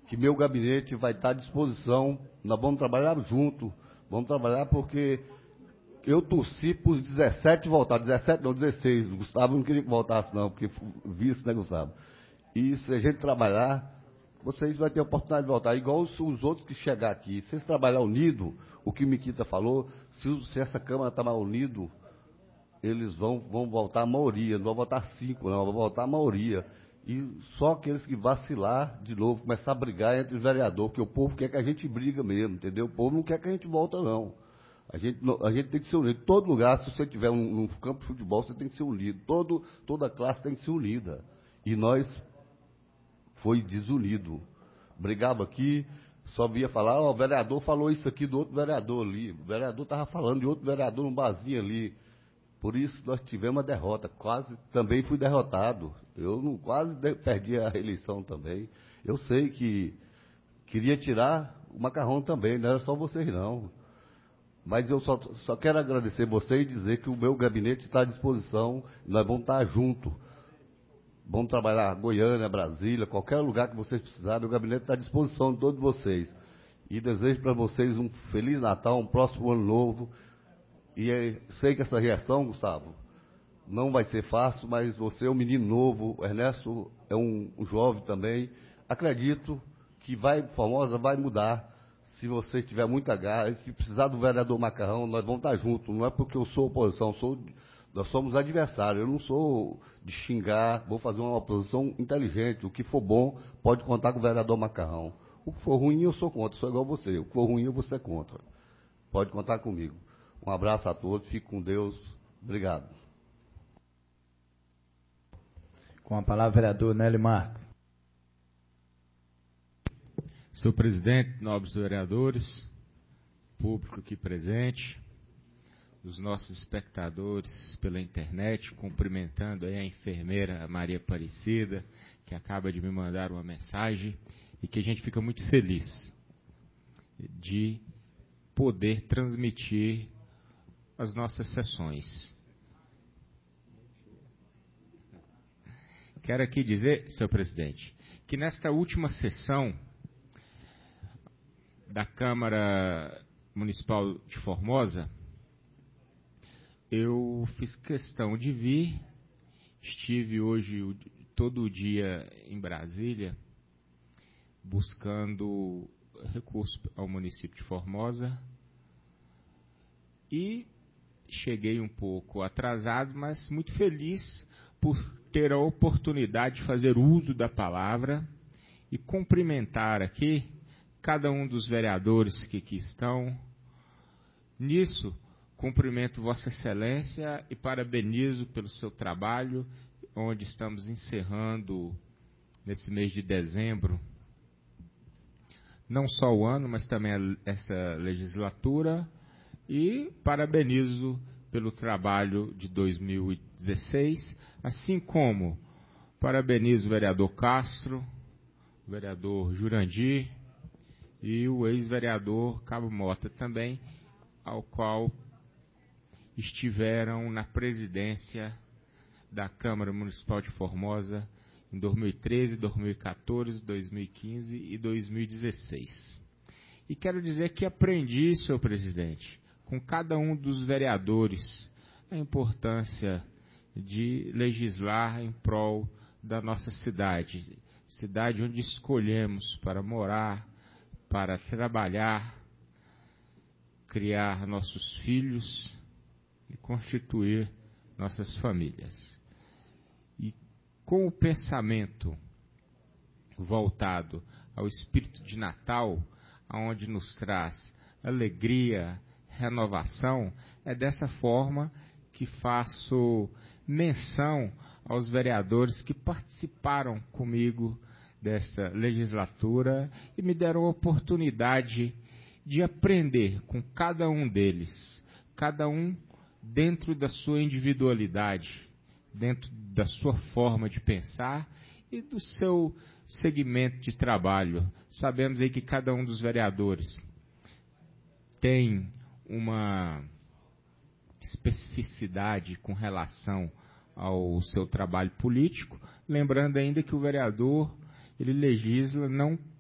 que meu gabinete vai estar à disposição, nós vamos trabalhar junto, vamos trabalhar porque eu torci para os dezessete voltar, dezessete não, dezesseis, o Gustavo não queria que voltasse não, porque vice, né, Gustavo? E se a gente trabalhar, vocês vão ter a oportunidade de voltar, igual os, os outros que chegar aqui. Se vocês trabalhar unido, o que o Miquita falou, se, se essa Câmara está mais unido, eles vão, vão voltar a maioria, não vão votar cinco, não, vão votar a maioria. E só aqueles que vacilar de novo, começar a brigar entre os vereadores, porque o povo quer que a gente briga mesmo, entendeu? O povo não quer que a gente volta, não. A gente, a gente tem que ser unido. Todo lugar, se você tiver um, um campo de futebol, você tem que ser unido. Todo, toda classe tem que ser unida. E nós foi desunido. Brigava aqui, só via falar, ó, oh, o vereador falou isso aqui do outro vereador ali. O vereador estava falando de outro vereador num barzinho ali. Por isso nós tivemos a derrota. Quase também fui derrotado. Eu não, quase de, perdi a eleição também. Eu sei que queria tirar o Macarrão também, não era só vocês não. Mas eu só, só quero agradecer você e dizer que o meu gabinete está à disposição, nós vamos estar juntos. Vamos trabalhar Goiânia, Brasília, qualquer lugar que vocês precisarem, o gabinete está à disposição de todos vocês. E desejo para vocês um Feliz Natal, um próximo Ano Novo. E é, sei que essa reação, Gustavo, não vai ser fácil, mas você é um menino novo, o Ernesto é um, um jovem também. Acredito que vai, Formosa vai mudar. Se você tiver muita garra, se precisar do vereador Macarrão, nós vamos estar juntos. Não é porque eu sou oposição, sou, nós somos adversários. Eu não sou de xingar, vou fazer uma oposição inteligente. O que for bom, pode contar com o vereador Macarrão. O que for ruim, eu sou contra, sou igual você. O que for ruim, eu vou ser contra. Pode contar comigo. Um abraço a todos, fique com Deus. Obrigado. Com a palavra, vereador Nélio Marques. Senhor presidente, nobres vereadores, público aqui presente, os nossos espectadores pela internet, cumprimentando aí a enfermeira Maria Aparecida, que acaba de me mandar uma mensagem, e que a gente fica muito feliz de poder transmitir as nossas sessões. Quero aqui dizer, senhor presidente, que nesta última sessão da Câmara Municipal de Formosa, eu fiz questão de vir, estive hoje todo o dia em Brasília, buscando recursos ao município de Formosa, e cheguei um pouco atrasado, mas muito feliz por ter a oportunidade de fazer uso da palavra e cumprimentar aqui cada um dos vereadores que aqui estão. Nisso, cumprimento Vossa Excelência e parabenizo pelo seu trabalho, onde estamos encerrando, nesse mês de dezembro, não só o ano, mas também a, essa legislatura, e parabenizo pelo trabalho de dois mil e dezesseis, assim como parabenizo o vereador Castro, o vereador Jurandir, e o ex-vereador Cabo Mota também, ao qual estiveram na presidência da Câmara Municipal de Formosa em dois mil e treze, dois mil e quatorze, dois mil e quinze e dois mil e dezesseis. E quero dizer que aprendi, senhor presidente, com cada um dos vereadores, a importância de legislar em prol da nossa cidade, cidade onde escolhemos para morar, para trabalhar, criar nossos filhos e constituir nossas famílias. E com o pensamento voltado ao espírito de Natal, aonde nos traz alegria, renovação, é dessa forma que faço menção aos vereadores que participaram comigo dessa legislatura e me deram a oportunidade de aprender com cada um deles, cada um dentro da sua individualidade, dentro da sua forma de pensar e do seu segmento de trabalho. Sabemos aí que cada um dos vereadores tem uma especificidade com relação ao seu trabalho político, lembrando ainda que o vereador ele legisla não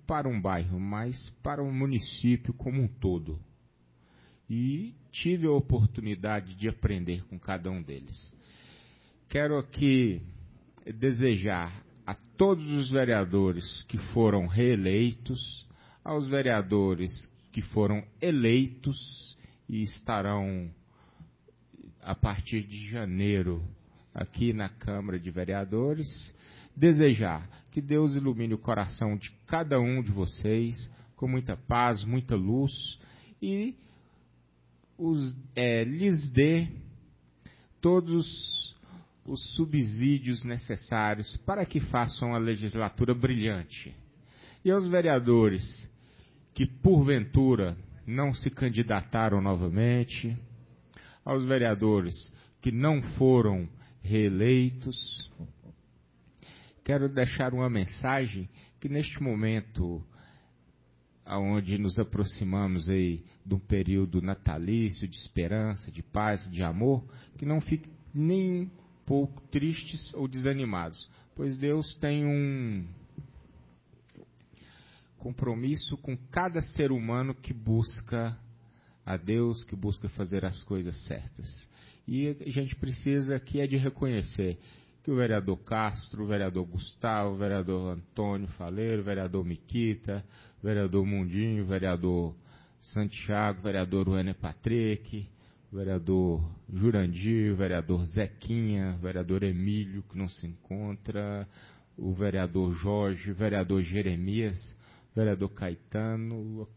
para um bairro, mas para um município como um todo. E tive a oportunidade de aprender com cada um deles. Quero aqui desejar a todos os vereadores que foram reeleitos, aos vereadores que foram eleitos e estarão a partir de janeiro aqui na Câmara de Vereadores, desejar que Deus ilumine o coração de cada um de vocês com muita paz, muita luz e os, é, lhes dê todos os subsídios necessários para que façam a legislatura brilhante. E aos vereadores que, porventura, não se candidataram novamente, aos vereadores que não foram reeleitos, quero deixar uma mensagem que neste momento, onde nos aproximamos aí de um período natalício, de esperança, de paz, de amor, que não fiquem nem um pouco tristes ou desanimados, pois Deus tem um compromisso com cada ser humano que busca a Deus, que busca fazer as coisas certas. E a gente precisa aqui é de reconhecer que o vereador Castro, o vereador Gustavo, o vereador Antônio Faleiro, o vereador Miquita, o vereador Mundinho, o vereador Santiago, o vereador Wêner Patrick, o vereador Jurandir, o vereador Zequinha, o vereador Emílio, que não se encontra, o vereador Jorge, o vereador Jeremias, o vereador Caetano,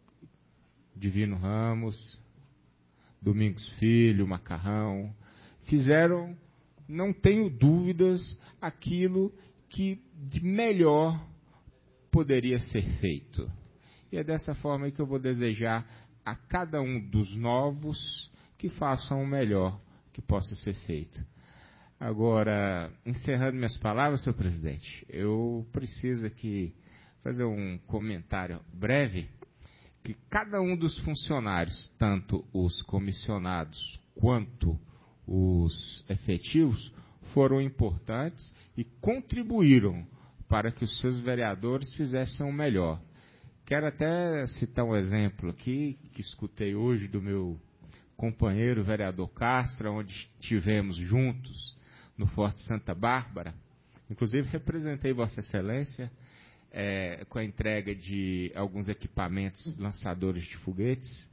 Divino Ramos, Domingos Filho, Macarrão, fizeram, não tenho dúvidas, aquilo que de melhor poderia ser feito. E é dessa forma que eu vou desejar a cada um dos novos que façam o melhor que possa ser feito. Agora, encerrando minhas palavras, senhor presidente, eu preciso aqui fazer um comentário breve, que cada um dos funcionários, tanto os comissionados quanto os efetivos, foram importantes e contribuíram para que os seus vereadores fizessem o melhor. Quero até citar um exemplo aqui, que escutei hoje do meu companheiro vereador Castro, onde estivemos juntos no Forte Santa Bárbara. Inclusive representei Vossa Excelência é, com a entrega de alguns equipamentos lançadores de foguetes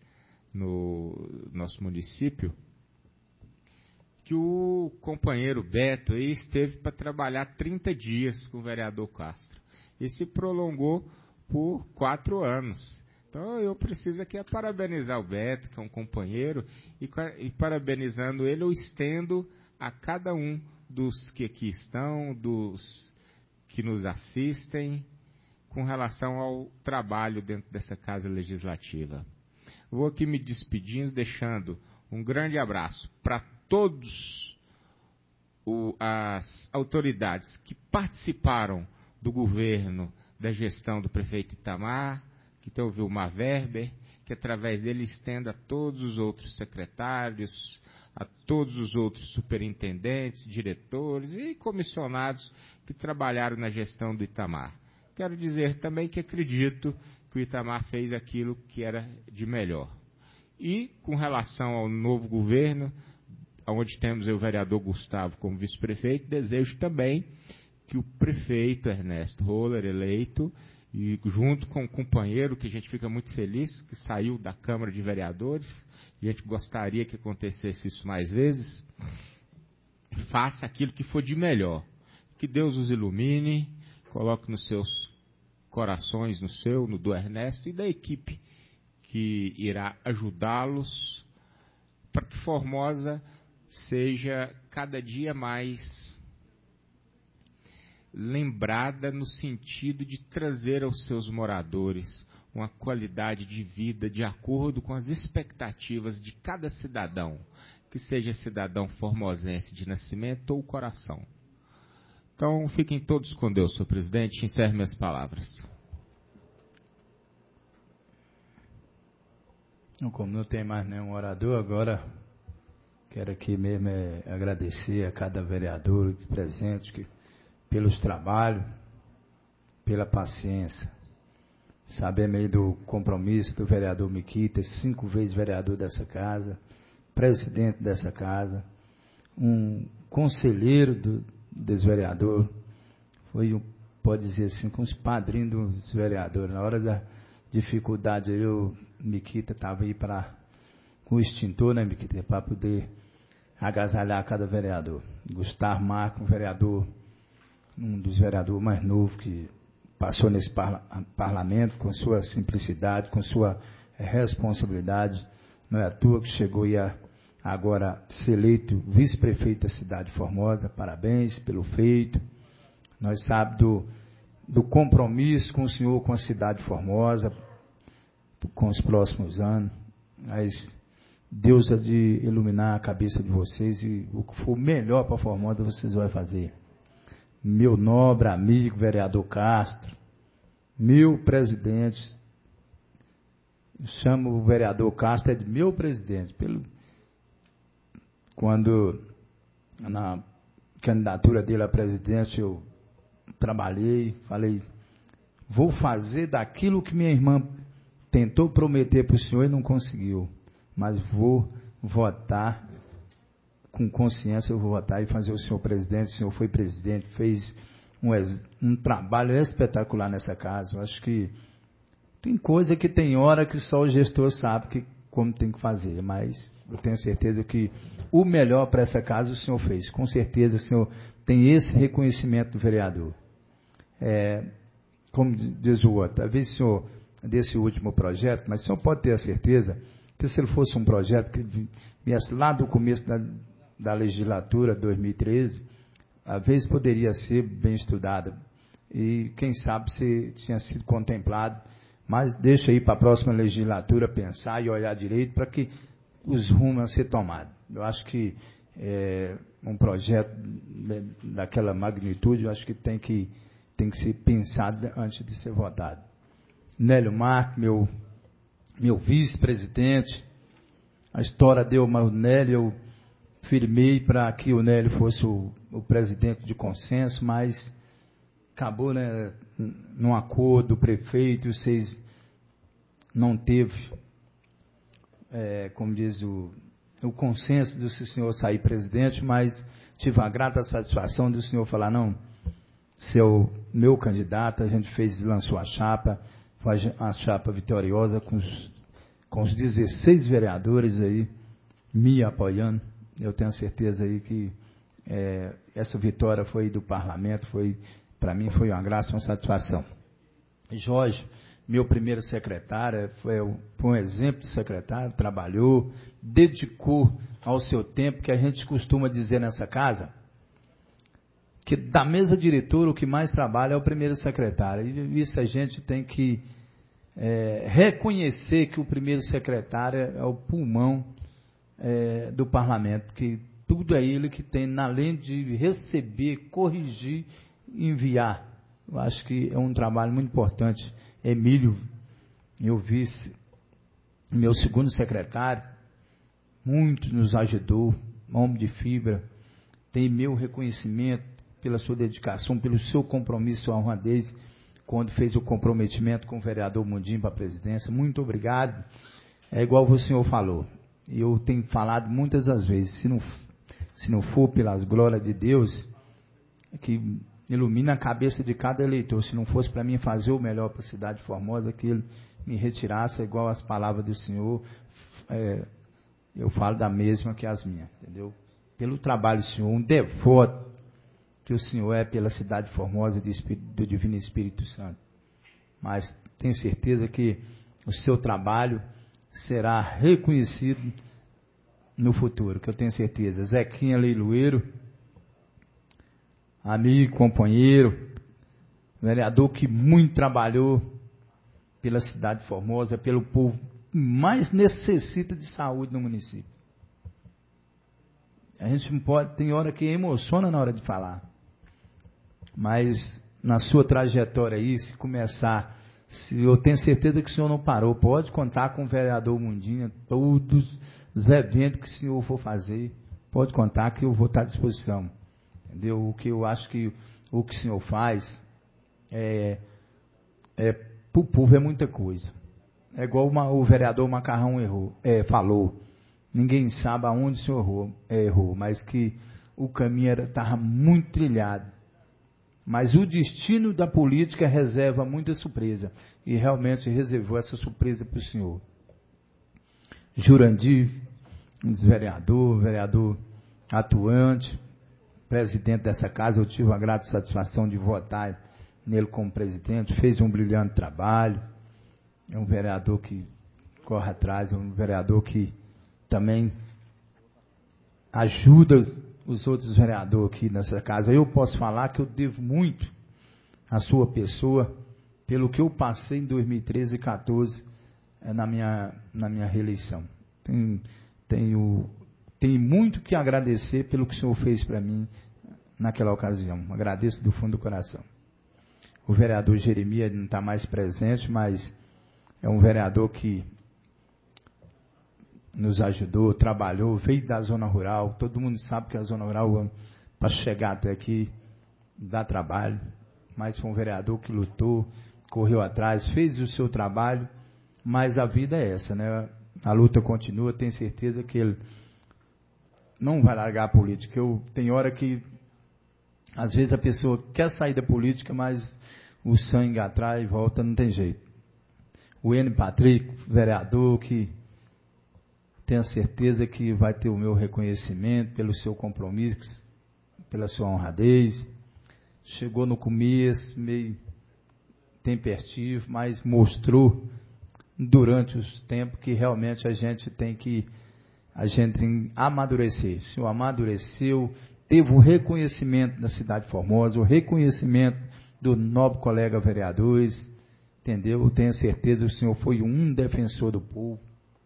no nosso município, que o companheiro Beto aí esteve para trabalhar trinta dias com o vereador Castro. E se prolongou por quatro anos. Então eu preciso aqui parabenizar o Beto, que é um companheiro, e, e parabenizando ele, eu estendo a cada um dos que aqui estão, dos que nos assistem, com relação ao trabalho dentro dessa Casa Legislativa. Vou aqui me despedindo, deixando um grande abraço para todos o, as autoridades que participaram do governo, da gestão do prefeito Itamar, que tem o Vilmar Werber, que através dele estenda a todos os outros secretários, a todos os outros superintendentes, diretores e comissionados que trabalharam na gestão do Itamar. Quero dizer também que acredito que o Itamar fez aquilo que era de melhor. E, com relação ao novo governo, onde temos o vereador Gustavo como vice-prefeito, desejo também que o prefeito Ernesto Roller, eleito, e junto com o companheiro, que a gente fica muito feliz, que saiu da Câmara de Vereadores, e a gente gostaria que acontecesse isso mais vezes, faça aquilo que for de melhor. Que Deus os ilumine, coloque nos seus corações, no seu, no do Ernesto e da equipe que irá ajudá-los, para que Formosa seja cada dia mais lembrada no sentido de trazer aos seus moradores uma qualidade de vida de acordo com as expectativas de cada cidadão, que seja cidadão formosense de nascimento ou coração. Então, fiquem todos com Deus, senhor presidente. Encerro minhas palavras. Como não tem mais nenhum orador, agora quero aqui mesmo é, agradecer a cada vereador presente que, pelos trabalhos, pela paciência. Sabemos aí do compromisso do vereador Miquita, cinco vezes vereador dessa casa, presidente dessa casa, um conselheiro do, desse vereador, foi, um, pode dizer assim, com os padrinhos dos vereadores. Na hora da dificuldade aí, o Miquita estava aí para, com o extintor, né, Miquita, para poder agasalhar cada vereador. Gustavo Marco, um vereador, um dos vereadores mais novos que passou nesse parla parlamento, com sua simplicidade, com sua responsabilidade. Não é à toa que chegou e a, agora ser eleito vice-prefeito da cidade de Formosa. Parabéns pelo feito. Nós sabemos do, do compromisso com o senhor, com a cidade de Formosa, com os próximos anos. Mas Deus há de iluminar a cabeça de vocês e o que for melhor para Formosa vocês vão fazer. Meu nobre amigo vereador Castro, meu presidente, chamo o vereador Castro é de meu presidente, pelo, quando na candidatura dele a presidente eu trabalhei, falei, vou fazer daquilo que minha irmã tentou prometer para o senhor e não conseguiu, mas vou votar com consciência, eu vou votar e fazer o senhor presidente. O senhor foi presidente, fez um, um trabalho espetacular nessa casa. Eu acho que tem coisa que tem hora que só o gestor sabe que, como tem que fazer, mas eu tenho certeza que o melhor para essa casa o senhor fez. Com certeza o senhor tem esse reconhecimento do vereador. É, como diz o outro, talvez o senhor, desse último projeto, mas o senhor pode ter a certeza que se ele fosse um projeto que viesse lá do começo da da legislatura dois mil e treze, às vezes poderia ser bem estudada e quem sabe se tinha sido contemplado, mas deixa aí para a próxima legislatura pensar e olhar direito para que os rumos a ser tomados. Eu acho que é, um projeto daquela magnitude, eu acho que tem que, tem que ser pensado antes de ser votado. Nélio Marques, meu, meu vice-presidente, a história deu o Nélio, eu firmei para que o Nélio fosse o, o presidente de consenso, mas acabou, né, num acordo do prefeito, vocês não teve, é, como diz o, o consenso do senhor sair presidente, mas tive a grata satisfação do senhor falar, não, seu meu candidato, a gente fez, lançou a chapa, foi a chapa vitoriosa com os, com os dezesseis vereadores aí me apoiando. Eu tenho certeza aí que é, essa vitória foi do parlamento, foi, para mim foi uma graça, uma satisfação. Jorge, meu primeiro secretário, foi, foi um exemplo de secretário, trabalhou, dedicou ao seu tempo, que a gente costuma dizer nessa casa, que da mesa diretora o que mais trabalha é o primeiro secretário. E isso a gente tem que é, reconhecer que o primeiro secretário é o pulmão É, do parlamento, que tudo é ele que tem, além de receber, corrigir, enviar. Eu acho que é um trabalho muito importante. Emílio, meu vice, meu segundo secretário, muito nos ajudou, homem de fibra, tem meu reconhecimento pela sua dedicação, pelo seu compromisso, sua honradez, quando fez o comprometimento com o vereador Mundinho para a presidência. Muito obrigado. É igual o senhor falou. Eu tenho falado muitas das vezes, se não, se não for pelas glórias de Deus, que ilumina a cabeça de cada eleitor, se não fosse para mim fazer o melhor para a cidade de Formosa, que ele me retirasse, igual as palavras do senhor, é, eu falo da mesma que as minhas, entendeu? Pelo trabalho do senhor, um devoto que o senhor é pela cidade de Formosa e do Divino Espírito Santo. Mas tenho certeza que o seu trabalho será reconhecido no futuro, que eu tenho certeza. Zequinha Leiloeiro, amigo, companheiro, vereador que muito trabalhou pela cidade de Formosa, pelo povo que mais necessita de saúde no município. A gente não pode, tem hora que emociona na hora de falar, mas na sua trajetória aí, se começar, se eu tenho certeza que o senhor não parou, pode contar com o vereador Mundinho, todos os eventos que o senhor for fazer, pode contar que eu vou estar à disposição, entendeu? O que eu acho que o que o senhor faz é, é para o povo é muita coisa. É igual uma, o vereador Macarrão errou, é, falou. Ninguém sabe aonde o senhor errou, é, errou, mas que o caminho estava muito trilhado. Mas o destino da política reserva muita surpresa. E realmente reservou essa surpresa para o senhor. Jurandir, um vereador, vereador atuante, presidente dessa casa, eu tive a grata satisfação de votar nele como presidente, fez um brilhante trabalho. É um vereador que corre atrás, é um vereador que também ajuda os outros vereadores aqui nessa casa. Eu posso falar que eu devo muito à sua pessoa, pelo que eu passei em dois mil e treze e dois mil e quatorze na minha, na minha reeleição. Tenho, tenho, tenho muito que agradecer pelo que o senhor fez para mim naquela ocasião. Agradeço do fundo do coração. O vereador Jeremias não está mais presente, mas é um vereador que nos ajudou, trabalhou, veio da zona rural. Todo mundo sabe que a zona rural, para chegar até aqui, dá trabalho. Mas foi um vereador que lutou, correu atrás, fez o seu trabalho. Mas a vida é essa, né? A luta continua, tenho certeza que ele não vai largar a política. Eu, tem hora que, às vezes, a pessoa quer sair da política, mas o sangue atrai e volta, não tem jeito. O N. Patrick, vereador, que tenho certeza que vai ter o meu reconhecimento pelo seu compromisso, pela sua honradez. Chegou no começo, meio tempestivo, mas mostrou durante os tempos que realmente a gente tem que a gente tem que amadurecer. O senhor amadureceu, teve o reconhecimento da cidade de Formosa, o reconhecimento do nobre colega vereadores, entendeu? Eu tenho certeza que o senhor foi um defensor do povo.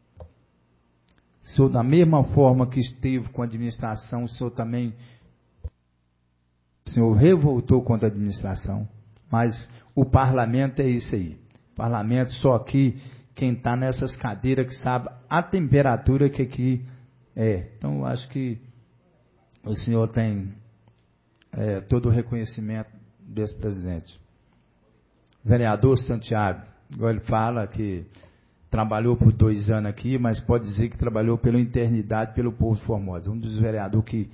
O senhor, da mesma forma que esteve com a administração, o senhor também, o senhor revoltou contra a administração, mas o parlamento é isso aí. O parlamento, só aqui, quem está nessas cadeiras que sabe a temperatura que aqui é. Então, eu acho que o senhor tem é, todo o reconhecimento desse presidente. Vereador Santiago, igual ele fala que trabalhou por dois anos aqui, mas pode dizer que trabalhou pela eternidade, pelo povo de Formosa. Um dos vereadores que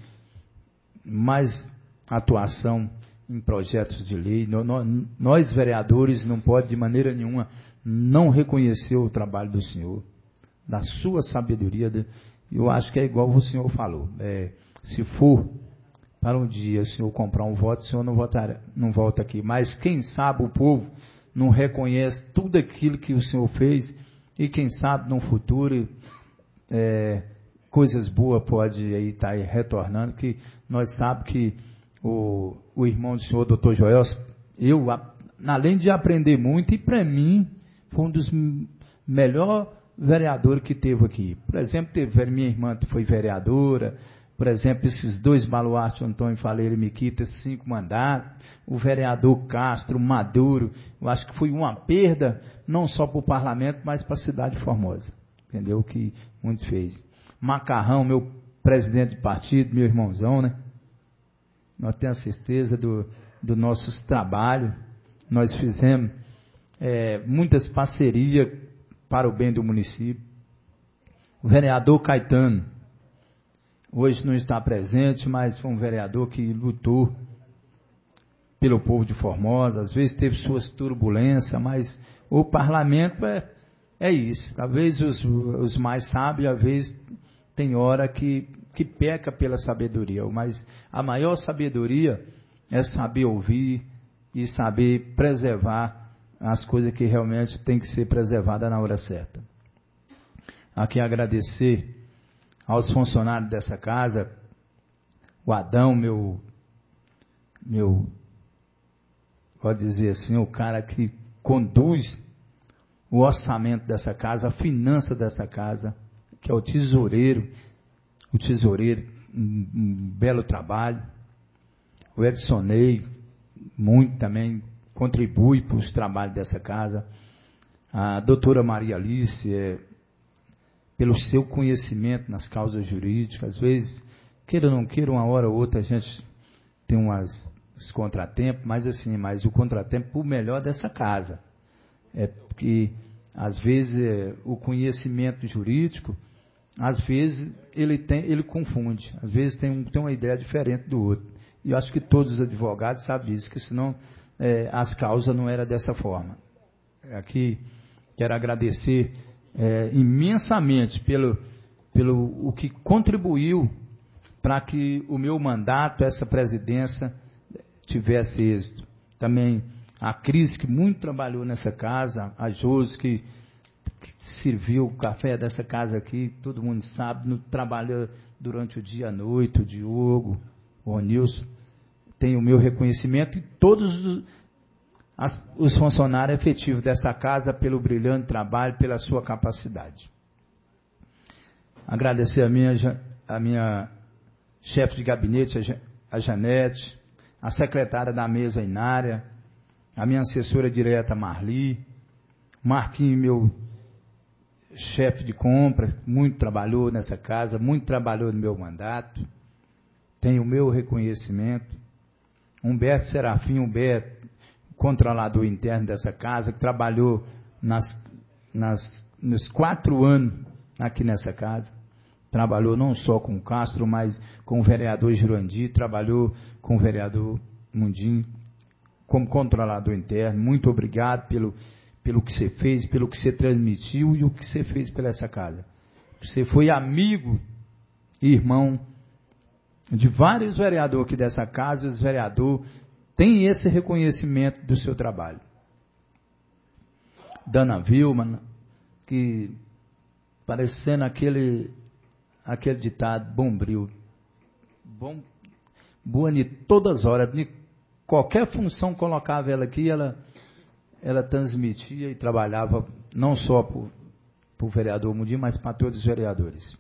mais atuação em projetos de lei. Nós, nós vereadores, não pode de maneira nenhuma não reconhecer o trabalho do senhor, da sua sabedoria. Eu acho que é igual o senhor falou. É, se for para um dia o senhor comprar um voto, o senhor não, votar, não volta aqui. Mas quem sabe o povo não reconhece tudo aquilo que o senhor fez. E quem sabe no futuro é, coisas boas pode aí estar aí retornando, que nós sabemos que o, o irmão do senhor, doutor Joel, eu, além de aprender muito, e para mim foi um dos melhores vereadores que teve aqui. Por exemplo, teve, minha irmã foi vereadora, por exemplo, esses dois baluartes, Antônio Faleiro e Miquita, cinco mandatos, o vereador Castro, Maduro, eu acho que foi uma perda, não só para o parlamento, mas para a cidade de Formosa, entendeu? O que muitos fez. Macarrão, meu presidente de partido, meu irmãozão, né? Nós temos a certeza do, do nossos trabalhos, nós fizemos é, muitas parcerias para o bem do município. O vereador Caetano, hoje não está presente, mas foi um vereador que lutou pelo povo de Formosa, às vezes teve suas turbulências, mas o parlamento é, é isso. Talvez os, os mais sábios, às vezes, tem hora que, que peca pela sabedoria, mas a maior sabedoria é saber ouvir e saber preservar as coisas que realmente tem que ser preservadas na hora certa. Aqui agradecer aos funcionários dessa casa, o Adão, meu, meu, pode dizer assim, o cara que conduz o orçamento dessa casa, a finança dessa casa, que é o tesoureiro, o tesoureiro, um, um belo trabalho. O Edson Ney, muito também, contribui para os trabalhos dessa casa. A doutora Maria Alice, é, pelo seu conhecimento nas causas jurídicas, às vezes, queira ou não queira, uma hora ou outra a gente tem umas, uns contratempos, mas assim, mas o contratempo o melhor dessa casa. É porque, às vezes, é, o conhecimento jurídico, às vezes, ele, tem, ele confunde. Às vezes, tem, um, tem uma ideia diferente do outro. E eu acho que todos os advogados sabem disso, que senão é, as causas não eram dessa forma. Aqui, quero agradecer é, imensamente pelo, pelo o que contribuiu para que o meu mandato, essa presidência, tivesse êxito. Também a Cris, que muito trabalhou nessa casa, a Josi, que, que serviu o café dessa casa aqui, todo mundo sabe, no, trabalhou durante o dia à noite, o Diogo, o Nilson, tem o meu reconhecimento e todos os, as, os funcionários efetivos dessa casa pelo brilhante trabalho, pela sua capacidade. Agradecer a minha, a minha chefe de gabinete, a Janete, a secretária da mesa, Inária, a minha assessora direta, Marli, Marquinhos, meu chefe de compras, muito trabalhou nessa casa, muito trabalhou no meu mandato, tem o meu reconhecimento. Humberto Serafim, Humberto, controlador interno dessa casa, que trabalhou nas, nas, nos quatro anos aqui nessa casa, trabalhou não só com o Castro, mas com o vereador Jurandir, trabalhou com o vereador Mundinho, como controlador interno. Muito obrigado pelo, pelo que você fez, pelo que você transmitiu e o que você fez pela essa casa. Você foi amigo e irmão de vários vereadores aqui dessa casa, e os vereadores têm esse reconhecimento do seu trabalho. Dana Vilma, que parecendo aquele, aquele ditado, bombril, bom, boa de todas as horas, de qualquer função colocava ela aqui, ela, ela transmitia e trabalhava não só para o vereador Mundim, mas para todos os vereadores.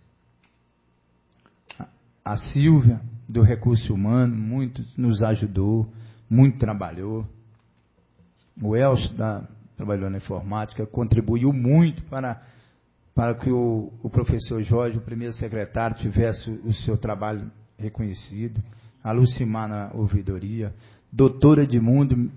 A Silvia, do Recurso Humano, muito nos ajudou, muito trabalhou. O Elcio, da, trabalhou na informática, contribuiu muito para, para que o, o professor Jorge, o primeiro secretário, tivesse o seu trabalho reconhecido. A Lucimar na ouvidoria. Doutor Edmundo,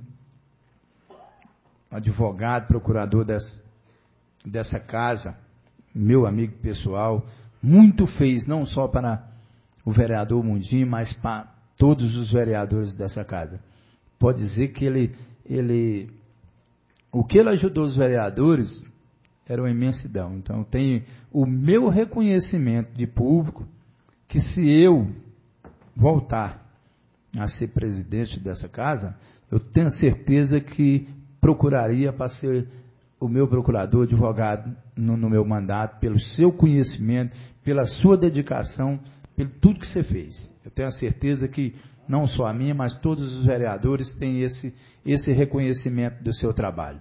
advogado, procurador dessa, dessa casa, meu amigo pessoal, muito fez, não só para o vereador Mundim, mas para todos os vereadores dessa casa. Pode dizer que ele, ele o que ele ajudou os vereadores era uma imensidão. Então, tem o meu reconhecimento de público, que se eu voltar a ser presidente dessa casa, eu tenho certeza que procuraria para ser o meu procurador, advogado no, no meu mandato, pelo seu conhecimento, pela sua dedicação, pelo tudo que você fez. Eu tenho a certeza que não só a minha, mas todos os vereadores têm esse, esse reconhecimento do seu trabalho.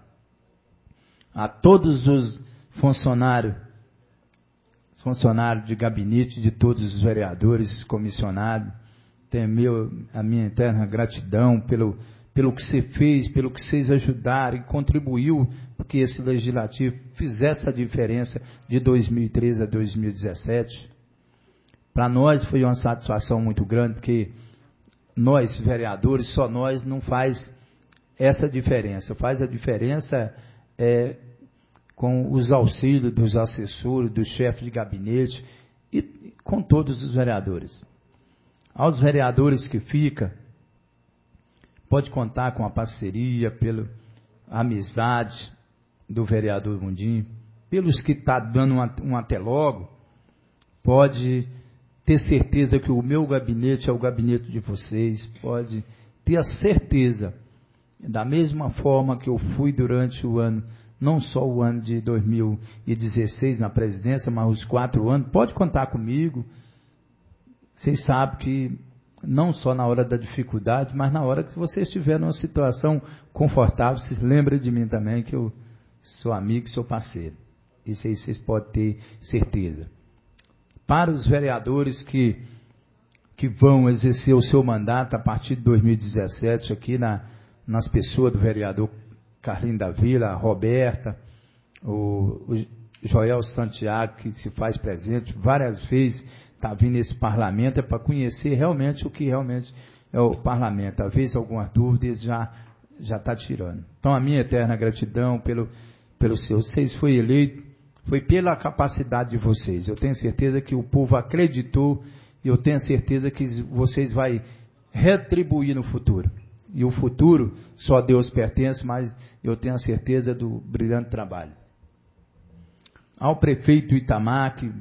A todos os funcionários, funcionários de gabinete de todos os vereadores, comissionados, tenho meu, a minha eterna gratidão pelo, pelo que você fez, pelo que vocês ajudaram e contribuiu para que esse legislativo fizesse a diferença de dois mil e treze a dois mil e dezessete. Para nós foi uma satisfação muito grande, porque nós, vereadores, só nós não faz essa diferença. Faz a diferença é, com os auxílios dos assessores, do chefe de gabinete e com todos os vereadores. Aos vereadores que ficam, pode contar com a parceria, pela amizade do vereador Mundim, pelos que está dando um, um até logo, pode ter certeza que o meu gabinete é o gabinete de vocês, pode ter a certeza, da mesma forma que eu fui durante o ano, não só o ano de dois mil e dezesseis na presidência, mas os quatro anos, pode contar comigo. Vocês sabem que não só na hora da dificuldade, mas na hora que você estiver numa situação confortável, se lembrem de mim também, que eu sou amigo e sou parceiro. Isso aí vocês podem ter certeza. Para os vereadores que, que vão exercer o seu mandato a partir de dois mil e dezessete, aqui na, nas pessoas do vereador Carlinhos da Vila, a Roberta, o, o Joel Santiago, que se faz presente várias vezes, está vindo nesse parlamento, é para conhecer realmente o que realmente é o parlamento. Às vezes algumas dúvidas já, já está tirando. Então, a minha eterna gratidão pelo, pelo seu. Vocês foi eleito, foi pela capacidade de vocês. Eu tenho certeza que o povo acreditou e eu tenho certeza que vocês vão retribuir no futuro. E o futuro só Deus pertence, mas eu tenho a certeza do brilhante trabalho. Ao prefeito Itamar, que,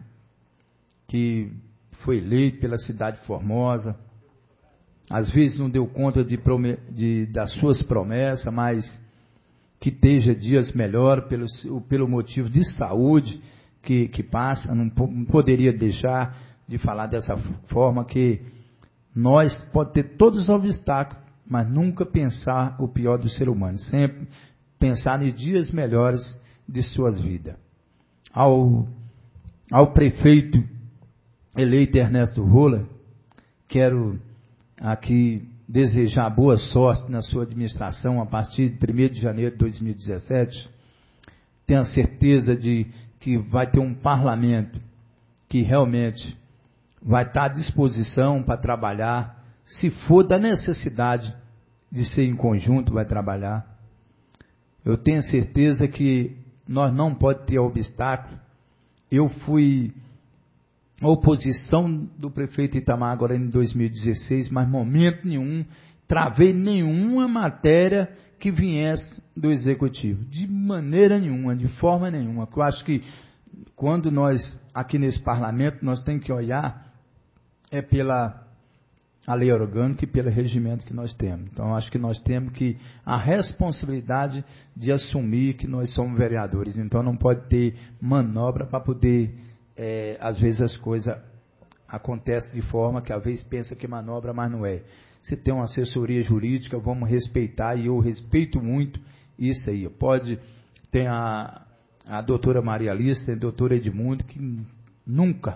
que foi eleito pela cidade de Formosa, às vezes não deu conta de, de, das suas promessas, mas que esteja dias melhor pelo, pelo motivo de saúde que, que passa, não, não poderia deixar de falar dessa forma, que nós pode ter todos os obstáculos, mas nunca pensar o pior do ser humano, sempre pensar em dias melhores de suas vidas. Ao, ao prefeito eleito Ernesto Rola, quero aqui desejar boa sorte na sua administração a partir de primeiro de janeiro de dois mil e dezessete. Tenho a certeza de que vai ter um parlamento que realmente vai estar à disposição para trabalhar, se for da necessidade de ser em conjunto, vai trabalhar. Eu tenho certeza que nós não podemos ter obstáculo. Eu fui a oposição do prefeito Itamar agora em dois mil e dezesseis, mas momento nenhum travei nenhuma matéria que viesse do executivo, de maneira nenhuma, de forma nenhuma. Eu acho que quando nós aqui nesse parlamento nós temos que olhar é pela a lei orgânica e pelo regimento que nós temos. Então acho que nós temos que a responsabilidade de assumir que nós somos vereadores. Então não pode ter manobra para poder É, às vezes as coisas acontecem de forma que às vezes pensa que manobra, mas não é. Se tem uma assessoria jurídica, vamos respeitar, e eu respeito muito isso aí. Pode, tem a, a doutora Maria Alice, tem a doutora Edmundo, que nunca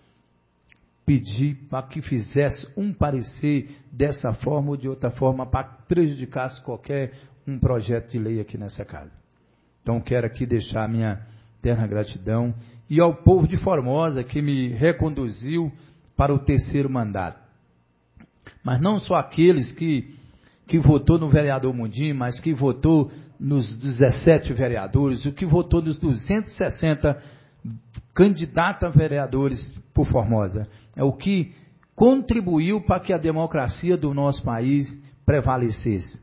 pedi para que fizesse um parecer dessa forma ou de outra forma para prejudicasse qualquer um projeto de lei aqui nessa casa. Então quero aqui deixar a minha eterna gratidão e ao povo de Formosa que me reconduziu para o terceiro mandato. Mas não só aqueles que, que votou no vereador Mundim, mas que votou nos dezessete vereadores, o que votou nos duzentos e sessenta candidatos a vereadores por Formosa. É o que contribuiu para que a democracia do nosso país prevalecesse.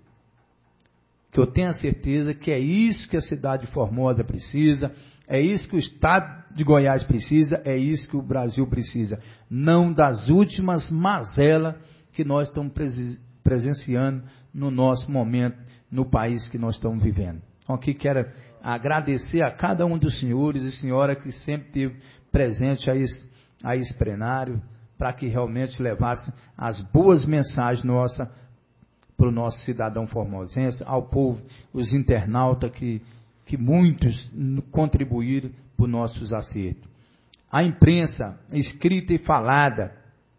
Que eu tenho a certeza que é isso que a cidade de Formosa precisa, é isso que o estado de Goiás precisa, é isso que o Brasil precisa. Não das últimas mazelas que nós estamos presenciando no nosso momento, no país que nós estamos vivendo. Então aqui quero agradecer a cada um dos senhores e senhora que sempre esteve presente a esse, a esse plenário, para que realmente levasse as boas mensagens nossas para o nosso cidadão formosense, ao povo, os internautas que que muitos contribuíram para os nossos acertos. A imprensa, escrita e falada,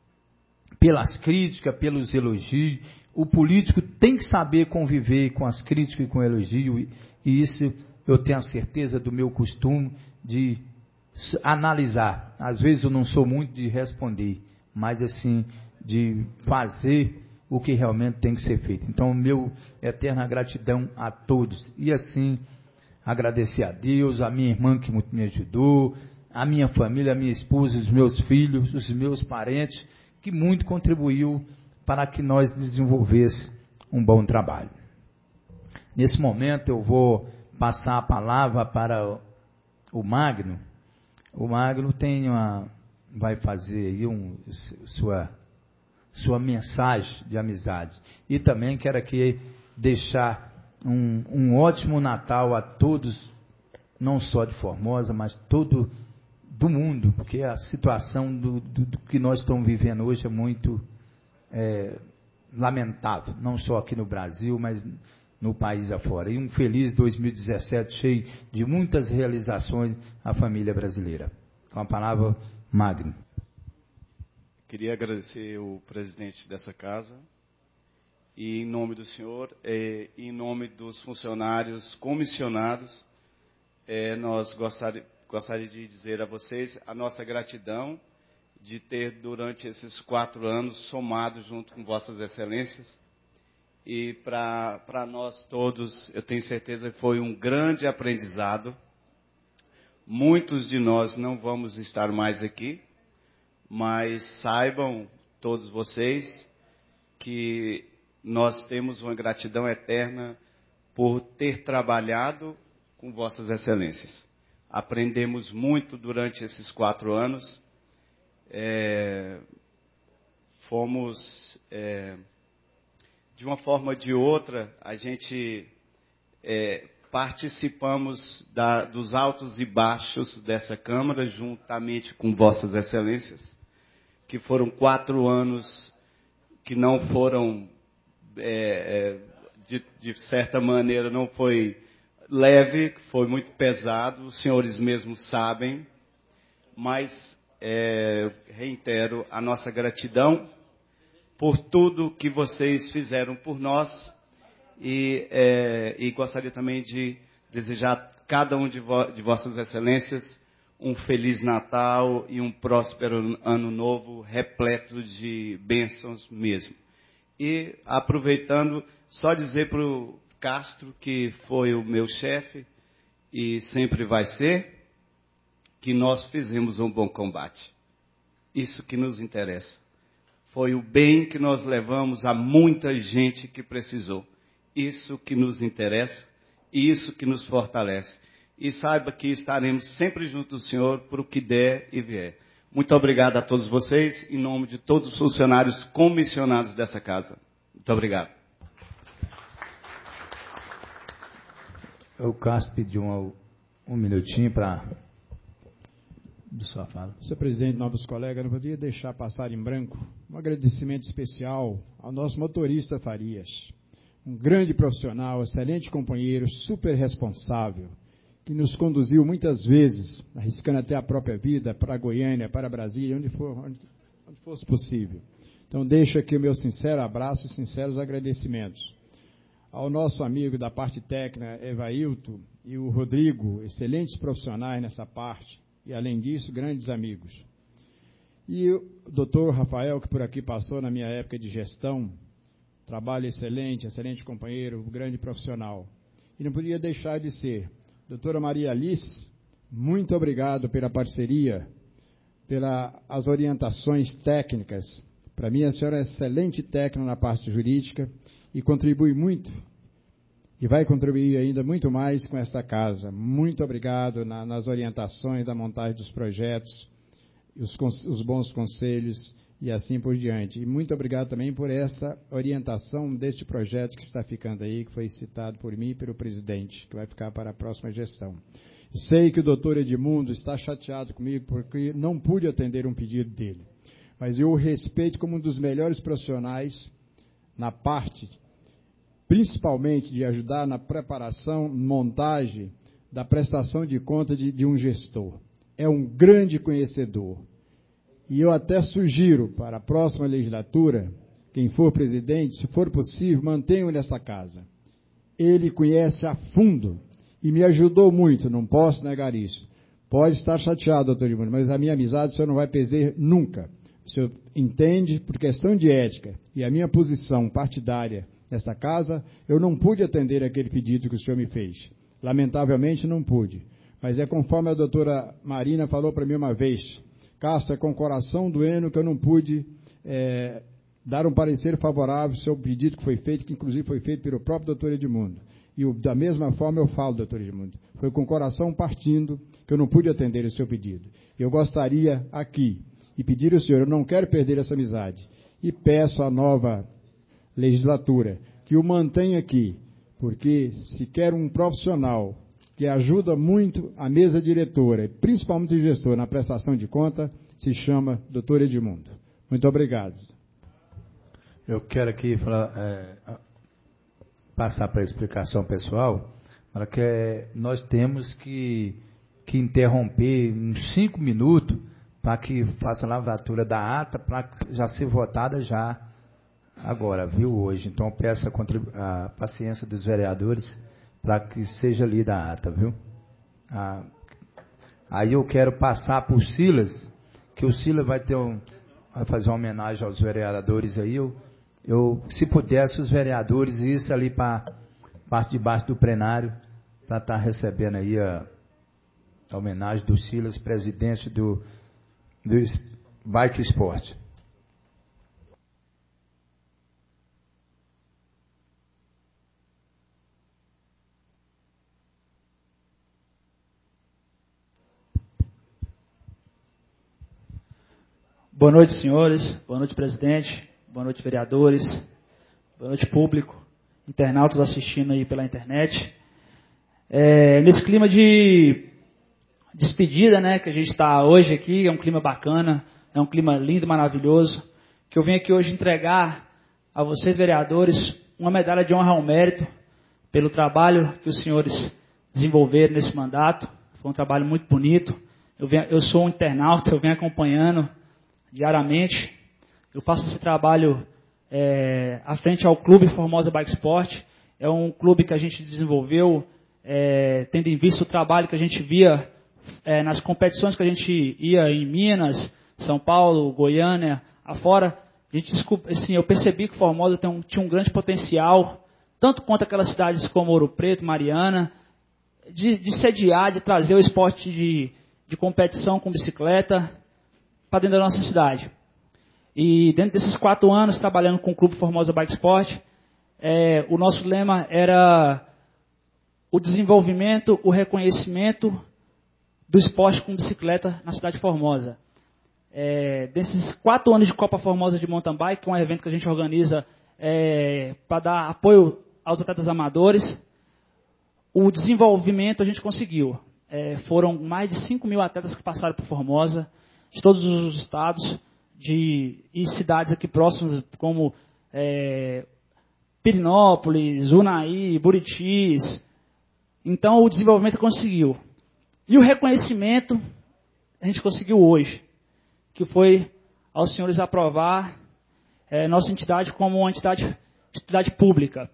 pelas críticas, pelos elogios, o político tem que saber conviver com as críticas e com o elogio, e isso eu tenho a certeza do meu costume de analisar. Às vezes eu não sou muito de responder, mas assim, de fazer o que realmente tem que ser feito. Então, meu eterna gratidão a todos. E assim, agradecer a Deus, a minha irmã que muito me ajudou, a minha família, a minha esposa, os meus filhos, os meus parentes, que muito contribuiu para que nós desenvolvêssemos um bom trabalho. Nesse momento eu vou passar a palavra para o Magno. O Magno tem uma, vai fazer aí um, sua, sua mensagem de amizade. E também quero aqui deixar Um, um ótimo Natal a todos, não só de Formosa, mas todo do mundo, porque a situação do, do, do que nós estamos vivendo hoje é muito é, lamentável, não só aqui no Brasil, mas no país afora. E um feliz dois mil e dezessete, cheio de muitas realizações à família brasileira. Com a palavra, Magno. Queria agradecer o presidente dessa casa, e em nome do senhor, e em nome dos funcionários comissionados, é, nós gostaria, gostaria de dizer a vocês a nossa gratidão de ter, durante esses quatro anos, somado junto com vossas excelências, E para nós todos, eu tenho certeza que foi um grande aprendizado. Muitos de nós não vamos estar mais aqui, mas saibam todos vocês que nós temos uma gratidão eterna por ter trabalhado com vossas excelências. Aprendemos muito durante esses quatro anos. É, fomos... É, de uma forma ou de outra, a gente é, participamos da, dos altos e baixos dessa Câmara, juntamente com vossas excelências, que foram quatro anos que não foram, é, de, de certa maneira, não foi leve, foi muito pesado, os senhores mesmos sabem, mas é, reitero a nossa gratidão por tudo que vocês fizeram por nós e, é, e gostaria também de desejar a cada um de, vo, de vossas excelências um Feliz Natal e um próspero Ano Novo repleto de bênçãos mesmo. E aproveitando, só dizer para o Castro, que foi o meu chefe e sempre vai ser, que nós fizemos um bom combate. Isso que nos interessa. Foi o bem que nós levamos a muita gente que precisou. Isso que nos interessa e isso que nos fortalece. E saiba que estaremos sempre junto do Senhor por o que der e vier. Muito obrigado a todos vocês, em nome de todos os funcionários comissionados dessa casa. Muito obrigado. O Castro pediu um, um minutinho para... de sua fala. Senhor presidente, nobres colegas, não poderia deixar passar em branco um agradecimento especial ao nosso motorista Farias, um grande profissional, excelente companheiro, super responsável, que nos conduziu muitas vezes, arriscando até a própria vida, para Goiânia, para Brasília, onde, for, onde, onde fosse possível. Então, deixo aqui o meu sincero abraço e sinceros agradecimentos. Ao nosso amigo da parte técnica, Evailton, e o Rodrigo, excelentes profissionais nessa parte, e, além disso, grandes amigos. E o doutor Rafael, que por aqui passou na minha época de gestão, trabalho excelente, excelente companheiro, grande profissional. E não podia deixar de ser. Doutora Maria Alice, muito obrigado pela parceria, pelas orientações técnicas. Para mim, a senhora é excelente técnica na parte jurídica e contribui muito e vai contribuir ainda muito mais com esta casa. Muito obrigado na, nas orientações da montagem dos projetos, os, os bons conselhos e assim por diante. E muito obrigado também por essa orientação deste projeto que está ficando aí, que foi citado por mim e pelo presidente, que vai ficar para a próxima gestão. Sei que o doutor Edmundo está chateado comigo porque não pude atender um pedido dele, mas eu o respeito como um dos melhores profissionais na parte principalmente de ajudar na preparação, montagem da prestação de conta de, de um gestor. É um grande conhecedor. E eu até sugiro para a próxima legislatura, quem for presidente, se for possível, mantenha-o nessa casa. Ele conhece a fundo e me ajudou muito, não posso negar isso. Pode estar chateado, doutor Edmundo, mas a minha amizade o senhor não vai perder nunca. O senhor entende, por questão de ética e a minha posição partidária nesta casa, eu não pude atender aquele pedido que o senhor me fez. Lamentavelmente não pude. Mas é conforme a doutora Marina falou para mim uma vez, Castro, é com o coração doendo que eu não pude é, dar um parecer favorável ao seu pedido que foi feito, que inclusive foi feito pelo próprio doutor Edmundo. E o, da mesma forma eu falo, doutor Edmundo, foi com o coração partindo que eu não pude atender o seu pedido. Eu gostaria aqui, e pedir ao senhor, eu não quero perder essa amizade, e peço à nova legislatura, que o mantenha aqui, porque se quer um profissional que ajuda muito a mesa diretora, principalmente o gestor, na prestação de conta, se chama doutor Edmundo. Muito obrigado. Eu quero aqui falar, é, passar para a explicação pessoal, para que nós temos que, que interromper uns cinco minutos para que faça a lavratura da ata, para já ser votada já agora, viu, hoje. Então, peço a, a paciência dos vereadores para que seja lida a ata, viu? Ah, aí eu quero passar por Silas, que o Silas vai ter um, vai fazer uma homenagem aos vereadores aí, eu, eu, se pudesse, os vereadores isso ali para parte de baixo do plenário, para estar recebendo aí a, a homenagem do Silas, presidente do, do Bike Sport. Boa noite, senhores. Boa noite, presidente. Boa noite, vereadores. Boa noite, público. Internautas assistindo aí pela internet. É, nesse clima de despedida, né, que a gente está hoje aqui, é um clima bacana, é um clima lindo, maravilhoso, que eu venho aqui hoje entregar a vocês, vereadores, uma medalha de honra ao mérito pelo trabalho que os senhores desenvolveram nesse mandato. Foi um trabalho muito bonito. Eu, venho, eu sou um internauta, eu venho acompanhando diariamente. Eu faço esse trabalho é, à frente ao Clube Formosa Bike Sport. É um clube que a gente desenvolveu, é, tendo em vista o trabalho que a gente via é, nas competições que a gente ia em Minas, São Paulo, Goiânia, afora. A gente, assim, eu percebi que Formosa tem um, tinha um grande potencial, tanto quanto aquelas cidades como Ouro Preto, Mariana, de, de sediar, de trazer o esporte de, de competição com bicicleta para dentro da nossa cidade. E dentro desses quatro anos, trabalhando com o Clube Formosa Bike Sport, é, o nosso lema era o desenvolvimento, o reconhecimento do esporte com bicicleta na cidade de Formosa. É, desses quatro anos de Copa Formosa de Mountain Bike, que é um evento que a gente organiza é, para dar apoio aos atletas amadores, o desenvolvimento a gente conseguiu. É, foram mais de cinco mil atletas que passaram por Formosa, de todos os estados de, e cidades aqui próximas, como é, Pirinópolis, Unaí, Buritis. Então, o desenvolvimento conseguiu. E o reconhecimento a gente conseguiu hoje, que foi aos senhores aprovar é, nossa entidade como uma entidade, entidade pública.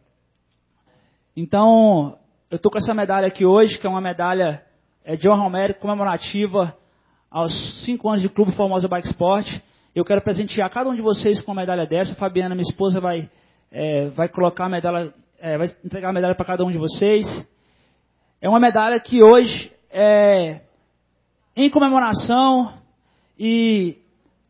Então, eu estou com essa medalha aqui hoje, que é uma medalha é, de honra ao mérito comemorativa aos cinco anos de Clube Formosa Bike Sport. Eu quero presentear cada um de vocês com uma medalha dessa. A Fabiana, minha esposa, vai, é, vai colocar a medalha, é, vai entregar a medalha para cada um de vocês. É uma medalha que hoje é em comemoração e,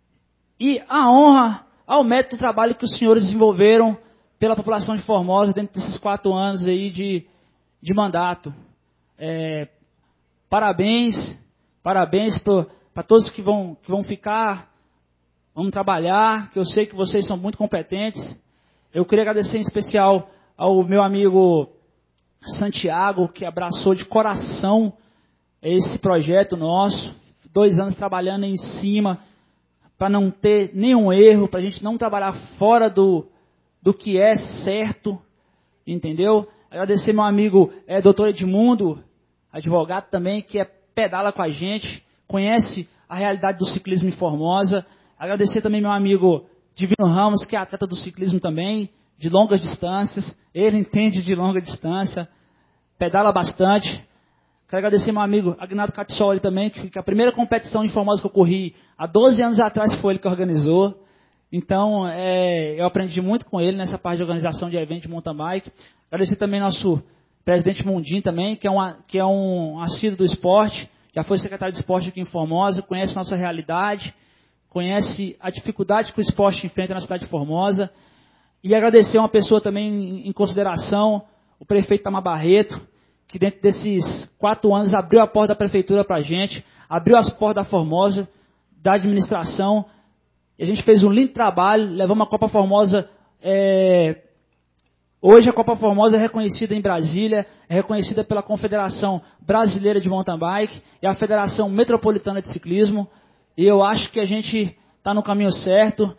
e a honra ao mérito do trabalho que os senhores desenvolveram pela população de Formosa dentro desses quatro anos aí de, de mandato. É, parabéns. Parabéns para todos que vão, que vão ficar, vão trabalhar, que eu sei que vocês são muito competentes. Eu queria agradecer em especial ao meu amigo Santiago, que abraçou de coração esse projeto nosso. Dois anos trabalhando em cima, para não ter nenhum erro, para a gente não trabalhar fora do, do que é certo, entendeu? Agradecer meu amigo é, doutor Edmundo, advogado também, que é pedala com a gente, conhece a realidade do ciclismo em Formosa. Agradecer também meu amigo Divino Ramos, que é atleta do ciclismo também, de longas distâncias. Ele entende de longa distância, pedala bastante. Quero agradecer meu amigo Agnaldo Catsoli também, que a primeira competição em Formosa que eu corri há doze anos atrás foi ele que organizou. Então, é, eu aprendi muito com ele nessa parte de organização de eventos de mountain bike. Agradecer também nosso presidente Mundim também, que é, uma, que é um assíduo do esporte, já foi secretário de esporte aqui em Formosa, conhece nossa realidade, conhece a dificuldade que o esporte enfrenta na cidade de Formosa. E agradecer uma pessoa também em consideração, o prefeito Tamar Barreto, que dentro desses quatro anos abriu a porta da prefeitura para a gente, abriu as portas da Formosa, da administração, e a gente fez um lindo trabalho, levamos a Copa Formosa... É, Hoje a Copa Formosa é reconhecida em Brasília, é reconhecida pela Confederação Brasileira de Mountain Bike e a Federação Metropolitana de Ciclismo. E eu acho que a gente está no caminho certo.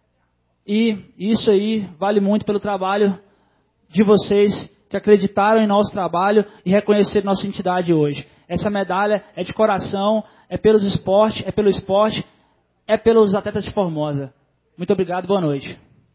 E isso aí vale muito pelo trabalho de vocês que acreditaram em nosso trabalho e reconheceram nossa entidade hoje. Essa medalha é de coração, é pelos esportes, é pelo esporte, é pelos atletas de Formosa. Muito obrigado, boa noite.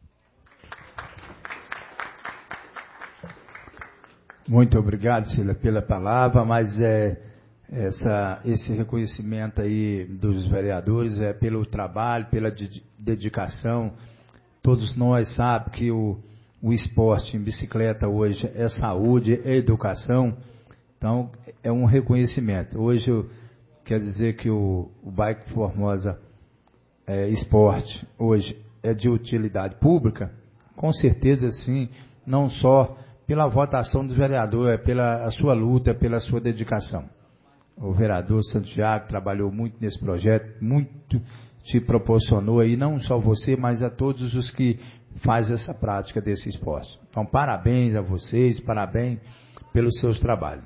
Muito obrigado, Cila, pela palavra, mas é, essa, esse reconhecimento aí dos vereadores é pelo trabalho, pela dedicação. todos nós sabemos que o, o esporte em bicicleta hoje é saúde, é educação, então é um reconhecimento. Hoje eu quero dizer que o, o Bike Formosa é, esporte hoje é de utilidade pública, com certeza sim, não só pela votação do vereador, é pela a sua luta, pela sua dedicação. O vereador Santiago trabalhou muito nesse projeto, muito te proporcionou aí, não só você, mas a todos os que fazem essa prática desse esporte. Então, parabéns a vocês, parabéns pelos seus trabalhos.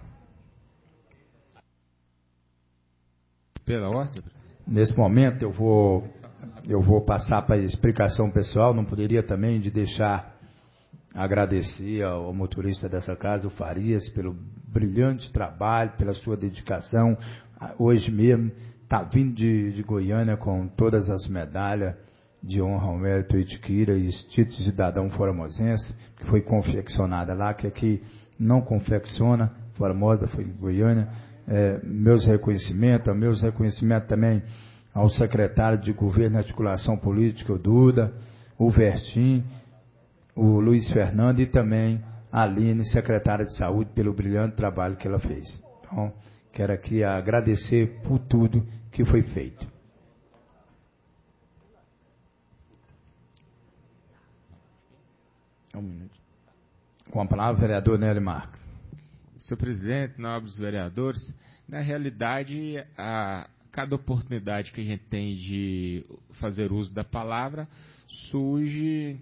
Pela ordem? Nesse momento eu vou, eu vou passar para a explicação pessoal, não poderia também de deixar agradecer ao motorista dessa casa, o Farias, pelo brilhante trabalho, pela sua dedicação. Hoje mesmo está vindo de, de Goiânia com todas as medalhas de honra ao mérito Itiquira e título de cidadão formosense, que foi confeccionada lá, que aqui não confecciona, Formosa foi em Goiânia. É, meus reconhecimentos, meus reconhecimentos também ao secretário de Governo e Articulação Política, o Duda, o Vertim, o Luiz Fernando e também a Aline, secretária de Saúde, pelo brilhante trabalho que ela fez. Então, quero aqui agradecer por tudo que foi feito. Um minuto. Com a palavra, vereador Nélio Marques. Senhor presidente, nobres vereadores, na realidade, a cada oportunidade que a gente tem de fazer uso da palavra, surge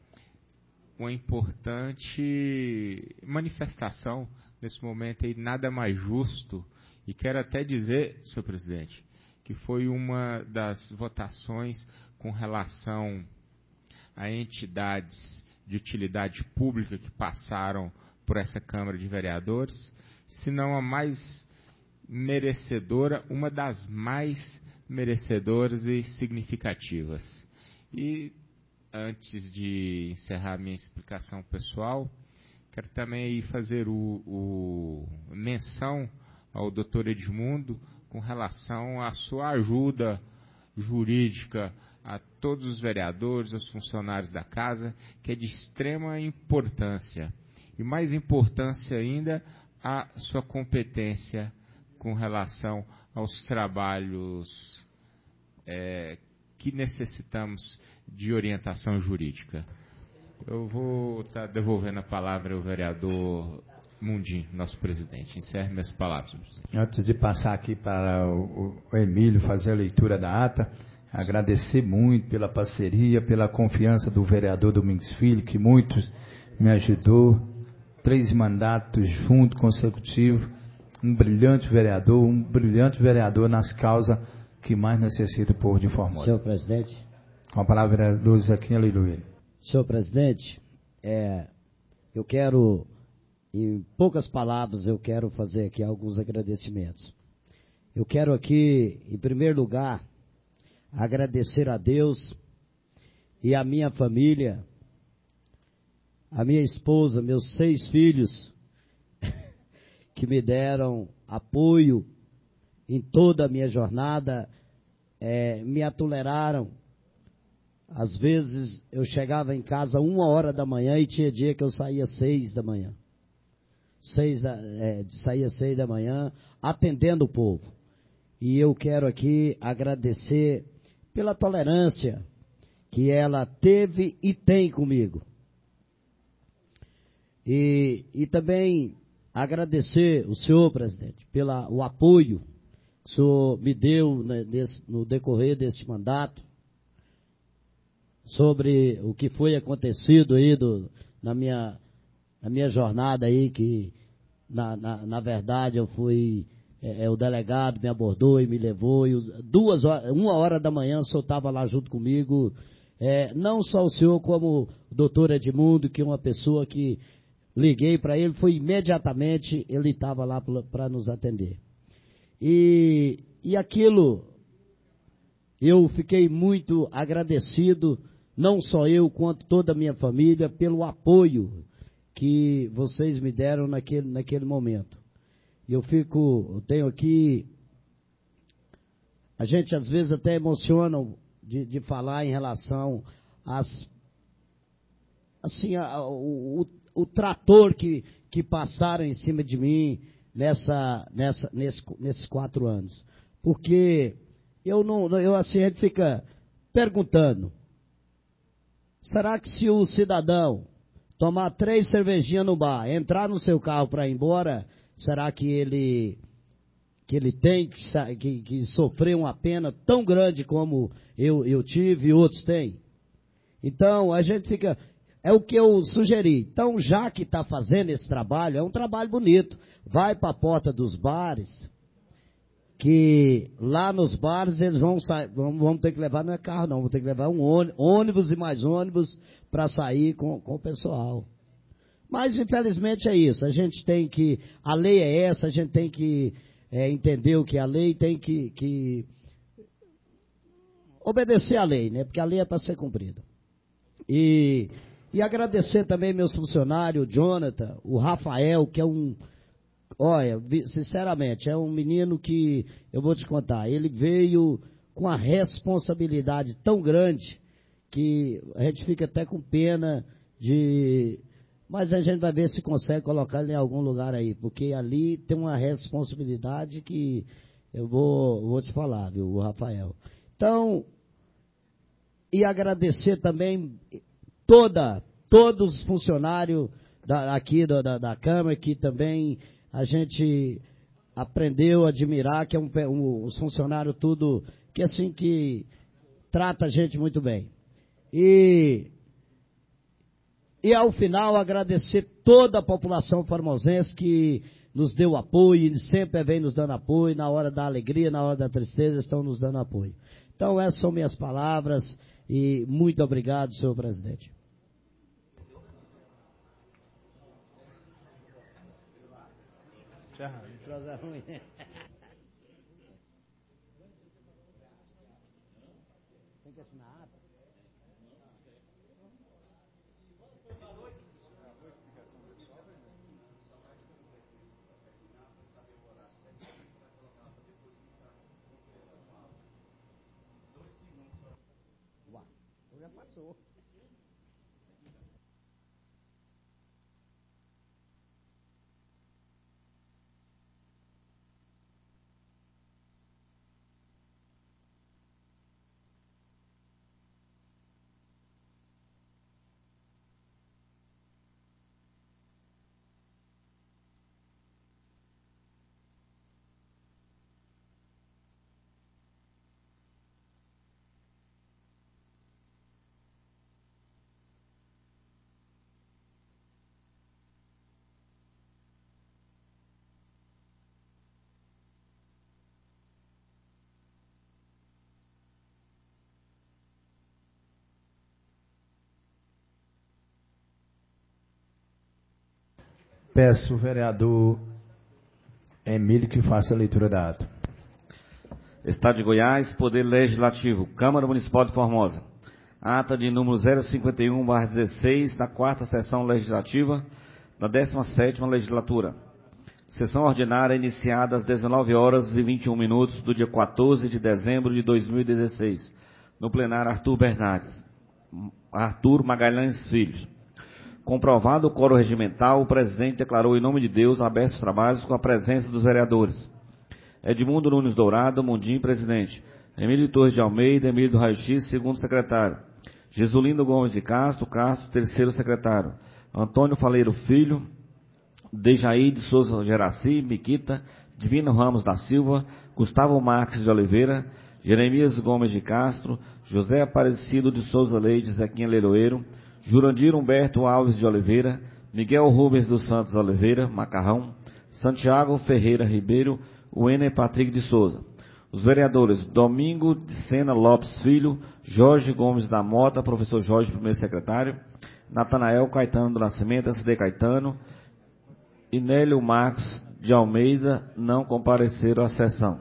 uma importante manifestação nesse momento aí, nada mais justo. E quero até dizer, senhor presidente, que foi uma das votações com relação a entidades de utilidade pública que passaram por essa Câmara de Vereadores, se não a mais merecedora, uma das mais merecedoras e significativas. E antes de encerrar minha explicação pessoal, quero também fazer o, o menção ao doutor Edmundo com relação à sua ajuda jurídica a todos os vereadores, aos funcionários da casa, que é de extrema importância. E mais importância ainda, a sua competência com relação aos trabalhos é, que necessitamos de orientação jurídica. Eu vou estar tá devolvendo a palavra ao vereador Mundim, nosso presidente. Encerre minhas palavras. Antes de passar aqui para o, o Emílio fazer a leitura da ata, agradecer muito pela parceria, pela confiança do vereador Domingos Filho, que muitos me ajudou, três mandatos juntos, consecutivos, um brilhante vereador, um brilhante vereador nas causas que mais necessita o povo de Formosa. Senhor presidente. Com a palavra, vereador Zequim, aleluia. Senhor presidente, é, eu quero, em poucas palavras, eu quero fazer aqui alguns agradecimentos. Eu quero aqui, em primeiro lugar, agradecer a Deus e a minha família, a minha esposa, meus seis filhos, que me deram apoio em toda a minha jornada, é, me atoleraram. Às vezes eu chegava em casa uma hora da manhã e tinha dia que eu saía seis da manhã. Seis da, é, saía seis da manhã atendendo o povo. E eu quero aqui agradecer pela tolerância que ela teve e tem comigo. E, e também agradecer o senhor, presidente, pelo o apoio que o senhor me deu né, nesse, no decorrer deste mandato, sobre o que foi acontecido aí do, na, minha, na minha jornada aí, que na, na, na verdade eu fui, é, é, o delegado me abordou e me levou, e duas horas, uma hora da manhã o senhor estava lá junto comigo, é, não só o senhor como o doutor Edmundo, que é uma pessoa que liguei para ele, foi imediatamente, ele estava lá para nos atender. E, e aquilo, eu fiquei muito agradecido, não só eu, quanto toda a minha família, pelo apoio que vocês me deram naquele, naquele momento. Eu fico, eu tenho aqui, a gente às vezes até emociona de, de falar em relação às assim, a, o, o, o trator que, que passaram em cima de mim nessa, nessa, nesse, nesses quatro anos. Porque eu não, eu assim, a gente fica perguntando, será que se o cidadão tomar três cervejinhas no bar, entrar no seu carro para ir embora, será que ele, que ele tem que, que, que sofrer uma pena tão grande como eu, eu tive e outros têm? Então, a gente fica... É o que eu sugeri. Então, já que está fazendo esse trabalho, é um trabalho bonito. Vai para a porta dos bares, que lá nos bares eles vão, sair, vão, vão ter que levar, não é carro não, vão ter que levar um ônibus e mais ônibus para sair com, com o pessoal. Mas, infelizmente, é isso. A gente tem que... A lei é essa, a gente tem que é, entender o que é a lei, tem que, que obedecer a lei, né? Porque a lei é para ser cumprida. E, e agradecer também meus funcionários, o Jonathan, o Rafael, que é um... Olha, sinceramente, é um menino que, eu vou te contar, ele veio com a responsabilidade tão grande que a gente fica até com pena de... Mas a gente vai ver se consegue colocar ele em algum lugar aí, porque ali tem uma responsabilidade que eu vou, vou te falar, viu, o Rafael. Então, e agradecer também toda, todos os funcionários da, aqui da, da, da Câmara, que também a gente aprendeu a admirar, que é um, um, os funcionários tudo, que assim, que trata a gente muito bem. E... E, ao final, agradecer toda a população formosense que nos deu apoio, e sempre vem nos dando apoio, na hora da alegria, na hora da tristeza, estão nos dando apoio. Então, essas são minhas palavras, e muito obrigado, senhor presidente. Tem que assinar a ata? Já passou. Peço o vereador Emílio que faça a leitura da ata. Estado de Goiás, Poder Legislativo, Câmara Municipal de Formosa. Ata de número zero cinquenta e um barra dezesseis, da quarta Sessão Legislativa da décima sétima Legislatura. Sessão ordinária iniciada às dezenove horas e vinte e um minutos do dia quatorze de dezembro de dois mil e dezesseis, no plenário Arthur Bernardes, Arthur Magalhães Filho. Comprovado o quórum regimental, o presidente declarou em nome de Deus abertos os trabalhos com a presença dos vereadores. Edmundo Nunes Dourado, Mundim, presidente. Emílio Torres de Almeida, Emílio do Raio-X, segundo secretário. Jesulino Gomes de Castro, Castro, terceiro secretário. Antônio Faleiro Filho, Dejaí de Souza Geraci, Miquita, Divino Ramos da Silva, Gustavo Marques de Oliveira, Jeremias Gomes de Castro, José Aparecido de Souza Leite, Zequinha Leiroeiro, Jurandir Humberto Alves de Oliveira, Miguel Rubens dos Santos Oliveira, Macarrão, Santiago Ferreira Ribeiro, Wêner Patrick de Souza. Os vereadores Domingo de Sena Lopes Filho, Jorge Gomes da Mota, professor Jorge, primeiro secretário, Natanael Caetano do Nascimento, S D Caetano, e Nélio Marcos de Almeida não compareceram à sessão.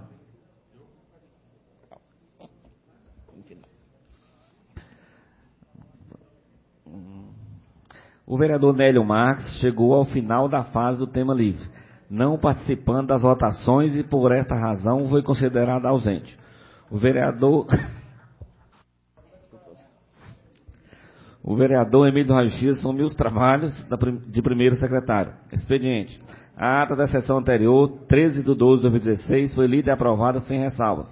O vereador Nélio Marques chegou ao final da fase do tema livre, não participando das votações e, por esta razão, foi considerado ausente. O vereador... O vereador Emílio do Raio-X assumiu os trabalhos de primeiro secretário. Expediente. A ata da sessão anterior, treze de doze de dois mil e dezesseis, foi lida e aprovada sem ressalvas.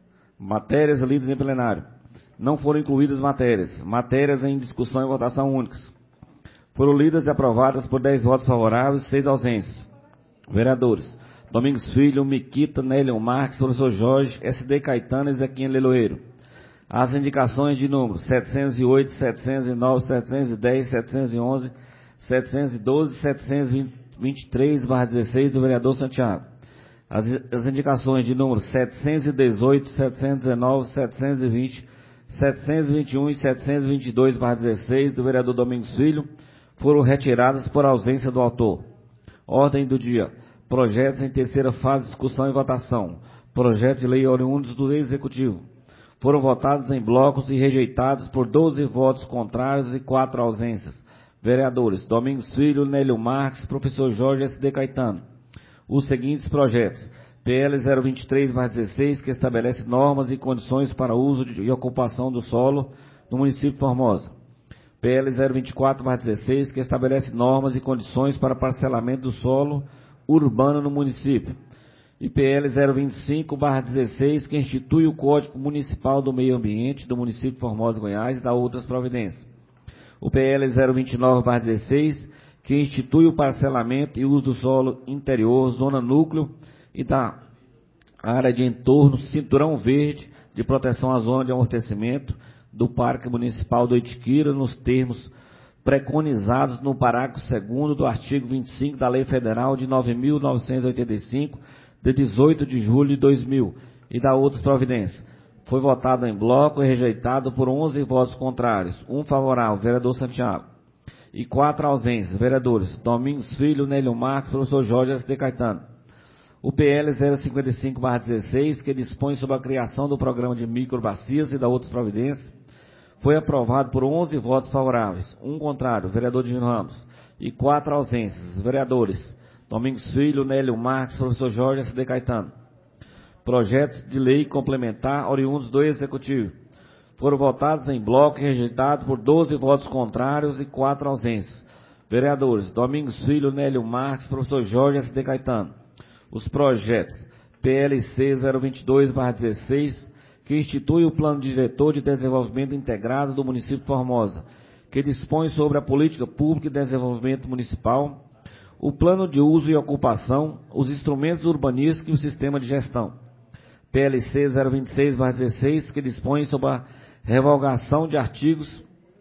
Matérias lidas em plenário. Não foram incluídas matérias. Matérias em discussão e votação únicas. Foram lidas e aprovadas por dez votos favoráveis e seis ausências. Vereadores. Domingos Filho, Miquita, Nélio Marques, Professor Jorge, S D Caetano e Zequinha Leloeiro. As indicações de números setecentos e oito, setecentos e nove, setecentos e dez, setecentos e onze, setecentos e doze e setecentos e vinte e três barra dezesseis do vereador Santiago. As, as indicações de números setecentos e dezoito, setecentos e dezenove, setecentos e vinte, setecentos e vinte e um e setecentos e vinte e dois barra dezesseis do vereador Domingos Filho foram retiradas por ausência do autor. Ordem do dia. Projetos em terceira fase de discussão e votação. Projetos de lei oriundos do Executivo. Foram votados em blocos e rejeitados por doze votos contrários e quatro ausências. Vereadores. Domingos Filho, Nélio Marques, Professor Jorge S D Caetano. Os seguintes projetos. P L zero vinte e três barra dezesseis, que estabelece normas e condições para uso e ocupação do solo no município de Formosa. P L zero vinte e quatro barra dezesseis, que estabelece normas e condições para parcelamento do solo urbano no município. E P L zero vinte e cinco barra dezesseis, que institui o Código Municipal do Meio Ambiente do município de Formosa, Goiás, e dá outras providências. O P L zero vinte e nove barra dezesseis, que institui o parcelamento e uso do solo interior, zona núcleo e da área de entorno, cinturão verde de proteção à zona de amortecimento do Parque Municipal do Itiquira, nos termos preconizados no parágrafo segundo do artigo vinte e cinco da Lei Federal de nove mil novecentos e oitenta e cinco, de dezoito de julho de dois mil, e da outras providências. Foi votado em bloco e rejeitado por onze votos contrários, um favorável, vereador Santiago, e quatro ausências, vereadores Domingos Filho, Nélio Marques, Professor Jorge S D Caetano. O P L zero cinquenta e cinco barra dezesseis, que dispõe sobre a criação do programa de microbacias e da outras providências, foi aprovado por onze votos favoráveis, um contrário, vereador Divino Ramos, e quatro ausências, vereadores Domingos Filho, Nélio Marques, Professor Jorge S D Caetano. Projetos de lei complementar oriundos do Executivo. Foram votados em bloco e rejeitados por doze votos contrários e quatro ausências. Vereadores Domingos Filho, Nélio Marques, Professor Jorge S D Caetano. Os projetos P L C zero vinte e dois barra dezesseis, que institui o Plano Diretor de Desenvolvimento Integrado do município de Formosa, que dispõe sobre a política pública de desenvolvimento municipal, o plano de uso e ocupação, os instrumentos urbanísticos e o sistema de gestão. P L C zero vinte e seis barra dezesseis, que dispõe sobre a revogação de artigos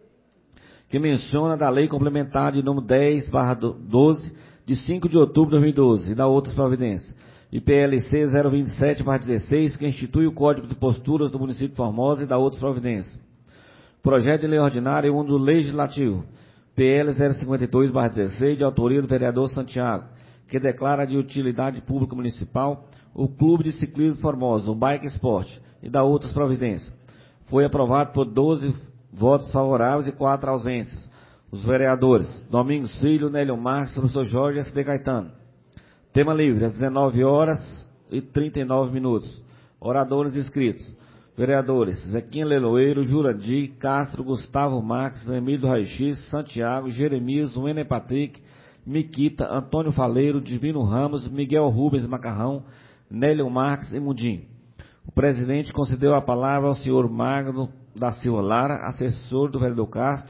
que menciona da Lei Complementar de número dez barra doze, de cinco de outubro de dois mil e doze, e da outras providências. E P L C zero vinte e sete barra dezesseis, que institui o Código de Posturas do município de Formosa e da outras providências. Projeto de lei ordinária e um do Legislativo. P L zero cinquenta e dois barra dezesseis, de autoria do vereador Santiago, que declara de utilidade pública municipal o Clube de Ciclismo Formosa, o Bike Sport, e da outras providências. Foi aprovado por doze votos favoráveis e quatro ausências. Os vereadores Domingos Filho, Nélio Marques, Professor Jorge S D Caetano. Tema livre, às dezenove horas e trinta e nove minutos. Oradores inscritos. Vereadores Zequinha Leloeiro, Jurandir, Castro, Gustavo Marques, Emílio do Raio-X, Santiago, Jeremias, Wender Patrick, Miquita, Antônio Faleiro, Divino Ramos, Miguel Rubens Macarrão, Nélio Marques e Mundim. O presidente concedeu a palavra ao senhor Magno da Silva Lara, assessor do vereador Castro.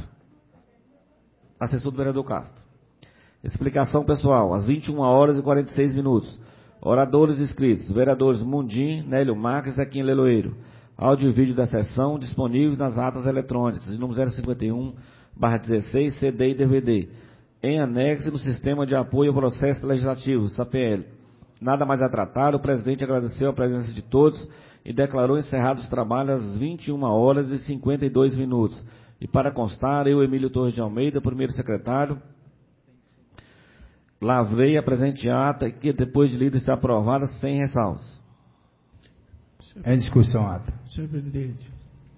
Assessor do vereador Castro. Explicação pessoal, às vinte e uma horas e quarenta e seis minutos. Oradores inscritos, vereadores Mundim, Nélio Marques e Zequinha Leloeiro. Áudio e vídeo da sessão disponíveis nas atas eletrônicas, de número zero cinquenta e um barra dezesseis, C D e D V D, em anexo no Sistema de Apoio ao Processo Legislativo, S A P L. Nada mais a tratar, o presidente agradeceu a presença de todos e declarou encerrados os trabalhos às vinte e uma horas e cinquenta e dois minutos. E para constar, eu, Emílio Torres de Almeida, primeiro secretário, lavrei a presente ata que, depois de lida, está aprovada sem ressalvas. Em discussão, ata. Senhor presidente,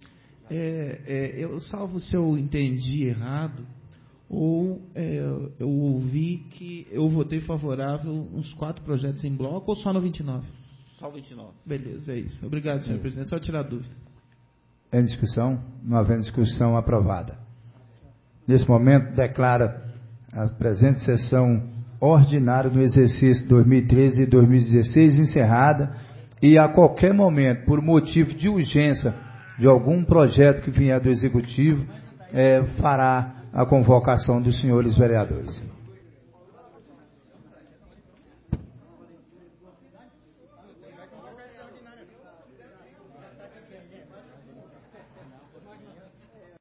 é, é, eu salvo se eu entendi errado, ou é, eu ouvi que eu votei favorável uns quatro projetos em bloco, ou só no vinte e nove? Só vinte e nove. Beleza, é isso. Obrigado, senhor é presidente. Só tirar a dúvida. Em discussão? Não havendo discussão, aprovada. nesse momento, declara a presente sessão ordinária do exercício dois mil e treze e dois mil e dezesseis encerrada, e a qualquer momento, por motivo de urgência de algum projeto que vier do Executivo, é, fará a convocação dos senhores vereadores.